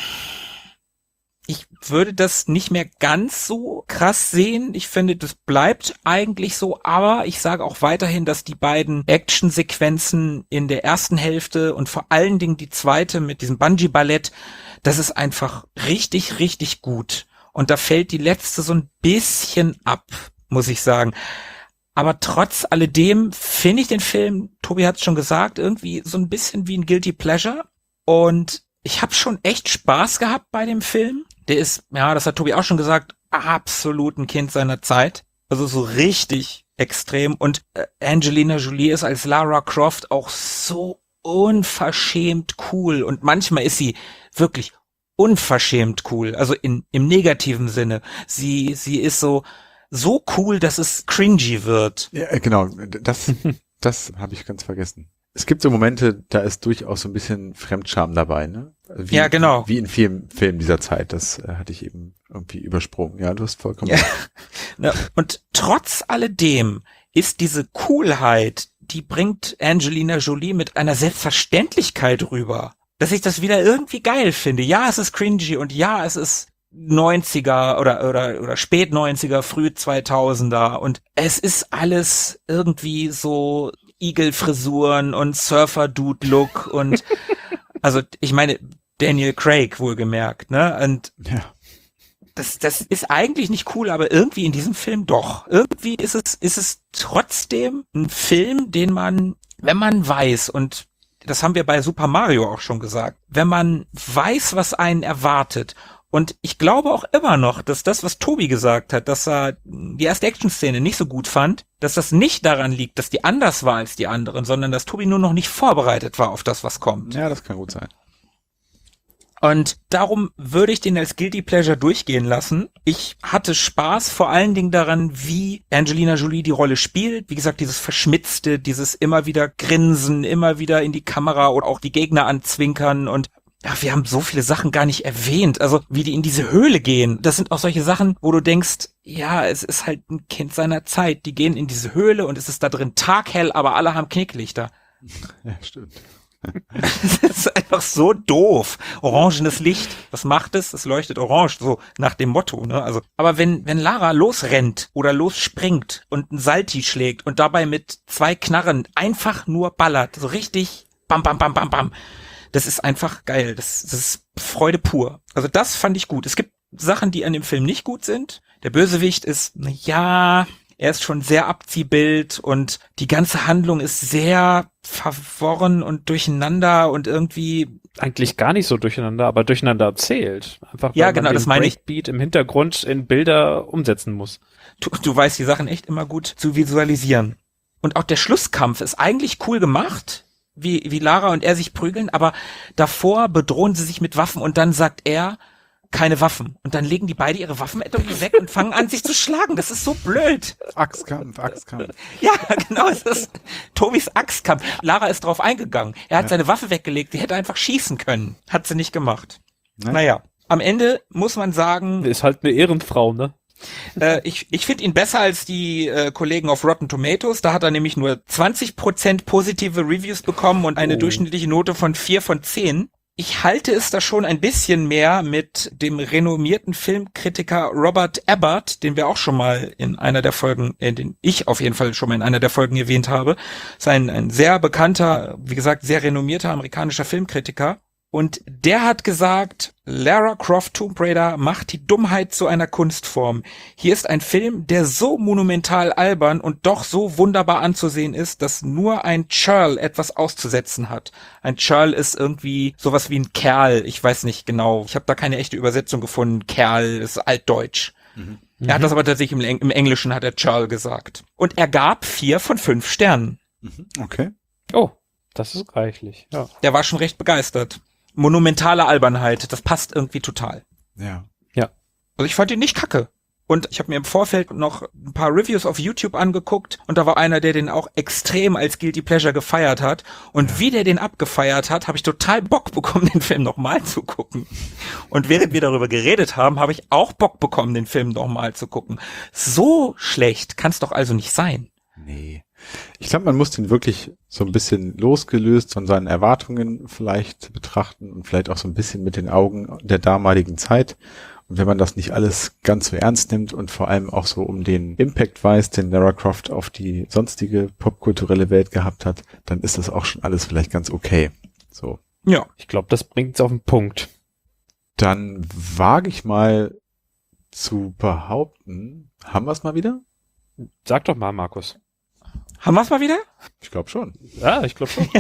S1: ich würde das nicht mehr ganz so krass sehen. Ich finde, das bleibt eigentlich so, aber ich sage auch weiterhin, dass die beiden Actionsequenzen in der ersten Hälfte und vor allen Dingen die zweite mit diesem Bungee-Ballett, das ist einfach richtig, richtig gut. Und da fällt die letzte so ein bisschen ab, muss ich sagen. Aber trotz alledem finde ich den Film, Tobi hat es schon gesagt, irgendwie so ein bisschen wie ein Guilty Pleasure. Und ich habe schon echt Spaß gehabt bei dem Film. Der ist, ja, das hat Tobi auch schon gesagt, absolut ein Kind seiner Zeit. Also so richtig extrem. Und äh, Angelina Jolie ist als Lara Croft auch so unverschämt cool. Und manchmal ist sie wirklich unverschämt cool. Also in im negativen Sinne. Sie sie ist so so cool, dass es cringy wird.
S2: Ja, äh, genau. Das das habe ich ganz vergessen. Es gibt so Momente, da ist durchaus so ein bisschen Fremdscham dabei, ne? Wie,
S1: Ja, genau.
S2: Wie in vielen Filmen dieser Zeit. Das äh, hatte ich eben irgendwie übersprungen. Ja, du hast vollkommen
S1: Ja.
S2: recht.
S1: Ne? Und trotz alledem ist diese Coolheit, die bringt Angelina Jolie mit einer Selbstverständlichkeit rüber, dass ich das wieder irgendwie geil finde. Ja, es ist cringy und ja, es ist neunziger oder oder oder spät neunziger, früh zweitausender und es ist alles irgendwie so Igelfrisuren und Surfer-Dude-Look und also ich meine Daniel Craig wohlgemerkt, ne? Und
S2: Ja.
S1: das das ist eigentlich nicht cool, aber irgendwie in diesem Film doch. Irgendwie ist es ist es trotzdem ein Film, den man, wenn man weiß, und das haben wir bei Super Mario auch schon gesagt, wenn man weiß, was einen erwartet. Und ich glaube auch immer noch, dass das, was Tobi gesagt hat, dass er die erste Action-Szene nicht so gut fand, dass das nicht daran liegt, dass die anders war als die anderen, sondern dass Tobi nur noch nicht vorbereitet war auf das, was kommt.
S2: Ja, das kann gut sein.
S1: Und darum würde ich den als Guilty Pleasure durchgehen lassen. Ich hatte Spaß vor allen Dingen daran, wie Angelina Jolie die Rolle spielt. Wie gesagt, dieses Verschmitzte, dieses immer wieder Grinsen, immer wieder in die Kamera oder auch die Gegner anzwinkern und ja, wir haben so viele Sachen gar nicht erwähnt. Also, wie die in diese Höhle gehen. Das sind auch solche Sachen, wo du denkst, ja, es ist halt ein Kind seiner Zeit. Die gehen in diese Höhle und es ist da drin taghell, aber alle haben Knicklichter.
S2: Ja, stimmt.
S1: Das ist einfach so doof. Orangenes Licht. Was macht es? Es leuchtet orange, so nach dem Motto, ne? Also, aber wenn, wenn Lara losrennt oder losspringt und ein Salti schlägt und dabei mit zwei Knarren einfach nur ballert, so richtig bam, bam, bam, bam, bam. Das ist einfach geil. Das, das ist Freude pur. Also das fand ich gut. Es gibt Sachen, die an dem Film nicht gut sind. Der Bösewicht ist, na ja, er ist schon sehr Abziehbild und die ganze Handlung ist sehr verworren und durcheinander und irgendwie
S4: Eigentlich gar nicht so durcheinander, aber durcheinander erzählt. Einfach weil
S1: Ja,
S4: man
S1: genau,
S4: den
S1: das meine ich.
S4: Breakbeat im Hintergrund in Bilder umsetzen muss.
S1: du, du weißt die Sachen echt immer gut zu visualisieren. Und auch der Schlusskampf ist eigentlich cool gemacht, wie, wie Lara und er sich prügeln, aber davor bedrohen sie sich mit Waffen und dann sagt er, keine Waffen. Und dann legen die beide ihre Waffen irgendwie weg und fangen an, sich zu schlagen. Das ist so blöd.
S2: Axtkampf, Axtkampf.
S1: Ja, genau, es ist Tobis Axtkampf. Lara ist drauf eingegangen. Er hat
S2: Ja.
S1: seine Waffe weggelegt, die hätte einfach schießen können. Hat sie nicht gemacht.
S2: Ne?
S1: Naja, am Ende muss man sagen,
S4: Ist halt eine Ehrenfrau, ne?
S1: Äh, ich ich finde ihn besser als die äh, Kollegen auf Rotten Tomatoes. Da hat er nämlich nur zwanzig Prozent positive Reviews bekommen und eine
S4: Oh.
S1: durchschnittliche Note von vier von zehn. Ich halte es da schon ein bisschen mehr mit dem renommierten Filmkritiker Robert Ebert, den wir auch schon mal in einer der Folgen, äh, den ich auf jeden Fall schon mal in einer der Folgen erwähnt habe. Ist ein, ein sehr bekannter, wie gesagt, sehr renommierter amerikanischer Filmkritiker. Und der hat gesagt, Lara Croft Tomb Raider macht die Dummheit zu einer Kunstform. Hier ist ein Film, der so monumental albern und doch so wunderbar anzusehen ist, dass nur ein Churl etwas auszusetzen hat. Ein Churl ist irgendwie sowas wie ein Kerl. Ich weiß nicht genau. Ich habe da keine echte Übersetzung gefunden. Kerl ist altdeutsch. Mhm. Er hat das aber tatsächlich im, Eng- im Englischen hat er Churl gesagt. Und er gab vier von fünf Sternen.
S2: Okay.
S4: Oh, das ist reichlich. Ja.
S1: Der war schon recht begeistert. Monumentale Albernheit, das passt irgendwie total.
S2: Ja.
S4: Ja.
S1: Also ich fand ihn nicht kacke. Und ich habe mir im Vorfeld noch ein paar Reviews auf YouTube angeguckt und da war einer, der den auch extrem als Guilty Pleasure gefeiert hat. Und ja. wie der den abgefeiert hat, habe ich total Bock bekommen, den Film nochmal zu gucken. Und während wir darüber geredet haben, habe ich auch Bock bekommen, den Film nochmal zu gucken. So schlecht kann es doch also nicht sein.
S2: Nee. Ich glaube, man muss den wirklich so ein bisschen losgelöst von seinen Erwartungen vielleicht betrachten und vielleicht auch so ein bisschen mit den Augen der damaligen Zeit. Und wenn man das nicht alles ganz so ernst nimmt und vor allem auch so um den Impact weiß, den Lara Croft auf die sonstige popkulturelle Welt gehabt hat, dann ist das auch schon alles vielleicht ganz okay. So.
S1: Ja.
S4: Ich glaube, das bringt's auf den Punkt.
S2: Dann wage ich mal zu behaupten, haben wir es mal wieder?
S4: Sag doch mal, Markus.
S1: Haben wir's mal wieder?
S2: Ich glaube schon.
S4: Ja, ich glaube schon.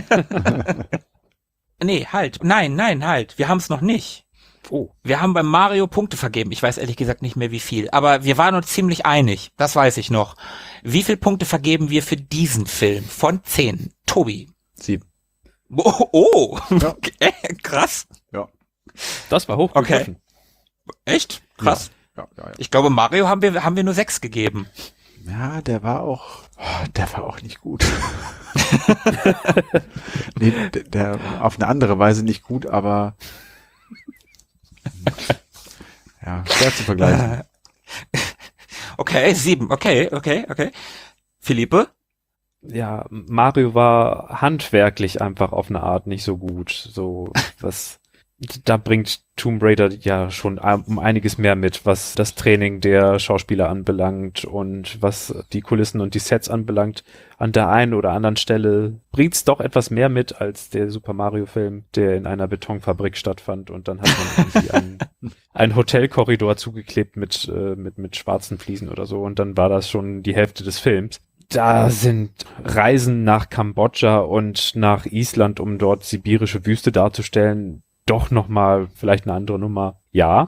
S1: Nee, halt. Nein, nein, halt. Wir haben es noch nicht.
S4: Oh.
S1: Wir haben beim Mario Punkte vergeben. Ich weiß ehrlich gesagt nicht mehr wie viel. Aber wir waren uns ziemlich einig. Das weiß ich noch. Wie viele Punkte vergeben wir für diesen Film? Von zehn. Tobi.
S2: Sieben.
S1: Oh, oh.
S2: Ja.
S1: Okay, krass.
S2: Ja.
S4: Das war hochgegriffen.
S1: Okay. Echt? Krass.
S2: Ja, ja, ja.
S1: Ich glaube, Mario haben wir, haben wir nur sechs gegeben.
S2: Ja, der war auch, oh, der war auch nicht gut. nee, der, der auf eine andere Weise nicht gut, aber ja, schwer zu vergleichen.
S1: Okay, sieben. Okay, okay, okay. Philippe?
S4: Ja, Mario war handwerklich einfach auf eine Art nicht so gut. So, was, da bringt Tomb Raider ja schon um einiges mehr mit, was das Training der Schauspieler anbelangt und was die Kulissen und die Sets anbelangt. An der einen oder anderen Stelle bringt's doch etwas mehr mit als der Super Mario Film, der in einer Betonfabrik stattfand und dann hat man irgendwie einen, einen Hotelkorridor zugeklebt mit, äh, mit, mit schwarzen Fliesen oder so und dann war das schon die Hälfte des Films. Da sind Reisen nach Kambodscha und nach Island, um dort sibirische Wüste darzustellen, doch nochmal vielleicht eine andere Nummer. Ja,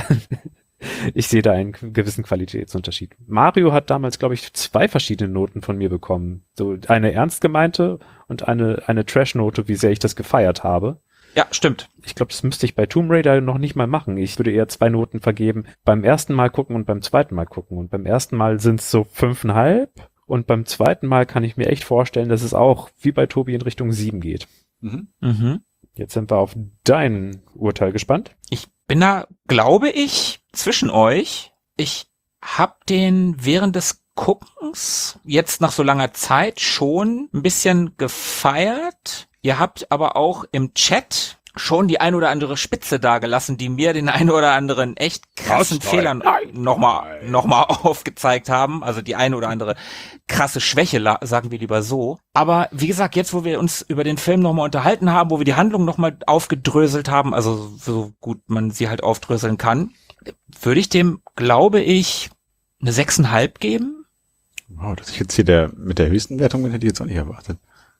S4: ich sehe da einen gewissen Qualitätsunterschied. Mario hat damals, glaube ich, zwei verschiedene Noten von mir bekommen. So eine ernst gemeinte und eine, eine Trash-Note, wie sehr ich das gefeiert habe.
S1: Ja, stimmt.
S4: Ich glaube, das müsste ich bei Tomb Raider noch nicht mal machen. Ich würde eher zwei Noten vergeben. Beim ersten Mal gucken und beim zweiten Mal gucken. Und beim ersten Mal sind es so fünfeinhalb. Und beim zweiten Mal kann ich mir echt vorstellen, dass es auch wie bei Tobi in Richtung sieben geht.
S2: Mhm.
S1: Mhm.
S4: Jetzt sind wir auf dein Urteil gespannt.
S1: Ich bin da, glaube ich, zwischen euch. Ich hab den während des Guckens jetzt nach so langer Zeit schon ein bisschen gefeiert. Ihr habt aber auch im Chat schon die ein oder andere Spitze dagelassen, die mir den ein oder anderen echt krassen
S2: Was?
S1: Fehler
S2: Nein.
S1: nochmal noch mal aufgezeigt haben. Also die eine oder andere krasse Schwäche, la- sagen wir lieber so. Aber wie gesagt, jetzt, wo wir uns über den Film nochmal unterhalten haben, wo wir die Handlung nochmal aufgedröselt haben, also so gut man sie halt aufdröseln kann, würde ich dem, glaube ich, eine sechseinhalb geben.
S2: Wow, dass ich jetzt hier der mit der höchsten Wertung bin, hätte ich jetzt auch nicht erwartet.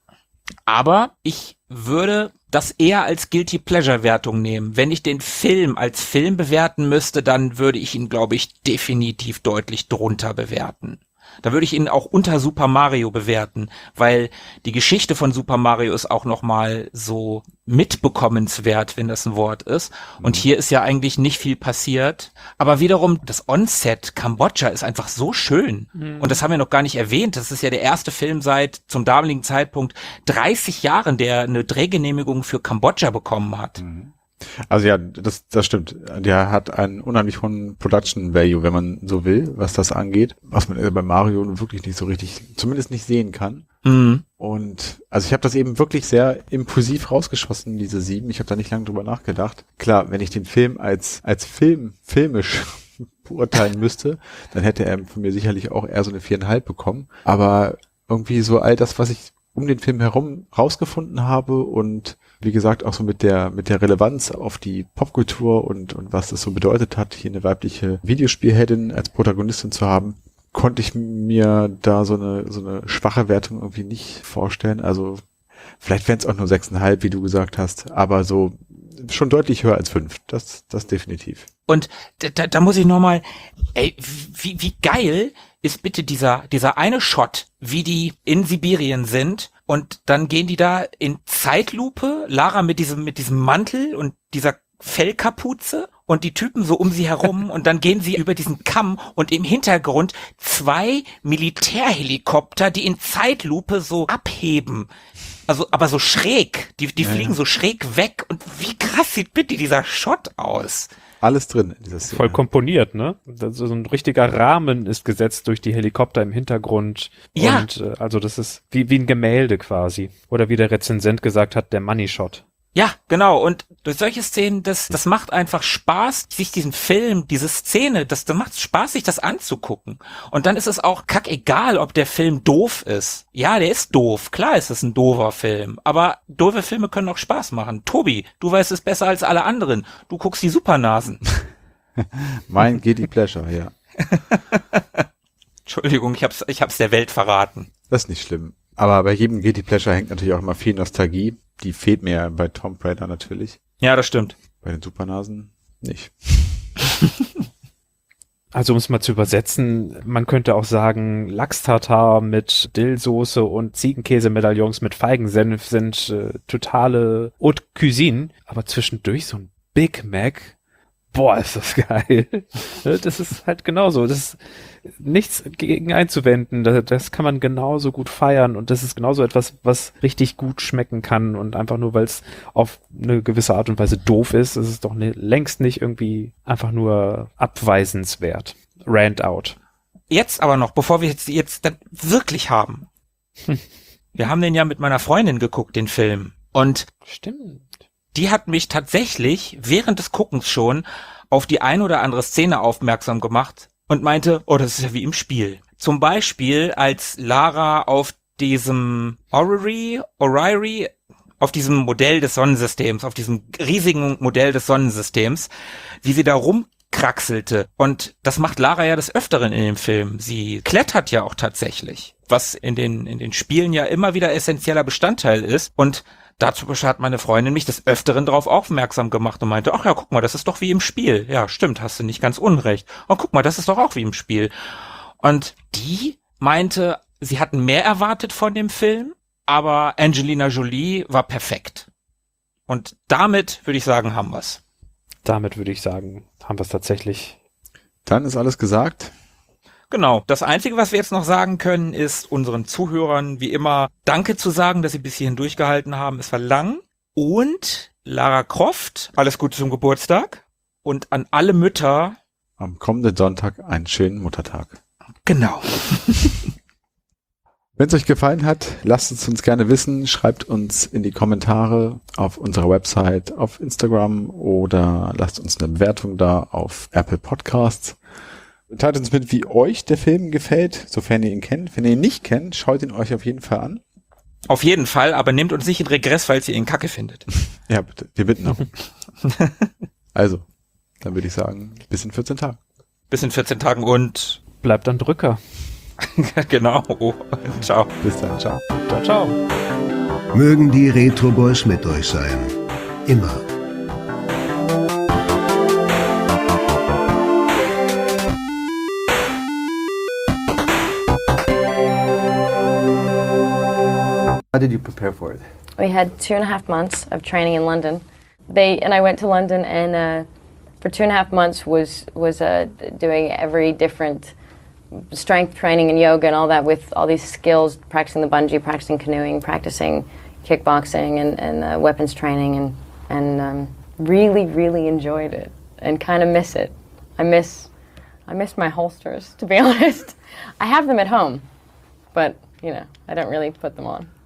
S1: Aber ich würde das eher als Guilty Pleasure Wertung nehmen. Wenn ich den Film als Film bewerten müsste, dann würde ich ihn, glaube ich, definitiv deutlich drunter bewerten. Da würde ich ihn auch unter Super Mario bewerten, weil die Geschichte von Super Mario ist auch nochmal so mitbekommenswert, wenn das ein Wort ist. Und hier ist ja eigentlich nicht viel passiert. Aber wiederum, das Onset Kambodscha ist einfach so schön. Mhm. Und das haben wir noch gar nicht erwähnt. Das ist ja der erste Film seit zum damaligen Zeitpunkt dreißig Jahren, der eine Drehgenehmigung für Kambodscha bekommen hat.
S2: Mhm. Also ja, das, das stimmt. Der hat einen unheimlich hohen Production Value, wenn man so will, was das angeht. Was man bei Mario wirklich nicht so richtig, zumindest nicht sehen kann.
S1: Mhm.
S2: Und also ich habe das eben wirklich sehr impulsiv rausgeschossen, diese sieben. Ich habe da nicht lange drüber nachgedacht. Klar, wenn ich den Film als als Film, filmisch beurteilen müsste, dann hätte er von mir sicherlich auch eher so eine viereinhalb bekommen. Aber irgendwie so all das, was ich um den Film herum rausgefunden habe und wie gesagt auch so mit der mit der Relevanz auf die Popkultur und und was das so bedeutet hat, hier eine weibliche Videospielheldin als Protagonistin zu haben, konnte ich mir da so eine so eine schwache Wertung irgendwie nicht vorstellen. Also vielleicht wären es auch nur sechseinhalb, wie du gesagt hast, aber so schon deutlich höher als fünf. Das das definitiv.
S1: Und da, da muss ich nochmal, ey, wie, wie geil ist bitte dieser, dieser eine Shot, wie die in Sibirien sind und dann gehen die da in Zeitlupe, Lara mit diesem, mit diesem Mantel und dieser Fellkapuze und die Typen so um sie herum und dann gehen sie über diesen Kamm und im Hintergrund zwei Militärhelikopter, die in Zeitlupe so abheben. Also, aber so schräg. Die, die
S2: ja,
S1: fliegen
S2: ja.
S1: so schräg weg und wie krass sieht bitte dieser Shot aus?
S2: Alles drin in dieser Szene.
S4: Voll komponiert, ne? Also so ein richtiger Rahmen ist gesetzt durch die Helikopter im Hintergrund.
S1: Ja.
S4: Und äh, also das ist wie, wie ein Gemälde quasi. Oder wie der Rezensent gesagt hat, der Money Shot.
S1: Ja, genau. Und durch solche Szenen, das, das macht einfach Spaß, sich diesen Film, diese Szene, das, das macht Spaß, sich das anzugucken. Und dann ist es auch kackegal, ob der Film doof ist. Ja, der ist doof. Klar ist es ein doofer Film. Aber doofe Filme können auch Spaß machen. Tobi, du weißt es besser als alle anderen. Du guckst die Supernasen.
S2: Mein Guilty Pleasure, ja.
S1: Entschuldigung, ich hab's, ich hab's der Welt verraten.
S2: Das ist nicht schlimm. Aber bei jedem Guilty Pleasure hängt natürlich auch immer viel Nostalgie. Die fehlt mir bei Tomb Raider natürlich.
S1: Ja, das stimmt.
S2: Bei den Supernasen nicht.
S4: Also um es mal zu übersetzen, man könnte auch sagen, Lachs-Tartar mit Dillsoße und Ziegenkäse-Medaillons mit Feigensenf sind äh, totale Haute Cuisine. Aber zwischendurch so ein Big Mac, boah, ist das geil. Das ist halt genauso. Das ist nichts gegen einzuwenden. Das, das kann man genauso gut feiern und das ist genauso etwas, was richtig gut schmecken kann und einfach nur, weil es auf eine gewisse Art und Weise doof ist, ist es doch ne, längst nicht irgendwie einfach nur abweisenswert. Rant out.
S1: Jetzt aber noch, bevor wir jetzt, jetzt dann wirklich haben. Wir haben den ja mit meiner Freundin geguckt, den Film. Und
S4: Stimmt.
S1: die hat mich tatsächlich während des Guckens schon auf die ein oder andere Szene aufmerksam gemacht und meinte, oh, das ist ja wie im Spiel. Zum Beispiel, als Lara auf diesem Orrery, Orrery, auf diesem Modell des Sonnensystems, auf diesem riesigen Modell des Sonnensystems, wie sie da rumkraxelte. Und das macht Lara ja des Öfteren in dem Film. Sie klettert ja auch tatsächlich, was in den, in den Spielen ja immer wieder essentieller Bestandteil ist. Und dazu hat meine Freundin mich des Öfteren darauf aufmerksam gemacht und meinte, ach ja, guck mal, das ist doch wie im Spiel. Ja, stimmt, hast du nicht ganz unrecht. Und guck mal, das ist doch auch wie im Spiel. Und die meinte, sie hatten mehr erwartet von dem Film, aber Angelina Jolie war perfekt. Und damit würde ich sagen, haben wir's.
S4: Damit würde ich sagen, haben wir es tatsächlich.
S2: Dann ist alles gesagt.
S1: Genau. Das Einzige, was wir jetzt noch sagen können, ist unseren Zuhörern wie immer Danke zu sagen, dass sie bis hierhin durchgehalten haben. Es war lang. Und Lara Croft, alles Gute zum Geburtstag. Und an alle Mütter.
S2: Am kommenden Sonntag einen schönen Muttertag.
S1: Genau.
S2: Wenn es euch gefallen hat, lasst es uns gerne wissen. Schreibt uns in die Kommentare auf unserer Website, auf Instagram oder lasst uns eine Bewertung da auf Apple Podcasts. Teilt uns mit, wie euch der Film gefällt, sofern ihr ihn kennt. Wenn ihr ihn nicht kennt, schaut ihn euch auf jeden Fall an.
S1: Auf jeden Fall, aber nehmt uns nicht in Regress, falls ihr ihn kacke findet.
S2: Ja, bitte. Wir bitten darum. Also, dann würde ich sagen, bis in vierzehn Tagen.
S1: Bis in vierzehn Tagen und
S4: Bleibt am Drücker.
S1: genau. Oh, ciao.
S2: Bis dann. Ciao.
S4: Ciao, ciao.
S3: Mögen die Retro Boys mit euch sein. Immer.
S5: How did you prepare for it?
S6: We had two and a half months of training in London. They and I went to London and uh, for two and a half months was was uh, doing every different strength training and yoga and all that with all these skills, practicing the bungee, practicing canoeing, practicing kickboxing and, and uh, weapons training and and um, really really enjoyed it and kind of miss it. I miss I miss my holsters, to be honest. I have them at home, but you know I don't really put them on.